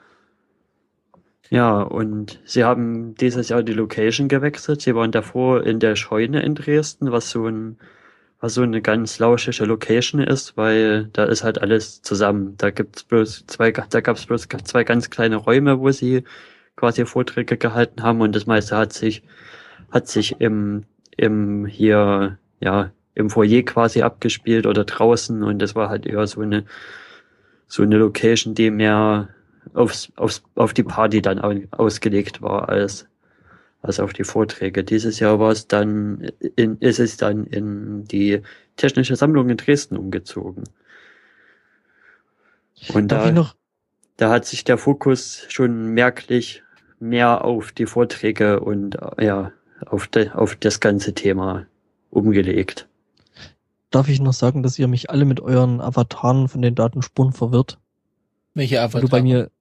Ja, und sie haben dieses Jahr die Location gewechselt. Sie waren davor in der Scheune in Dresden, was so eine ganz lauschige Location ist, weil da ist halt alles zusammen. Da gab's bloß zwei ganz kleine Räume, wo sie quasi Vorträge gehalten haben, und das meiste hat sich im Foyer quasi abgespielt oder draußen, und das war halt eher so eine Location, die mehr auf die Party dann ausgelegt war als auf die Vorträge. Dieses Jahr ist es dann in die Technische Sammlung in Dresden umgezogen. Und da hat sich der Fokus schon merklich mehr auf die Vorträge und auf das ganze Thema umgelegt. Darf ich noch sagen, dass ihr mich alle mit euren Avataren von den Datenspuren verwirrt? Welche Avatar? Du bei mir,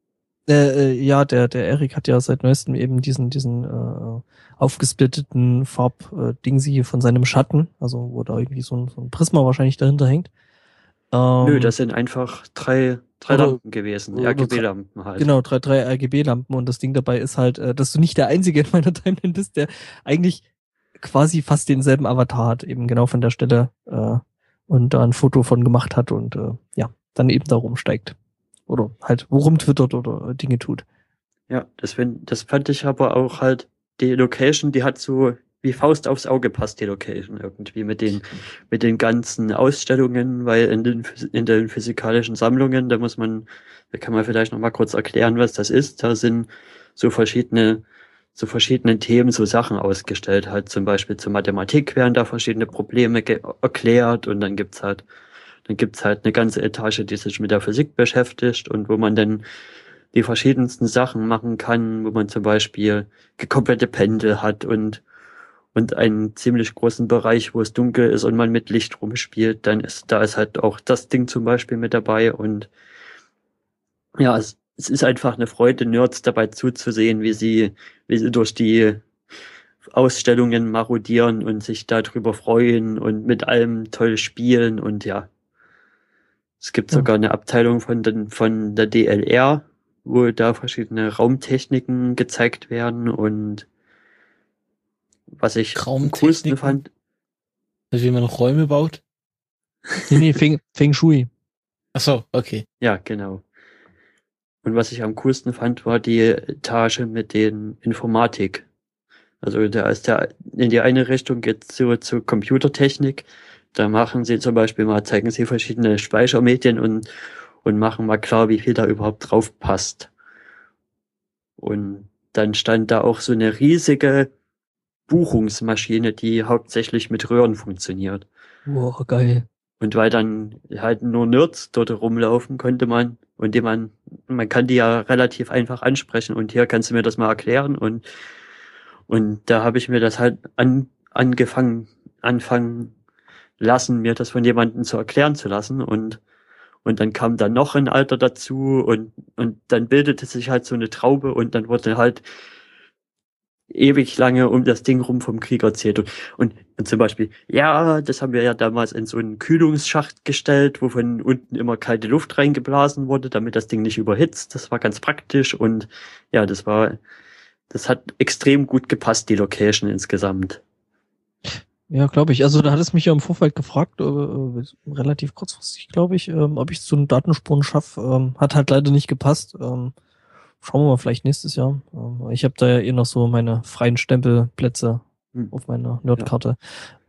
der Erik hat ja seit neuestem eben diesen aufgesplitteten Farbdingsi von seinem Schatten, also wo da irgendwie so ein Prisma wahrscheinlich dahinter hängt. Nö, das sind einfach drei Lampen gewesen, RGB-Lampen halt. Genau, drei RGB-Lampen, und das Ding dabei ist halt, dass du nicht der Einzige in meiner Timeline bist, der eigentlich quasi fast denselben Avatar hat, eben genau von der Stelle, und da ein Foto von gemacht hat und dann eben da rumsteigt. Oder halt rumtwittert oder Dinge tut. Ja, das fand ich aber auch halt, die Location, die hat so wie Faust aufs Auge passt, die Location irgendwie mit den ganzen Ausstellungen, weil in den physikalischen Sammlungen, da kann man vielleicht noch mal kurz erklären, was das ist. Da sind so verschiedene Themen, so Sachen ausgestellt, halt zum Beispiel zur Mathematik werden da verschiedene Probleme erklärt, und dann gibt's halt eine ganze Etage, die sich mit der Physik beschäftigt und wo man dann die verschiedensten Sachen machen kann, wo man zum Beispiel gekoppelte Pendel hat und einen ziemlich großen Bereich, wo es dunkel ist und man mit Licht rumspielt, da ist halt auch das Ding zum Beispiel mit dabei, und ja, es ist einfach eine Freude, Nerds dabei zuzusehen, wie sie durch die Ausstellungen marodieren und sich darüber freuen und mit allem toll spielen, und ja. Es gibt sogar eine Abteilung von der DLR, wo da verschiedene Raumtechniken gezeigt werden, und was ich am coolsten fand. Also wie man Räume baut? Nee, Feng Shui. Ach so, okay. Ja, genau. Und was ich am coolsten fand, war die Etage mit den Informatik. Also da ist in die eine Richtung geht's zur Computertechnik. Da zeigen sie verschiedene Speichermedien und machen mal klar, wie viel da überhaupt drauf passt. Und dann stand da auch so eine riesige Buchungsmaschine, die hauptsächlich mit Röhren funktioniert. Wow, geil. Und weil dann halt nur Nerds dort rumlaufen, man kann die ja relativ einfach ansprechen, und hier kannst du mir das mal erklären, und da habe ich mir das halt anfangen lassen, mir das von jemandem zu erklären zu lassen, und dann kam da noch ein Alter dazu, und dann bildete sich halt so eine Traube, und dann wurde halt ewig lange um das Ding rum vom Krieg erzählt, und zum Beispiel, ja, das haben wir ja damals in so einen Kühlungsschacht gestellt, wo von unten immer kalte Luft reingeblasen wurde, damit das Ding nicht überhitzt. Das war ganz praktisch, und ja, das hat extrem gut gepasst, die Location insgesamt. Ja, glaube ich. Also da hat es mich ja im Vorfeld gefragt, relativ kurzfristig, glaube ich, ob ich es zu den Datenspuren schaffe. Hat halt leider nicht gepasst. Schauen wir mal, vielleicht nächstes Jahr. Ich habe da ja noch so meine freien Stempelplätze auf meiner Nerdkarte.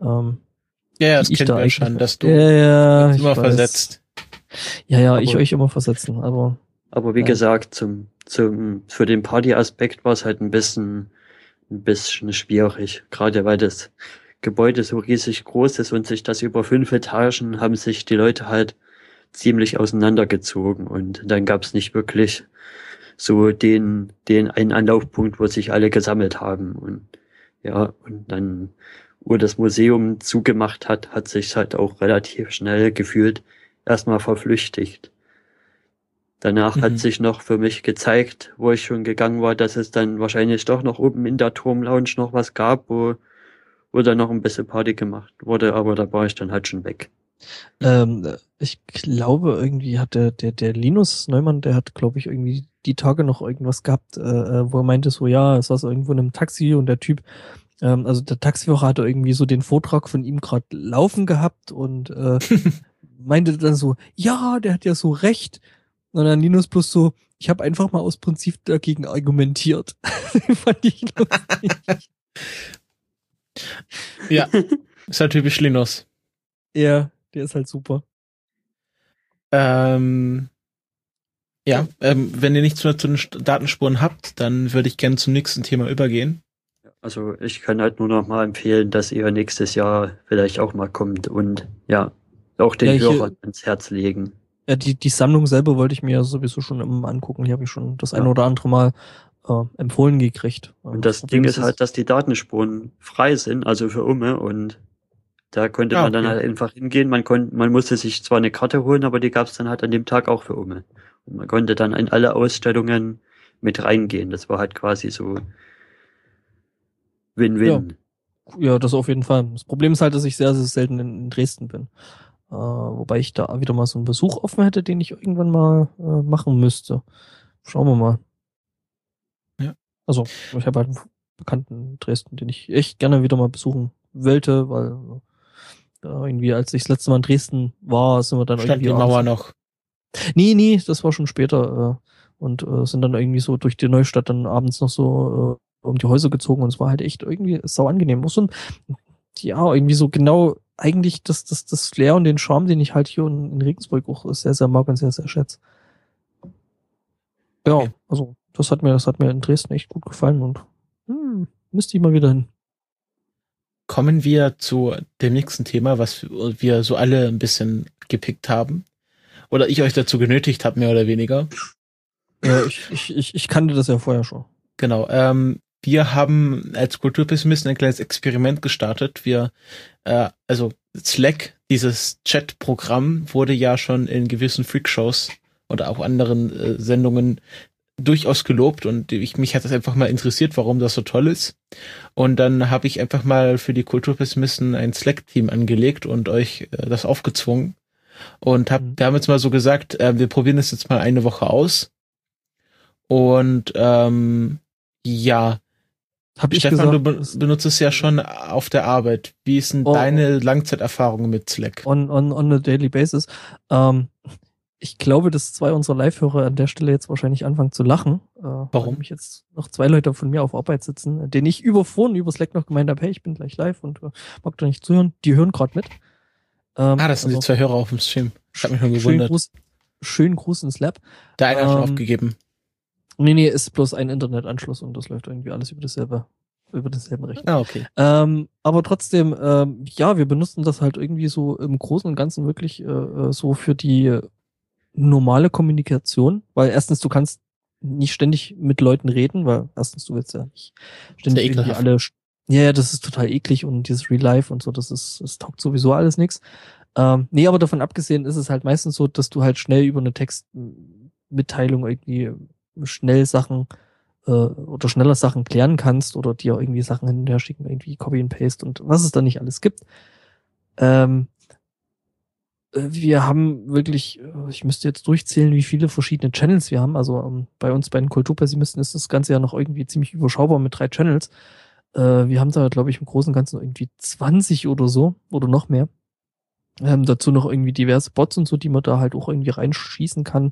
Das kennen wir schon, dass du uns immer versetzt. Ja, ich euch immer versetzen, aber Aber wie Ja. gesagt, für den Party-Aspekt war es halt ein bisschen schwierig. Gerade weil das Gebäude so riesig groß ist und sich das über 5 Etagen haben sich die Leute halt ziemlich auseinandergezogen und dann gab es nicht wirklich so den einen Anlaufpunkt, wo sich alle gesammelt haben und ja, und dann, wo das Museum zugemacht hat, hat sich halt auch relativ schnell gefühlt erstmal verflüchtigt. Danach hat sich noch für mich gezeigt, wo ich schon gegangen war, dass es dann wahrscheinlich doch noch oben in der Turmlounge noch was gab, wo dann noch ein bisschen Party gemacht wurde, aber da war ich dann halt schon weg. Ich glaube, irgendwie hat der Linus Neumann, der hat, glaube ich, irgendwie die Tage noch irgendwas gehabt, wo er meinte so, ja, es saß irgendwo in einem Taxi und der Typ, also der Taxifahrer hatte irgendwie so den Vortrag von ihm gerade laufen gehabt und meinte dann so, ja, der hat ja so recht. Und dann Linus bloß so, ich habe einfach mal aus Prinzip dagegen argumentiert. Fand ich lustig. Ja, ist halt typisch Linus. Ja, der ist halt super. Wenn ihr nichts mehr zu den Datenspuren habt, dann würde ich gerne zum nächsten Thema übergehen. Also ich kann halt nur noch mal empfehlen, dass ihr nächstes Jahr vielleicht auch mal kommt und ja, auch den Hörern ins Herz legen. Ja, die Sammlung selber wollte ich mir ja sowieso schon immer angucken. Die habe ich schon das eine oder andere Mal empfohlen gekriegt. Und das Ding ist halt, dass die Datenspuren frei sind, also für Umme, und da konnte man dann halt einfach hingehen. Man musste sich zwar eine Karte holen, aber die gab es dann halt an dem Tag auch für Umme. Und man konnte dann in alle Ausstellungen mit reingehen. Das war halt quasi so Win-Win. Ja, das auf jeden Fall. Das Problem ist halt, dass ich sehr, sehr selten in Dresden bin. Wobei ich da wieder mal so einen Besuch offen hätte, den ich irgendwann mal machen müsste. Schauen wir mal. Ja. Also, ich habe halt einen Bekannten in Dresden, den ich echt gerne wieder mal besuchen wollte, weil irgendwie, als ich das letzte Mal in Dresden war, sind wir dann Stand irgendwie... die Mauer noch? Nee, das war schon später. Und sind dann irgendwie so durch die Neustadt dann abends noch so um die Häuser gezogen und es war halt echt irgendwie sau angenehm. So irgendwie so genau eigentlich das Flair und den Charme, den ich halt hier in Regensburg auch sehr, sehr mag und sehr, sehr schätze. Ja, okay. Also das hat mir in Dresden echt gut gefallen und müsste ich mal wieder hin. Kommen wir zu dem nächsten Thema, was wir so alle ein bisschen gepickt haben. Oder ich euch dazu genötigt habe, mehr oder weniger. Ja, ich kannte das ja vorher schon. Genau, wir haben als Kulturpessimisten ein kleines Experiment gestartet. Also Slack, dieses Chat-Programm, wurde ja schon in gewissen Freakshows oder auch anderen Sendungen durchaus gelobt und mich hat das einfach mal interessiert, warum das so toll ist. Und dann habe ich einfach mal für die Kulturpessimisten ein Slack-Team angelegt und euch das aufgezwungen. Und wir haben jetzt mal so gesagt, wir probieren das jetzt mal eine Woche aus. Und ja, Stefan, du benutzt es ja schon auf der Arbeit. Wie ist denn deine Langzeiterfahrung mit Slack? On a daily basis. Ich glaube, dass 2 unserer Live-Hörer an der Stelle jetzt wahrscheinlich anfangen zu lachen. Warum? Weil nämlich jetzt noch 2 Leute von mir auf Arbeit sitzen, denen ich über Slack noch gemeint habe, hey, ich bin gleich live und mag da nicht zuhören. Die hören gerade mit. Das sind die 2 Hörer auf dem Stream. Ich habe mich schon gewundert. Schönen Gruß ins Lab. Der eine hat schon aufgegeben. Nee, ist bloß ein Internetanschluss und das läuft irgendwie alles über denselben Rechner. Ah, okay. Aber trotzdem, wir benutzen das halt irgendwie so im Großen und Ganzen wirklich so für die normale Kommunikation, weil erstens, du kannst nicht ständig mit Leuten reden, weil erstens, du willst ja nicht ständig irgendwie alle... Ja, das ist total eklig und dieses Real Life und so, das taugt sowieso alles nichts. Nee, aber davon abgesehen ist es halt meistens so, dass du halt schnell über eine Textmitteilung irgendwie schnell Sachen oder schneller Sachen klären kannst oder dir irgendwie Sachen hin und her schicken, irgendwie Copy and Paste und was es da nicht alles gibt. Wir haben wirklich, ich müsste jetzt durchzählen, wie viele verschiedene Channels wir haben. Also bei uns bei den Kulturpessimisten ist das Ganze ja noch irgendwie ziemlich überschaubar mit 3 Channels. Wir haben da, glaube ich, im Großen und Ganzen irgendwie 20 oder so oder noch mehr. Dazu noch irgendwie diverse Bots und so, die man da halt auch irgendwie reinschießen kann,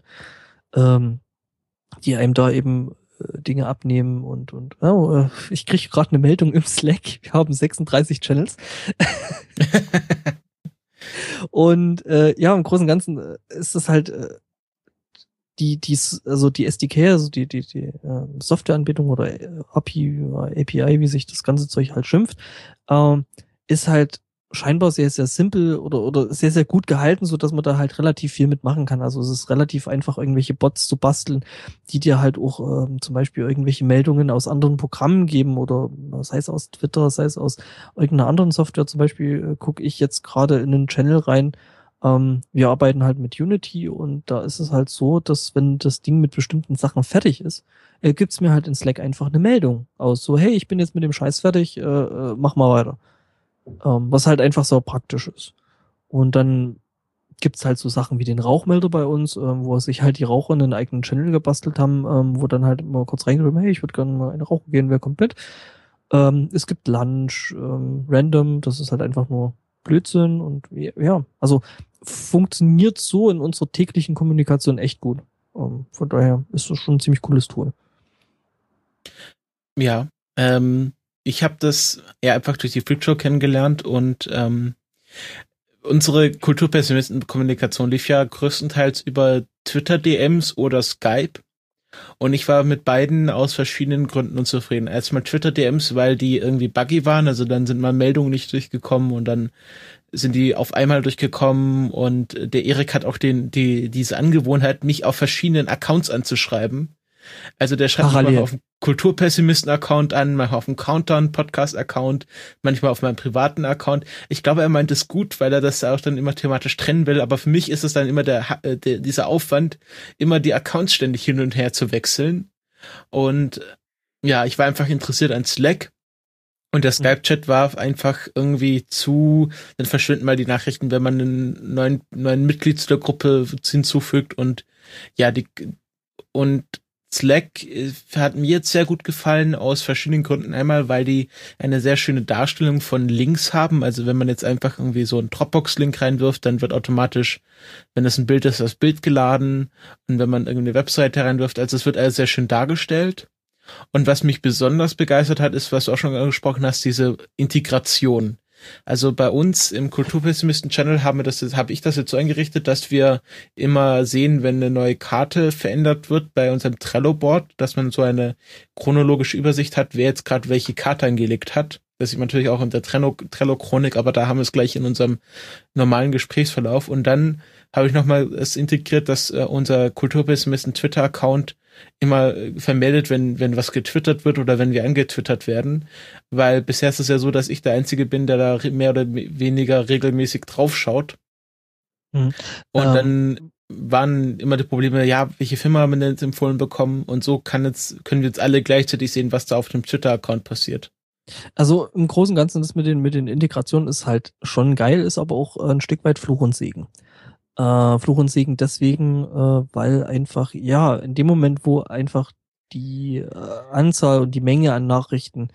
die einem da eben Dinge abnehmen und ich kriege gerade eine Meldung im Slack. Wir haben 36 Channels. Und im Großen und Ganzen ist das halt also die SDK, also die Softwareanbindung oder API, wie sich das ganze Zeug halt schimpft, ist halt scheinbar sehr, sehr simpel oder sehr, sehr gut gehalten, so dass man da halt relativ viel mitmachen kann. Also es ist relativ einfach, irgendwelche Bots zu basteln, die dir halt auch zum Beispiel irgendwelche Meldungen aus anderen Programmen geben oder sei es aus Twitter, sei es aus irgendeiner anderen Software. Zum Beispiel gucke ich jetzt gerade in einen Channel rein. Wir arbeiten halt mit Unity und da ist es halt so, dass wenn das Ding mit bestimmten Sachen fertig ist, gibt's mir halt in Slack einfach eine Meldung aus. So, hey, ich bin jetzt mit dem Scheiß fertig, mach mal weiter. Was halt einfach so praktisch ist. Und dann gibt's halt so Sachen wie den Rauchmelder bei uns, wo sich halt die Raucher einen eigenen Channel gebastelt haben, wo dann halt immer kurz reingeschrieben, hey, ich würde gerne mal eine rauchen gehen, wer kommt mit? Es gibt Lunch, Random, das ist halt einfach nur Blödsinn und ja, also funktioniert so in unserer täglichen Kommunikation echt gut. Von daher ist das schon ein ziemlich cooles Tool. Ja, ich habe das eher einfach durch die Freakshow kennengelernt und unsere Kulturpessimisten-Kommunikation lief ja größtenteils über Twitter-DMs oder Skype und ich war mit beiden aus verschiedenen Gründen unzufrieden. Erstmal Twitter-DMs, weil die irgendwie buggy waren, also dann sind mal Meldungen nicht durchgekommen und dann sind die auf einmal durchgekommen und der Erik hat auch diese Angewohnheit, mich auf verschiedenen Accounts anzuschreiben. Also der schreibt mich mal auf dem Kulturpessimisten-Account an, manchmal auf dem Countdown-Podcast-Account, manchmal auf meinem privaten Account. Ich glaube, er meint es gut, weil er das auch dann immer thematisch trennen will, aber für mich ist es dann immer dieser Aufwand, immer die Accounts ständig hin und her zu wechseln. Und ja, ich war einfach interessiert an Slack. Und der Skype-Chat war einfach irgendwie dann verschwinden mal die Nachrichten, wenn man einen neuen Mitglied zu der Gruppe hinzufügt und ja, und Slack hat mir jetzt sehr gut gefallen aus verschiedenen Gründen. Einmal, weil die eine sehr schöne Darstellung von Links haben. Also wenn man jetzt einfach irgendwie so einen Dropbox-Link reinwirft, dann wird automatisch, wenn das ein Bild ist, das Bild geladen. Und wenn man irgendeine Webseite reinwirft, also es wird alles sehr schön dargestellt. Und was mich besonders begeistert hat, ist, was du auch schon angesprochen hast, diese Integration. Also bei uns im Kulturpessimisten-Channel habe ich das jetzt so eingerichtet, dass wir immer sehen, wenn eine neue Karte verändert wird bei unserem Trello-Board, dass man so eine chronologische Übersicht hat, wer jetzt gerade welche Karte angelegt hat. Das sieht man natürlich auch in der Trello-Chronik, aber da haben wir es gleich in unserem normalen Gesprächsverlauf. Und dann habe ich nochmal es integriert, dass unser Kulturpessimisten-Twitter-Account immer vermeldet, wenn was getwittert wird oder wenn wir angetwittert werden, weil bisher ist es ja so, dass ich der Einzige bin, der da mehr oder weniger regelmäßig draufschaut. Und dann waren immer die Probleme, ja, welche Firma haben wir denn jetzt empfohlen bekommen und so können wir jetzt alle gleichzeitig sehen, was da auf dem Twitter-Account passiert. Also im Großen und Ganzen das mit den Integrationen ist halt schon geil, ist aber auch ein Stück weit Fluch und Segen. Fluch und Segen deswegen, weil einfach, ja, in dem Moment, wo einfach die Anzahl und die Menge an Nachrichten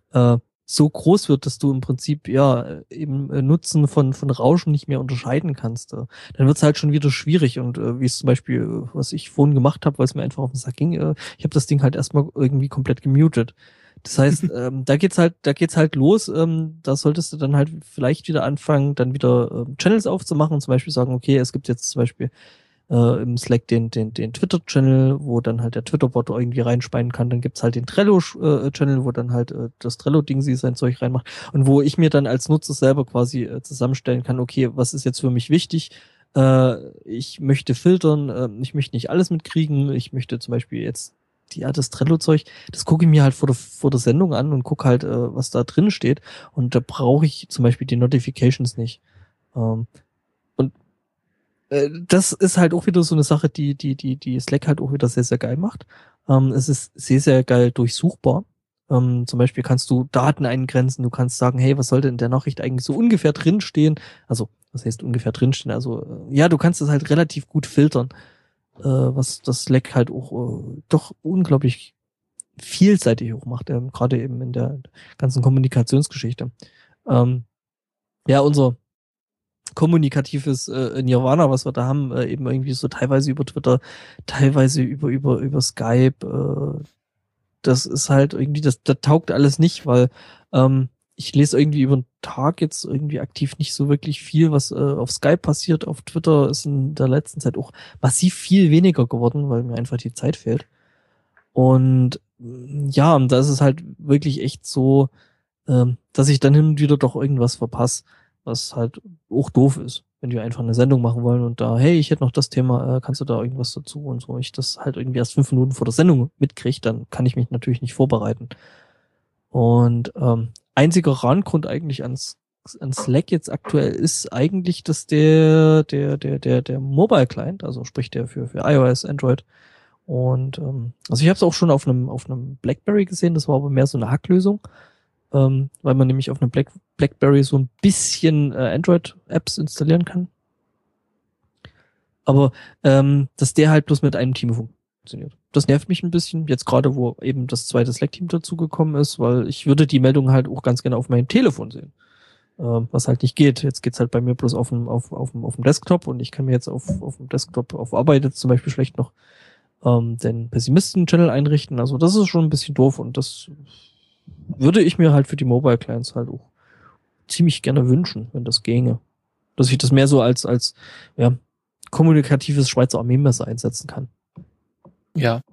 so groß wird, dass du im Prinzip ja eben Nutzen von Rauschen nicht mehr unterscheiden kannst, dann wird es halt schon wieder schwierig. Und wie es zum Beispiel, was ich vorhin gemacht habe, weil es mir einfach auf den Sack ging, ich habe das Ding halt erstmal irgendwie komplett gemutet. Das heißt, da geht's halt los. Da solltest du dann halt vielleicht wieder anfangen, dann wieder Channels aufzumachen und zum Beispiel sagen, okay, es gibt jetzt zum Beispiel im Slack den Twitter-Channel, wo dann halt der Twitter-Bot irgendwie reinspeien kann. Dann gibt's halt den Trello-Channel, wo dann halt das Trello-Ding sein Zeug reinmacht und wo ich mir dann als Nutzer selber quasi zusammenstellen kann, okay, was ist jetzt für mich wichtig? Ich möchte filtern, ich möchte nicht alles mitkriegen, ich möchte zum Beispiel jetzt das Trello-Zeug, das gucke ich mir halt vor der Sendung an und gucke halt, was da drin steht. Und da brauche ich zum Beispiel die Notifications nicht. Das ist halt auch wieder so eine Sache, die Slack halt auch wieder sehr, sehr geil macht. Es ist sehr, sehr geil durchsuchbar. Zum Beispiel kannst du Daten eingrenzen, du kannst sagen, hey, was sollte in der Nachricht eigentlich so ungefähr drinstehen? Also, was heißt ungefähr drinstehen? Also, ja, du kannst das halt relativ gut filtern. Was das Slack halt auch doch unglaublich vielseitig auch macht, gerade eben in der ganzen Kommunikationsgeschichte. Ja, unser kommunikatives Nirvana, was wir da haben, eben irgendwie so teilweise über Twitter, teilweise über Skype, das ist halt irgendwie, das taugt alles nicht, weil ich lese irgendwie über den Tag jetzt irgendwie aktiv nicht so wirklich viel, was auf Skype passiert. Auf Twitter ist in der letzten Zeit auch massiv viel weniger geworden, weil mir einfach die Zeit fehlt. Und ja, und da ist es halt wirklich echt so, dass ich dann hin und wieder doch irgendwas verpasse, was halt auch doof ist, wenn wir einfach eine Sendung machen wollen und da, hey, ich hätte noch das Thema, kannst du da irgendwas dazu und so. Ich das halt irgendwie erst 5 Minuten vor der Sendung mitkriege, dann kann ich mich natürlich nicht vorbereiten. Und einziger Randgrund eigentlich an Slack jetzt aktuell ist eigentlich, dass der Mobile Client, also sprich der für iOS, Android und also ich habe es auch schon auf einem BlackBerry gesehen, das war aber mehr so eine Hacklösung, weil man nämlich auf einem BlackBerry so ein bisschen Android-Apps installieren kann. Aber dass der halt bloß mit einem Team funktioniert. Das nervt mich ein bisschen, jetzt gerade, wo eben das zweite Slack-Team dazugekommen ist, weil ich würde die Meldung halt auch ganz gerne auf meinem Telefon sehen. Was halt nicht geht. Jetzt geht's halt bei mir bloß auf dem Desktop und ich kann mir jetzt auf dem Desktop auf Arbeit jetzt zum Beispiel schlecht noch den Pessimisten-Channel einrichten. Also das ist schon ein bisschen doof und das würde ich mir halt für die Mobile Clients halt auch ziemlich gerne wünschen, wenn das ginge. Dass ich das mehr so als ja, kommunikatives Schweizer Armeemesser einsetzen kann. Ja.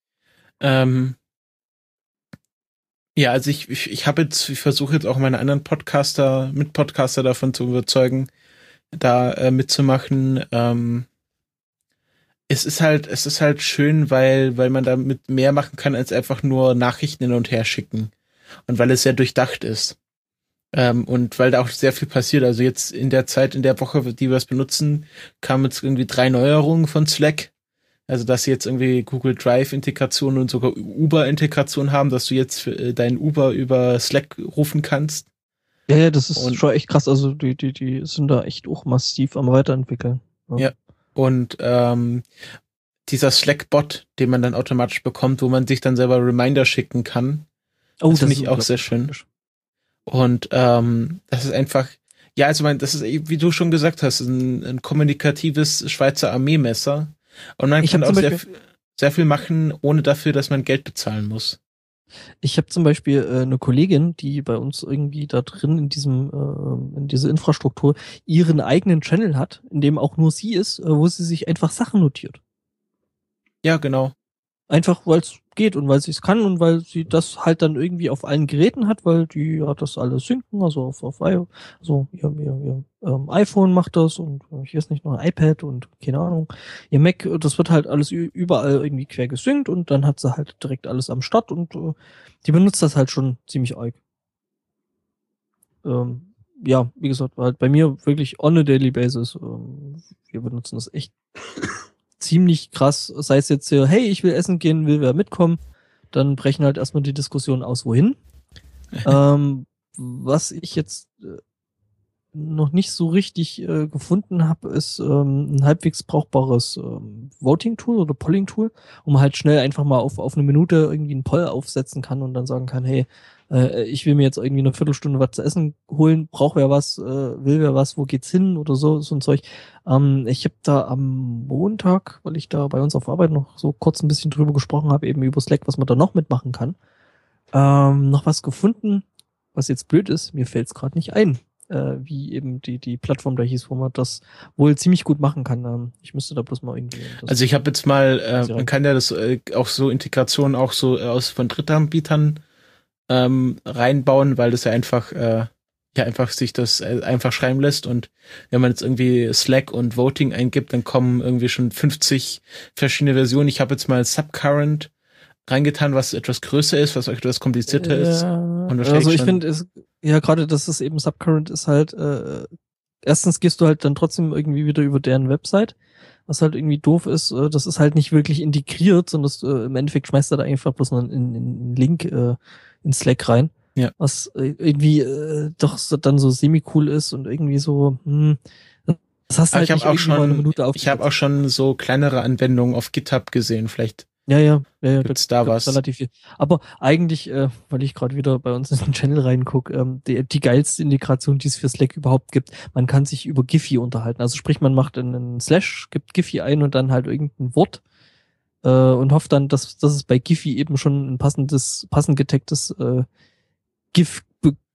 Ja, also ich versuche jetzt auch meine anderen Mitpodcaster davon zu überzeugen, da mitzumachen. Es ist halt schön, weil man damit mehr machen kann, als einfach nur Nachrichten hin und her schicken. Und weil es sehr durchdacht ist. Und weil da auch sehr viel passiert. Also jetzt in der Zeit, in der Woche, die wir es benutzen, kamen jetzt irgendwie 3 Neuerungen von Slack. Also, dass sie jetzt irgendwie Google Drive-Integration und sogar Uber-Integration haben, dass du jetzt deinen Uber über Slack rufen kannst. Ja, das ist schon echt krass. Also, die sind da echt auch massiv am Weiterentwickeln. Ja. Und dieser Slack-Bot, den man dann automatisch bekommt, wo man sich dann selber Reminder schicken kann. Das finde ich auch sehr schön. Und das ist einfach, ja, also das ist, wie du schon gesagt hast, ein kommunikatives Schweizer Armeemesser. Und man kann auch sehr viel machen, ohne dafür, dass man Geld bezahlen muss. Ich habe zum Beispiel eine Kollegin, die bei uns irgendwie da drin in dieser Infrastruktur ihren eigenen Channel hat, in dem auch nur sie ist, wo sie sich einfach Sachen notiert. Ja, genau. Einfach, weil es geht und weil sie es kann und weil sie das halt dann irgendwie auf allen Geräten hat, weil die hat das alles synken, also auf also ihr iPhone macht das und ich weiß nicht, noch ein iPad und keine Ahnung. Ihr Mac, das wird halt alles überall irgendwie quer gesynkt und dann hat sie halt direkt alles am Start und die benutzt das halt schon ziemlich arg. Ja, wie gesagt, halt bei mir wirklich on a daily basis. Wir benutzen das echt ziemlich krass, sei es jetzt hier, hey, ich will essen gehen, will wer mitkommen, dann brechen halt erstmal die Diskussionen aus, wohin. Was ich jetzt noch nicht so richtig gefunden habe, ist ein halbwegs brauchbares Voting-Tool oder Polling-Tool, wo man halt schnell einfach mal auf eine Minute irgendwie einen Poll aufsetzen kann und dann sagen kann, hey, ich will mir jetzt irgendwie eine Viertelstunde was zu essen holen, braucht wer was, will wer was, wo geht's hin oder so ein Zeug. Ich habe da am Montag, weil ich da bei uns auf Arbeit noch so kurz ein bisschen drüber gesprochen habe, eben über Slack, was man da noch mitmachen kann, noch was gefunden, was jetzt blöd ist, mir fällt's gerade nicht ein, wie eben die Plattform da hieß, wo man das wohl ziemlich gut machen kann. Ich müsste da bloß mal irgendwie... Also ich habe jetzt mal, man kann ja das auch so Integrationen auch so von Drittanbietern reinbauen, weil das ja einfach sich das einfach schreiben lässt und wenn man jetzt irgendwie Slack und Voting eingibt, dann kommen irgendwie schon 50 verschiedene Versionen. Ich habe jetzt mal Subcurrent reingetan, was etwas größer ist, was etwas komplizierter ist. Und also ich finde, ja gerade, dass es eben Subcurrent ist halt, erstens gehst du halt dann trotzdem irgendwie wieder über deren Website, was halt irgendwie doof ist, das ist halt nicht wirklich integriert, sondern im Endeffekt schmeißt er da einfach bloß noch einen Link in Slack rein. Ja. Was irgendwie doch so, dann so semi-cool ist und irgendwie so, das hast du halt nicht irgendwie mal eine Minute aufgesetzt. Ich habe auch schon so kleinere Anwendungen auf GitHub gesehen, vielleicht. Ja, gibt's da was. Relativ viel. Aber eigentlich, weil ich gerade wieder bei uns in den Channel reingucke, die geilste Integration, die es für Slack überhaupt gibt, man kann sich über Giphy unterhalten. Also sprich, man macht einen Slash, gibt Giphy ein und dann halt irgendein Wort und hofft dann, dass es bei Giphy eben schon ein passend getaggtes GIF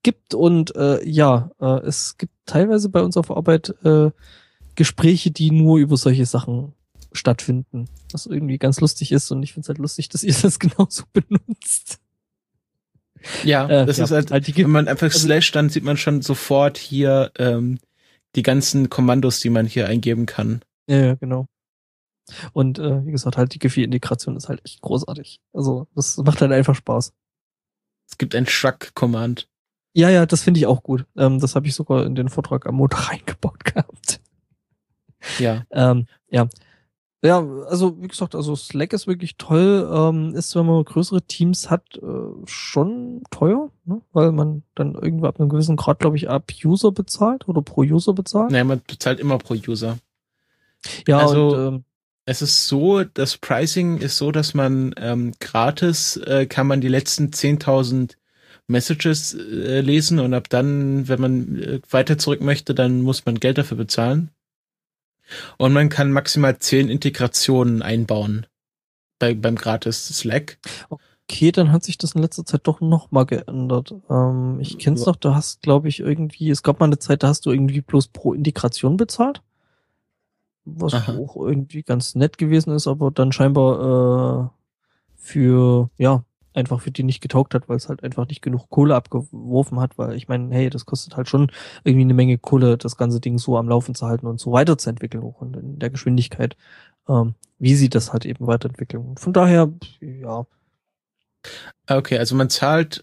gibt und es gibt teilweise bei uns auf Arbeit Gespräche, die nur über solche Sachen stattfinden, was irgendwie ganz lustig ist und ich finde es halt lustig, dass ihr das genauso benutzt. Ja, das ist halt wenn man einfach also, slash, dann sieht man schon sofort hier die ganzen Kommandos, die man hier eingeben kann. Ja, genau. Und wie gesagt, halt die Gefi-Integration ist halt echt großartig. Also das macht halt einfach Spaß. Es gibt ein Shrug-Command. Ja, das finde ich auch gut. Das habe ich sogar in den Vortrag am Montag eingebaut gehabt. Ja. Ja. Ja, also wie gesagt, also Slack ist wirklich toll. Ist, wenn man größere Teams hat, schon teuer, ne? Weil man dann irgendwie ab einem gewissen Grad, glaube ich, ab User bezahlt oder pro User bezahlt. Naja, man bezahlt immer pro User. Ja, also, und es ist so, das Pricing ist so, dass man gratis kann man die letzten 10.000 Messages lesen und ab dann, wenn man weiter zurück möchte, dann muss man Geld dafür bezahlen. Und man kann maximal 10 Integrationen einbauen beim gratis Slack. Okay, dann hat sich das in letzter Zeit doch noch mal geändert. Ich kenn's noch, du hast, glaube ich, irgendwie, es gab mal eine Zeit, da hast du irgendwie bloß pro Integration bezahlt. Was auch irgendwie ganz nett gewesen ist, aber dann scheinbar einfach für die nicht getaugt hat, weil es halt einfach nicht genug Kohle abgeworfen hat, weil ich meine, hey, das kostet halt schon irgendwie eine Menge Kohle, das ganze Ding so am Laufen zu halten und so weiterzuentwickeln, auch in der Geschwindigkeit, wie sie das halt eben weiterentwickeln. Und von daher, ja. Okay, also man zahlt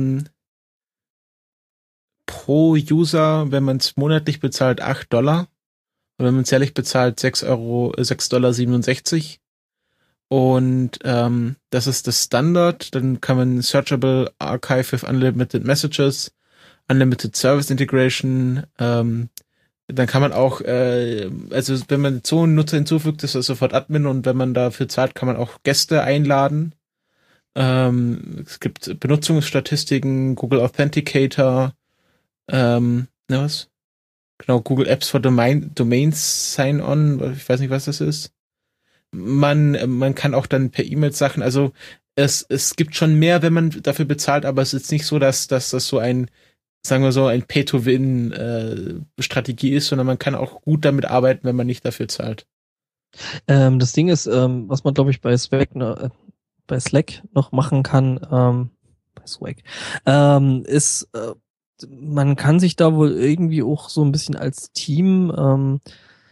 pro User, wenn man es monatlich bezahlt, $8. Und wenn man es jährlich bezahlt, $6,67. Und das ist das Standard. Dann kann man Searchable Archive with Unlimited Messages, Unlimited Service Integration, dann kann man auch, also wenn man so einen Nutzer hinzufügt, ist er sofort Admin und wenn man dafür zahlt, kann man auch Gäste einladen. Es gibt Benutzungsstatistiken, Google Authenticator, was? Genau, Google Apps for Domains Sign-On, ich weiß nicht, was das ist. Man kann auch dann per E-Mail Sachen, also es gibt schon mehr, wenn man dafür bezahlt, aber es ist nicht so, dass das so ein, sagen wir so, ein Pay-to-Win-Strategie ist, sondern man kann auch gut damit arbeiten, wenn man nicht dafür zahlt. Das Ding ist, was man, glaube ich, bei Slack noch machen kann, bei Swag, ist, man kann sich da wohl irgendwie auch so ein bisschen als Team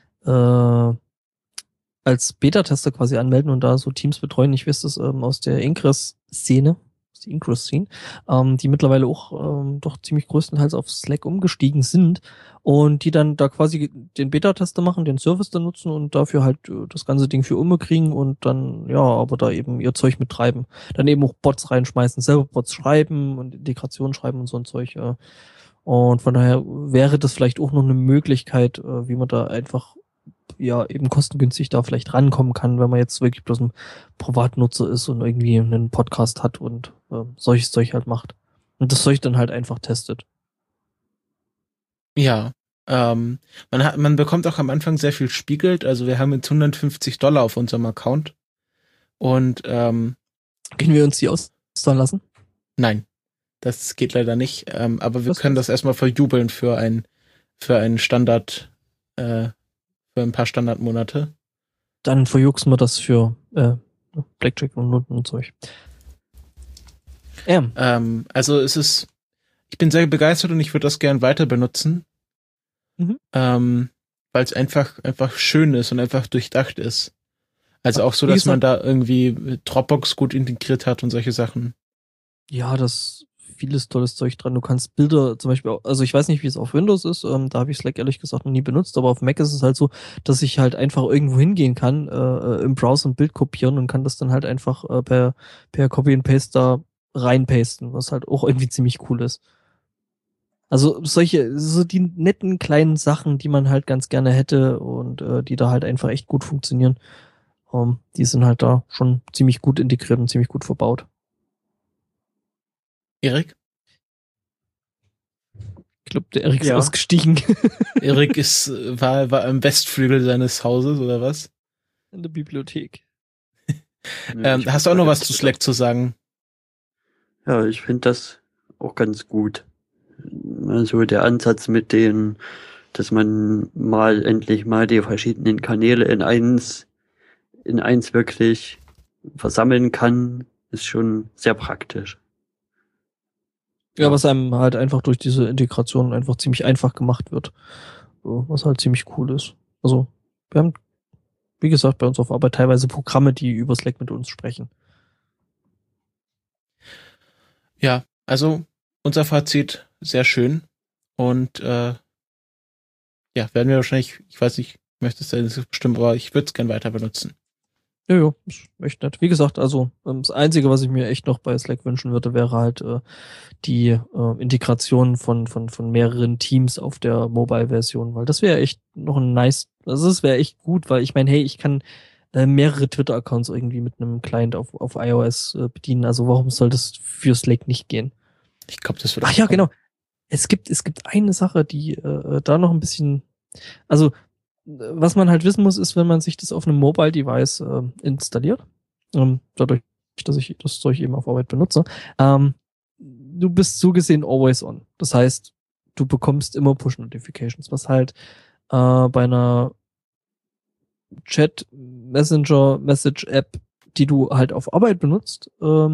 als Beta-Tester quasi anmelden und da so Teams betreuen. Ich weiß das aus der Ingress-Szene, die mittlerweile auch doch ziemlich größtenteils auf Slack umgestiegen sind und die dann da quasi den Beta-Tester machen, den Service dann nutzen und dafür halt das ganze Ding für Umme kriegen und dann, ja, aber da eben ihr Zeug mittreiben. Dann eben auch Bots reinschmeißen, selber Bots schreiben und Integration schreiben und so ein Zeug. Und von daher wäre das vielleicht auch noch eine Möglichkeit, wie man da einfach ja eben kostengünstig da vielleicht rankommen kann, wenn man jetzt wirklich bloß ein Privatnutzer ist und irgendwie einen Podcast hat und solches Zeug halt macht. Und das Zeug dann halt einfach testet. Ja, man bekommt auch am Anfang sehr viel Spiegelt, also wir haben jetzt $150 auf unserem Account und können wir uns die auszahlen lassen? Nein, das geht leider nicht, aber wir können das erstmal verjubeln für einen Standard, für ein paar Standardmonate. Dann verjuxen wir das für Blackjack und Zeug. Also ich bin sehr begeistert und ich würde das gern weiter benutzen, weil es einfach schön ist und einfach durchdacht ist. Also auch so, dass man da irgendwie Dropbox gut integriert hat und solche Sachen. Ja, das vieles tolles Zeug dran. Du kannst Bilder zum Beispiel, also ich weiß nicht, wie es auf Windows ist, da habe ich Slack ehrlich gesagt noch nie benutzt, aber auf Mac ist es halt so, dass ich halt einfach irgendwo hingehen kann, im Browser ein Bild kopieren und kann das dann halt einfach per Copy and Paste da reinpasten, was halt auch irgendwie ziemlich cool ist. Also so die netten kleinen Sachen, die man halt ganz gerne hätte und die da halt einfach echt gut funktionieren, die sind halt da schon ziemlich gut integriert und ziemlich gut verbaut. Erik? Ich glaube, der Erik ist ausgestiegen. Erik war im Westflügel seines Hauses, oder was? In der Bibliothek. Hast du auch noch was zu Slack zu sagen? Ja, ich finde das auch ganz gut. so der Ansatz mit den, dass man mal endlich mal die verschiedenen Kanäle in eins wirklich versammeln kann, ist schon sehr praktisch. Ja, was einem halt einfach durch diese Integration einfach ziemlich einfach gemacht wird. So, was halt ziemlich cool ist. Also, wir haben, wie gesagt, bei uns auf Arbeit teilweise Programme, die über Slack mit uns sprechen. Ja, also unser Fazit sehr schön. Und ja, werden wir wahrscheinlich, ich weiß nicht, möchtest du das bestimmt, aber ich würde es gern weiter benutzen. Ja, ist echt nett. Wie gesagt, also das Einzige, was ich mir echt noch bei Slack wünschen würde, wäre halt die Integration von mehreren Teams auf der Mobile-Version, weil das wäre echt noch ein nice, also das wäre echt gut, weil ich meine, hey, ich kann mehrere Twitter-Accounts irgendwie mit einem Client auf iOS bedienen, also warum soll das für Slack nicht gehen? Ich glaube, das wird Ach ja, genau. Es gibt eine Sache, die da noch ein bisschen, also was man halt wissen muss, ist, wenn man sich das auf einem Mobile-Device installiert, dadurch, dass ich das Zeug eben auf Arbeit benutze, du bist so gesehen always on. Das heißt, du bekommst immer Push-Notifications, was halt bei einer Chat-Messenger-Message-App, die du halt auf Arbeit benutzt,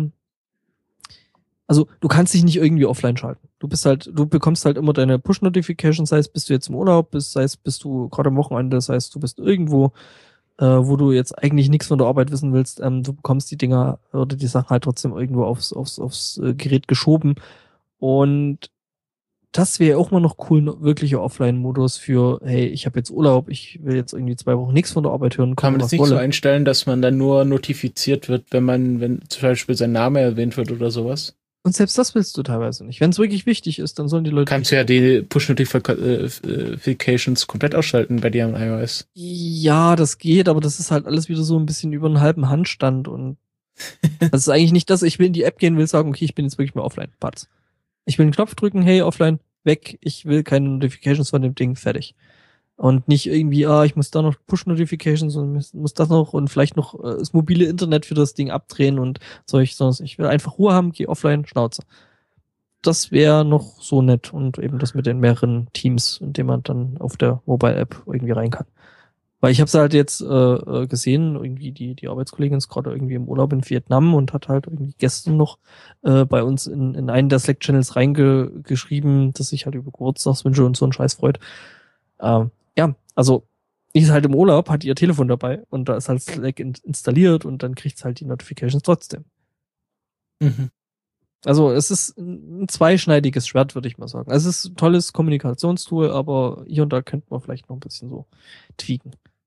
also du kannst dich nicht irgendwie offline schalten. Du bekommst halt immer deine Push-Notifications, sei es bist du jetzt im Urlaub, sei es bist du gerade am Wochenende, sei es du bist irgendwo, wo du jetzt eigentlich nichts von der Arbeit wissen willst, du bekommst die Dinger oder die Sachen halt trotzdem irgendwo aufs Gerät geschoben. Und das wäre auch mal noch cool, wirklicher Offline-Modus für, hey, ich habe jetzt Urlaub, ich will jetzt irgendwie 2 Wochen nichts von der Arbeit hören. Kann man das nicht so einstellen, dass man dann nur notifiziert wird, wenn zum Beispiel sein Name erwähnt wird oder sowas? Und selbst das willst du teilweise nicht. Wenn es wirklich wichtig ist, dann sollen die Leute... Kannst du ja die Push-Notifications komplett ausschalten bei dir am iOS. Ja, das geht, aber das ist halt alles wieder so ein bisschen über einen halben Handstand und das ist eigentlich nicht das, ich will in die App gehen, will sagen, okay, ich bin jetzt wirklich mal offline. Patz. Ich will einen Knopf drücken, hey, offline, weg, ich will keine Notifications von dem Ding, fertig. Und nicht irgendwie, ich muss da noch Push-Notifications und muss das noch und vielleicht noch das mobile Internet für das Ding abdrehen und sonst ich will einfach Ruhe haben, geh offline, Schnauze. Das wäre noch so nett und eben das mit den mehreren Teams, in denen man dann auf der Mobile-App irgendwie rein kann. Weil ich habe es halt jetzt gesehen, irgendwie die Arbeitskollegin ist gerade irgendwie im Urlaub in Vietnam und hat halt irgendwie gestern noch bei uns in einen der Slack-Channels reingeschrieben, dass sich halt über Geburtstagswünsche und so einen Scheiß freut. Ja, also die ist halt im Urlaub, hat ihr Telefon dabei und da ist halt Slack installiert und dann kriegt halt die Notifications trotzdem. Mhm. Also es ist ein zweischneidiges Schwert, würde ich mal sagen. Also es ist ein tolles Kommunikationstool, aber hier und da könnte man vielleicht noch ein bisschen so tweaken.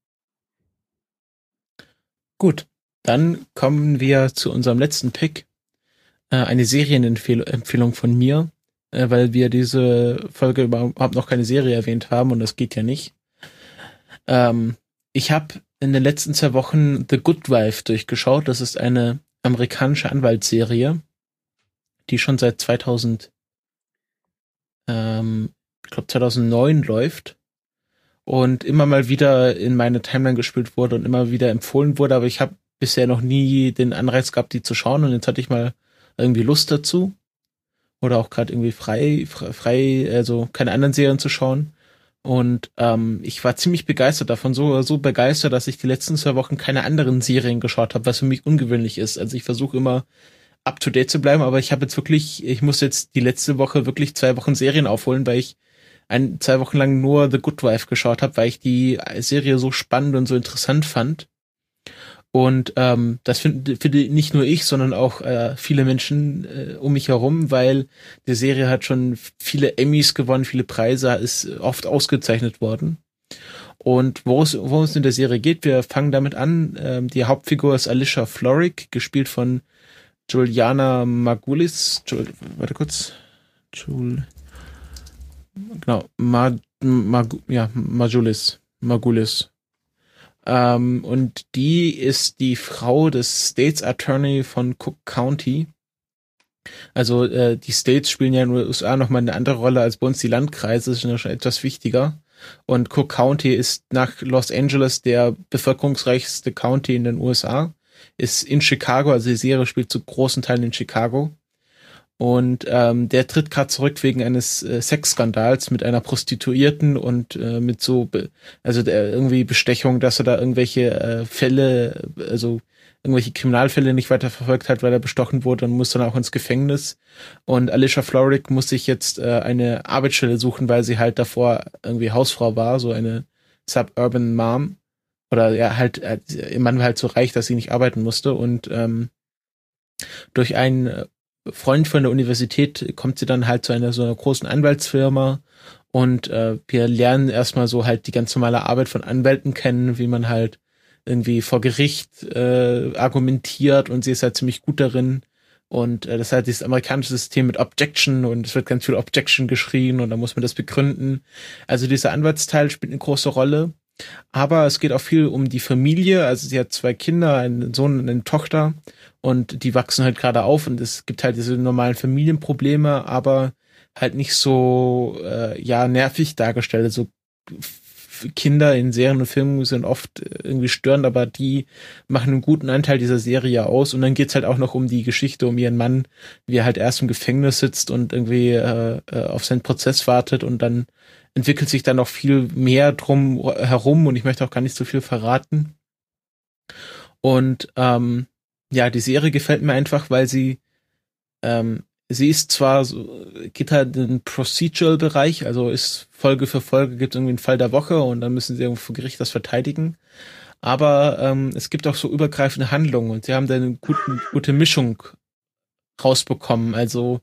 Gut, dann kommen wir zu unserem letzten Pick. Eine Serienempfehlung von mir, weil wir diese Folge überhaupt noch keine Serie erwähnt haben und das geht ja nicht. Ich habe in den letzten 2 Wochen The Good Wife durchgeschaut. Das ist eine amerikanische Anwaltsserie, die schon seit 2009 läuft und immer mal wieder in meine Timeline gespielt wurde und immer wieder empfohlen wurde, aber ich habe bisher noch nie den Anreiz gehabt, die zu schauen und jetzt hatte ich mal irgendwie Lust dazu oder auch gerade irgendwie frei, also keine anderen Serien zu schauen. Und ich war ziemlich begeistert davon, so begeistert, dass ich die letzten 2 Wochen keine anderen Serien geschaut habe, was für mich ungewöhnlich ist. Also ich versuche immer up to date zu bleiben, aber ich muss jetzt die letzte Woche wirklich 2 Wochen Serien aufholen, weil ich 2 Wochen lang nur The Good Wife geschaut habe, weil ich die Serie so spannend und so interessant fand. Und das finde nicht nur ich, sondern auch viele Menschen um mich herum, weil die Serie hat schon viele Emmys gewonnen, viele Preise, ist oft ausgezeichnet worden. Und worum es in der Serie geht, wir fangen damit an. Die Hauptfigur ist Alicia Florrick, gespielt von Juliana Margulis. Margulis. Und die ist die Frau des States Attorney von Cook County. Also die States spielen ja in den USA nochmal eine andere Rolle als bei uns die Landkreise, das ist ja schon etwas wichtiger. Und Cook County ist nach Los Angeles der bevölkerungsreichste County in den USA. Ist in Chicago, also die Serie spielt zu großen Teilen in Chicago. Und der tritt gerade zurück wegen eines Sexskandals mit einer Prostituierten und mit so, also der irgendwie Bestechung, dass er da irgendwelche Fälle, also irgendwelche Kriminalfälle nicht weiter verfolgt hat, weil er bestochen wurde und muss dann auch ins Gefängnis. Und Alicia Florrick muss sich jetzt eine Arbeitsstelle suchen, weil sie halt davor irgendwie Hausfrau war, so eine Suburban Mom. Oder ja, halt, ihr Mann war halt so reich, dass sie nicht arbeiten musste. Und durch einen Freund von der Universität kommt sie dann halt zu so einer großen Anwaltsfirma. Und wir lernen erstmal so halt die ganz normale Arbeit von Anwälten kennen, wie man halt irgendwie vor Gericht argumentiert, und sie ist halt ziemlich gut darin. Und das ist halt dieses amerikanische System mit Objection, und es wird ganz viel Objection geschrien und da muss man das begründen. Also dieser Anwaltsteil spielt eine große Rolle. Aber es geht auch viel um die Familie. Also sie hat 2 Kinder, einen Sohn und eine Tochter, und die wachsen halt gerade auf, und es gibt halt diese normalen Familienprobleme, aber halt nicht so nervig dargestellt. Also Kinder in Serien und Filmen sind oft irgendwie störend, aber die machen einen guten Anteil dieser Serie aus. Und dann geht's halt auch noch um die Geschichte um ihren Mann, wie er halt erst im Gefängnis sitzt und irgendwie auf seinen Prozess wartet, und dann entwickelt sich dann noch viel mehr drum herum, und ich möchte auch gar nicht so viel verraten. Und die Serie gefällt mir einfach, weil sie ist zwar so, geht halt in den Procedural-Bereich, also ist Folge für Folge, gibt irgendwie einen Fall der Woche und dann müssen sie irgendwo vor Gericht das verteidigen. Aber es gibt auch so übergreifende Handlungen, und sie haben da eine gute Mischung rausbekommen. Also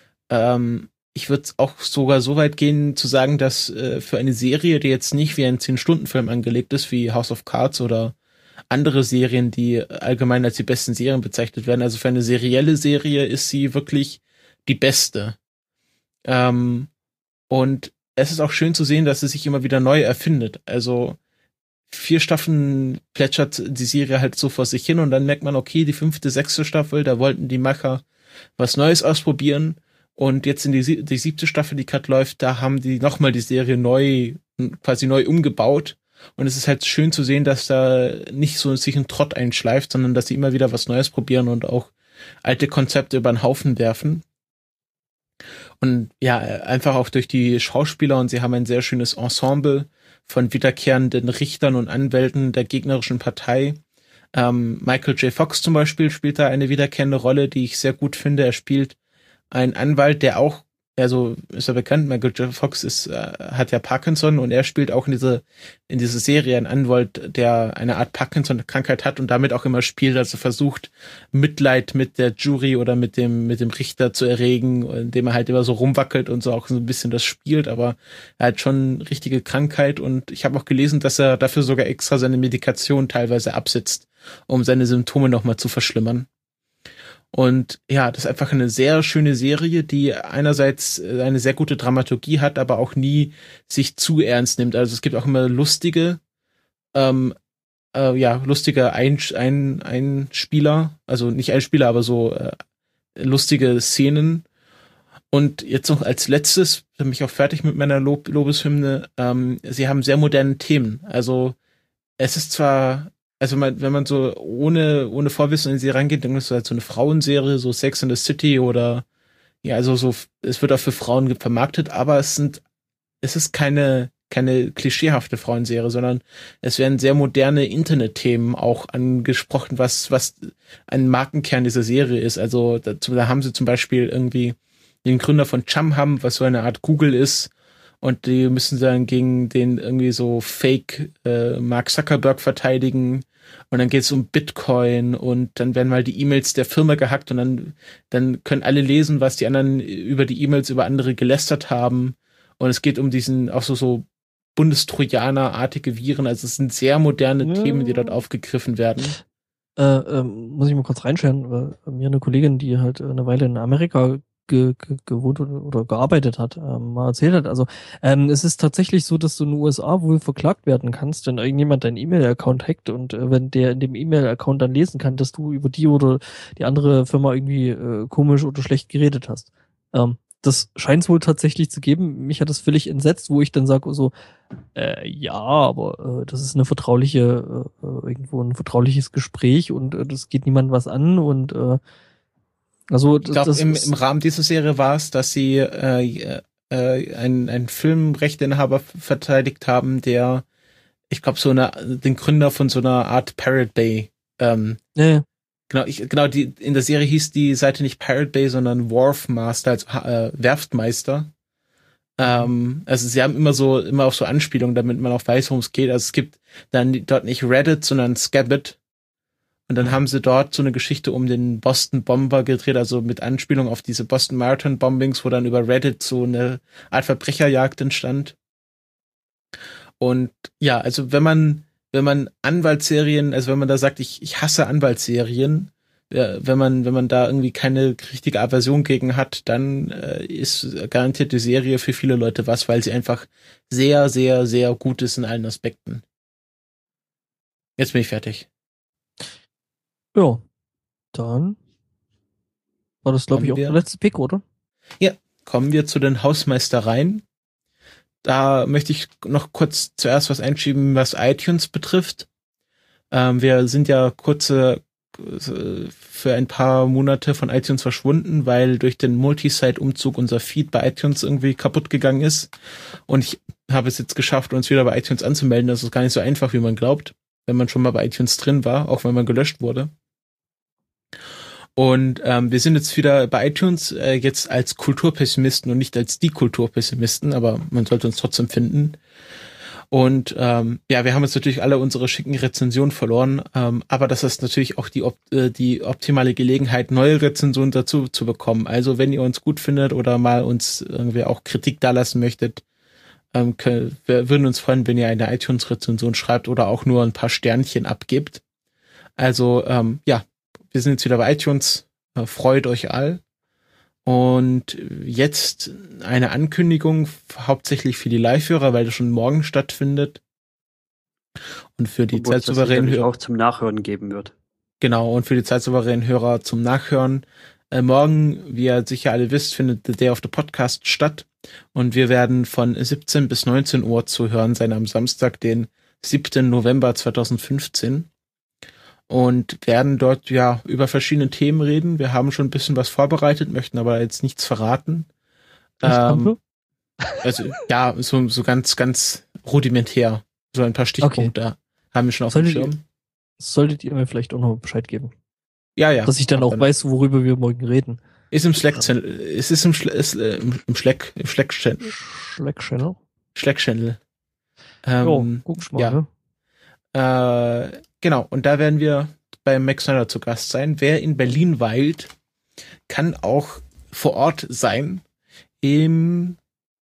ich würde auch sogar so weit gehen zu sagen, dass für eine Serie, die jetzt nicht wie ein 10-Stunden-Film angelegt ist, wie House of Cards oder andere Serien, die allgemein als die besten Serien bezeichnet werden, also für eine serielle Serie ist sie wirklich die beste. Und es ist auch schön zu sehen, dass sie sich immer wieder neu erfindet. Also 4 Staffeln plätschert die Serie halt so vor sich hin, und dann merkt man, okay, die 5., 6. Staffel, da wollten die Macher was Neues ausprobieren, und jetzt in die 7. Staffel, die gerade läuft, da haben die nochmal die Serie quasi neu umgebaut. Und es ist halt schön zu sehen, dass da nicht so sich ein Trott einschleift, sondern dass sie immer wieder was Neues probieren und auch alte Konzepte über den Haufen werfen. Und ja, einfach auch durch die Schauspieler, und sie haben ein sehr schönes Ensemble von wiederkehrenden Richtern und Anwälten der gegnerischen Partei. Michael J. Fox zum Beispiel spielt da eine wiederkehrende Rolle, die ich sehr gut finde. Er spielt einen Anwalt, der auch, also ist ja bekannt, Michael J. Fox hat ja Parkinson, und er spielt auch in diese Serie einen Anwalt, der eine Art Parkinson-Krankheit hat und damit auch immer spielt, also versucht, Mitleid mit der Jury oder mit dem Richter zu erregen, indem er halt immer so rumwackelt und so auch so ein bisschen das spielt, aber er hat schon richtige Krankheit, und ich habe auch gelesen, dass er dafür sogar extra seine Medikation teilweise absetzt, um seine Symptome nochmal zu verschlimmern. Und ja, das ist einfach eine sehr schöne Serie, die einerseits eine sehr gute Dramaturgie hat, aber auch nie sich zu ernst nimmt. Also es gibt auch immer lustige Einspieler, also nicht Einspieler, aber so lustige Szenen. Und jetzt noch als letztes, bin ich auch fertig mit meiner Lobeshymne, sie haben sehr moderne Themen. Also es ist zwar, also wenn man so ohne Vorwissen in sie reingeht, dann ist es halt so eine Frauenserie, so Sex in the City oder ja, also so, es wird auch für Frauen vermarktet, aber es ist keine klischeehafte Frauenserie, sondern es werden sehr moderne Internetthemen auch angesprochen, was ein Markenkern dieser Serie ist. Also da haben sie zum Beispiel irgendwie den Gründer von Chumham, was so eine Art Google ist, und die müssen dann gegen den irgendwie so Fake Mark Zuckerberg verteidigen, und dann geht es um Bitcoin, und dann werden mal die E-Mails der Firma gehackt, und dann können alle lesen, was die anderen über die E-Mails über andere gelästert haben, und es geht um diesen auch so Bundestrojaner-artige Viren, also es sind sehr moderne Themen, die dort aufgegriffen werden. Muss ich mal kurz reinscheren, weil mir eine Kollegin, die halt eine Weile in Amerika gewohnt oder gearbeitet hat, mal erzählt hat. Also es ist tatsächlich so, dass du in den USA wohl verklagt werden kannst, wenn irgendjemand deinen E-Mail-Account hackt, und wenn der in dem E-Mail-Account dann lesen kann, dass du über die oder die andere Firma irgendwie komisch oder schlecht geredet hast. Das scheint es wohl tatsächlich zu geben. Mich hat das völlig entsetzt, wo ich dann sage so, ja, aber das ist eine irgendwo ein vertrauliches Gespräch, und das geht niemandem was an, und Also Ich glaube, im Rahmen dieser Serie war es, dass sie einen Filmrechteinhaber verteidigt haben, der, ich glaube, den Gründer von so einer Art Pirate Bay. Ja. Genau, in der Serie hieß die Seite nicht Pirate Bay, sondern Wharf Master, also Werftmeister. Also sie haben immer auf so Anspielungen, damit man auch weiß, worum es geht. Also es gibt dann dort nicht Reddit, sondern Scabbit. Und dann haben sie dort so eine Geschichte um den Boston Bomber gedreht, also mit Anspielung auf diese Boston Marathon Bombings, wo dann über Reddit so eine Art Verbrecherjagd entstand. Und ja, also wenn man Anwaltsserien, also wenn man da sagt, ich hasse Anwaltsserien, wenn man da irgendwie keine richtige Aversion gegen hat, dann ist garantiert die Serie für viele Leute was, weil sie einfach sehr, sehr, sehr gut ist in allen Aspekten. Jetzt bin ich fertig. Ja, dann war das, glaube ich, auch der letzte Pick, oder? Ja, kommen wir zu den Hausmeistereien. Da möchte ich noch kurz zuerst was einschieben, was iTunes betrifft. Wir sind ja für ein paar Monate von iTunes verschwunden, weil durch den Multisite-Umzug unser Feed bei iTunes irgendwie kaputt gegangen ist. Und ich habe es jetzt geschafft, uns wieder bei iTunes anzumelden. Das ist gar nicht so einfach, wie man glaubt, wenn man schon mal bei iTunes drin war, auch wenn man gelöscht wurde. Und wir sind jetzt wieder bei iTunes, jetzt als Kulturpessimisten und nicht als die Kulturpessimisten, aber man sollte uns trotzdem finden. Und wir haben jetzt natürlich alle unsere schicken Rezensionen verloren, aber das ist natürlich auch die optimale Gelegenheit, neue Rezensionen dazu zu bekommen. Also wenn ihr uns gut findet oder mal uns irgendwie auch Kritik dalassen möchtet, wir würden uns freuen, wenn ihr eine iTunes-Rezension schreibt oder auch nur ein paar Sternchen abgebt. Also wir sind jetzt wieder bei iTunes. Freut euch all. Und jetzt eine Ankündigung, hauptsächlich für die Live-Hörer, weil das schon morgen stattfindet. Und für die zeitsouveränen Hörer auch zum Nachhören geben wird. Genau, und für die zeitsouveränen Hörer zum Nachhören. Morgen, wie ihr sicher alle wisst, findet The Day of the Podcast statt. Und wir werden von 17 bis 19 Uhr zu hören sein am Samstag, den 7. November 2015. Und werden dort über verschiedene Themen reden. Wir haben schon ein bisschen was vorbereitet, möchten aber jetzt nichts verraten. Also so ganz, ganz rudimentär. So ein paar Stichpunkte haben wir schon auf dem Schirm. Solltet ihr mir vielleicht auch noch Bescheid geben? Ja. Dass ich dann auch weiß, worüber wir morgen reden. Ist im Slack-Channel. Es ist im Slack-Channel. Slack-Channel. Guck mal, ne? Genau, und da werden wir bei Max Snyder zu Gast sein. Wer in Berlin weilt, kann auch vor Ort sein im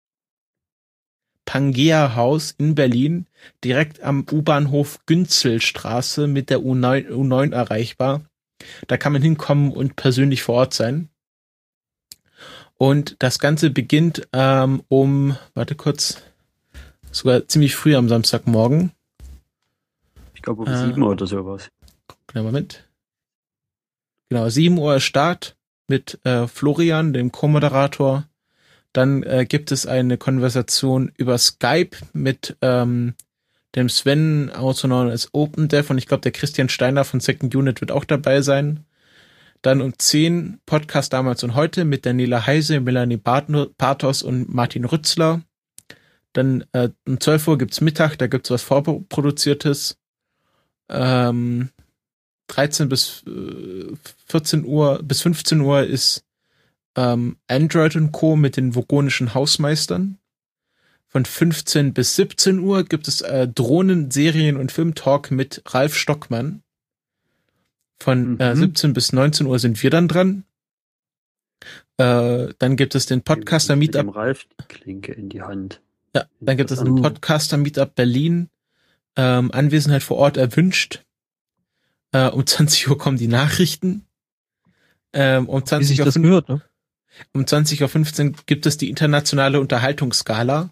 Pangea-Haus in Berlin, direkt am U-Bahnhof Günzelstraße mit der U9 erreichbar. Da kann man hinkommen und persönlich vor Ort sein. Und das Ganze beginnt sogar ziemlich früh am Samstagmorgen. Ich glaube um 7 Uhr oder sowas. Moment. Genau, 7 Uhr Start mit Florian, dem Co-Moderator. Dann gibt es eine Konversation über Skype mit dem Sven, also known as OpenDev, und ich glaube, der Christian Steiner von Second Unit wird auch dabei sein. Dann um 10 Podcast damals und heute mit Daniela Heise, Melanie Pathos und Martin Rützler. Dann um 12 Uhr gibt's Mittag, da gibt's was Vorproduziertes. 13 bis 14 Uhr bis 15 Uhr ist Android & Co. mit den vogonischen Hausmeistern. Von 15 bis 17 Uhr gibt es Drohnen-, Serien- und Film-Talk mit Ralf Stockmann. Von 17 bis 19 Uhr sind wir dann dran. Dann gibt es den Podcaster-Meetup. Mit dem Ralf die Klinke in die Hand. Ja, dann gibt es ein Podcaster-Meetup Berlin. Anwesenheit vor Ort erwünscht. Um 20 Uhr kommen die Nachrichten. Um 20 Uhr gehört, ne? Um 20:15 Uhr gibt es die internationale Unterhaltungsgala.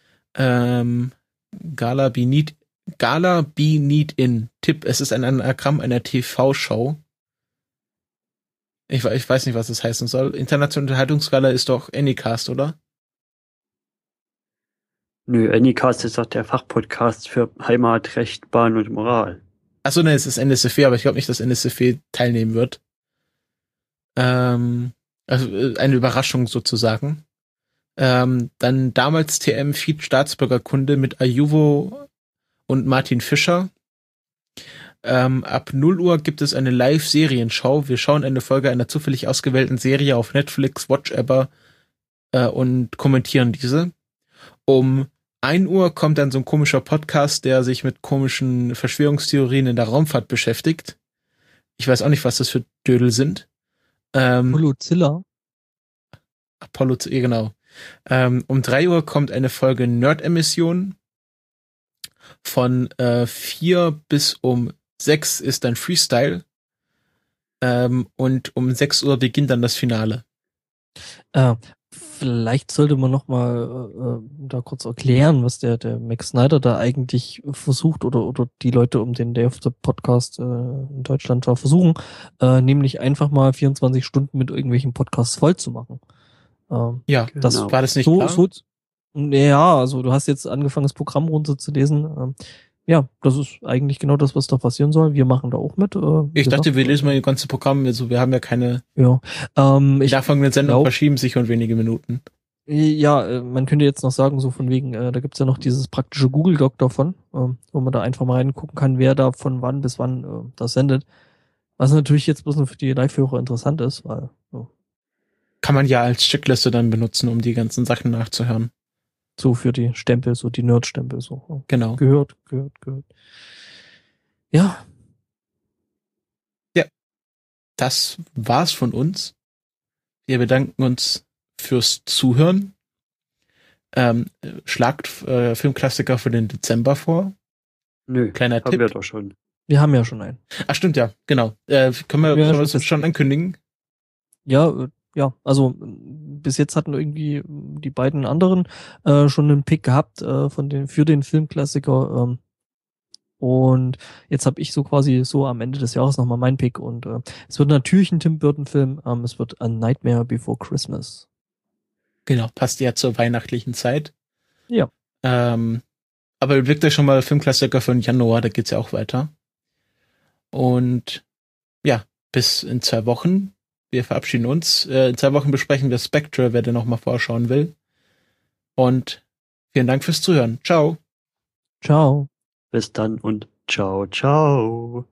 Gala Be Need In. Tipp, es ist ein Anagramm einer TV-Show. Ich weiß nicht, was das heißen soll. Internationale Unterhaltungsgala ist doch Anycast, oder? Nö, Anycast ist doch der Fachpodcast für Heimat, Recht, Bahn und Moral. Achso, ne, es ist NSFW, aber ich glaube nicht, dass NSFW teilnehmen wird. Also eine Überraschung sozusagen. Dann damals TM Feed Staatsbürgerkunde mit Ayuvo und Martin Fischer. Ab 0 Uhr gibt es eine Live-Serienschau. Wir schauen eine Folge einer zufällig ausgewählten Serie auf Netflix, Watch-Ever und kommentieren diese. Um 1 Uhr kommt dann so ein komischer Podcast, der sich mit komischen Verschwörungstheorien in der Raumfahrt beschäftigt. Ich weiß auch nicht, was das für Dödel sind. Apollo-Zilla. Genau. Um 3 Uhr kommt eine Folge Nerd-Emission. Von 4 bis um 6 ist dann Freestyle. Und um 6 Uhr beginnt dann das Finale. Vielleicht sollte man noch mal da kurz erklären, was der Max Snyder da eigentlich versucht oder die Leute um den Day of the Podcast in Deutschland da versuchen, nämlich einfach mal 24 Stunden mit irgendwelchen Podcasts voll zu machen. Ja, das genau. war das nicht klar? Ja, also du hast jetzt angefangen, das Programm runterzulesen. Ja, das ist eigentlich genau das, was da passieren soll. Wir machen da auch mit. Ich dachte, wir lesen mal das ganze Programm. Also wir haben ja keine. Ja. Die nachfolgenden Sendungen verschieben sich um wenige Minuten. Ja, man könnte jetzt noch sagen, so von wegen, da gibt's ja noch dieses praktische Google-Doc davon, wo man da einfach mal reingucken kann, wer da von wann bis wann das sendet. Was natürlich jetzt bloß nur für die Live-Hörer interessant ist, weil. Kann man ja als Checkliste dann benutzen, um die ganzen Sachen nachzuhören. So für die Stempel, so die Nerd-Stempel, so. Genau. Gehört. Ja. Ja. Das war's von uns. Wir bedanken uns fürs Zuhören. Schlagt Filmklassiker für den Dezember vor. Nö, kleiner haben Tipp. wir doch schon. Wir haben ja schon einen. Ach stimmt, ja, genau. Können wir das schon ankündigen? Ja, also bis jetzt hatten irgendwie die beiden anderen schon einen Pick gehabt für den Filmklassiker und jetzt habe ich so quasi so am Ende des Jahres nochmal meinen Pick und es wird natürlich ein Tim Burton Film, es wird A Nightmare Before Christmas. Genau, passt ja zur weihnachtlichen Zeit. Ja. Aber überlegt euch schon mal Filmklassiker für den Januar, da geht's ja auch weiter. Und ja, bis in 2 Wochen. Wir verabschieden uns. In 2 Wochen besprechen wir Spectre, wer da nochmal vorschauen will. Und vielen Dank fürs Zuhören. Ciao. Ciao. Bis dann und ciao, ciao.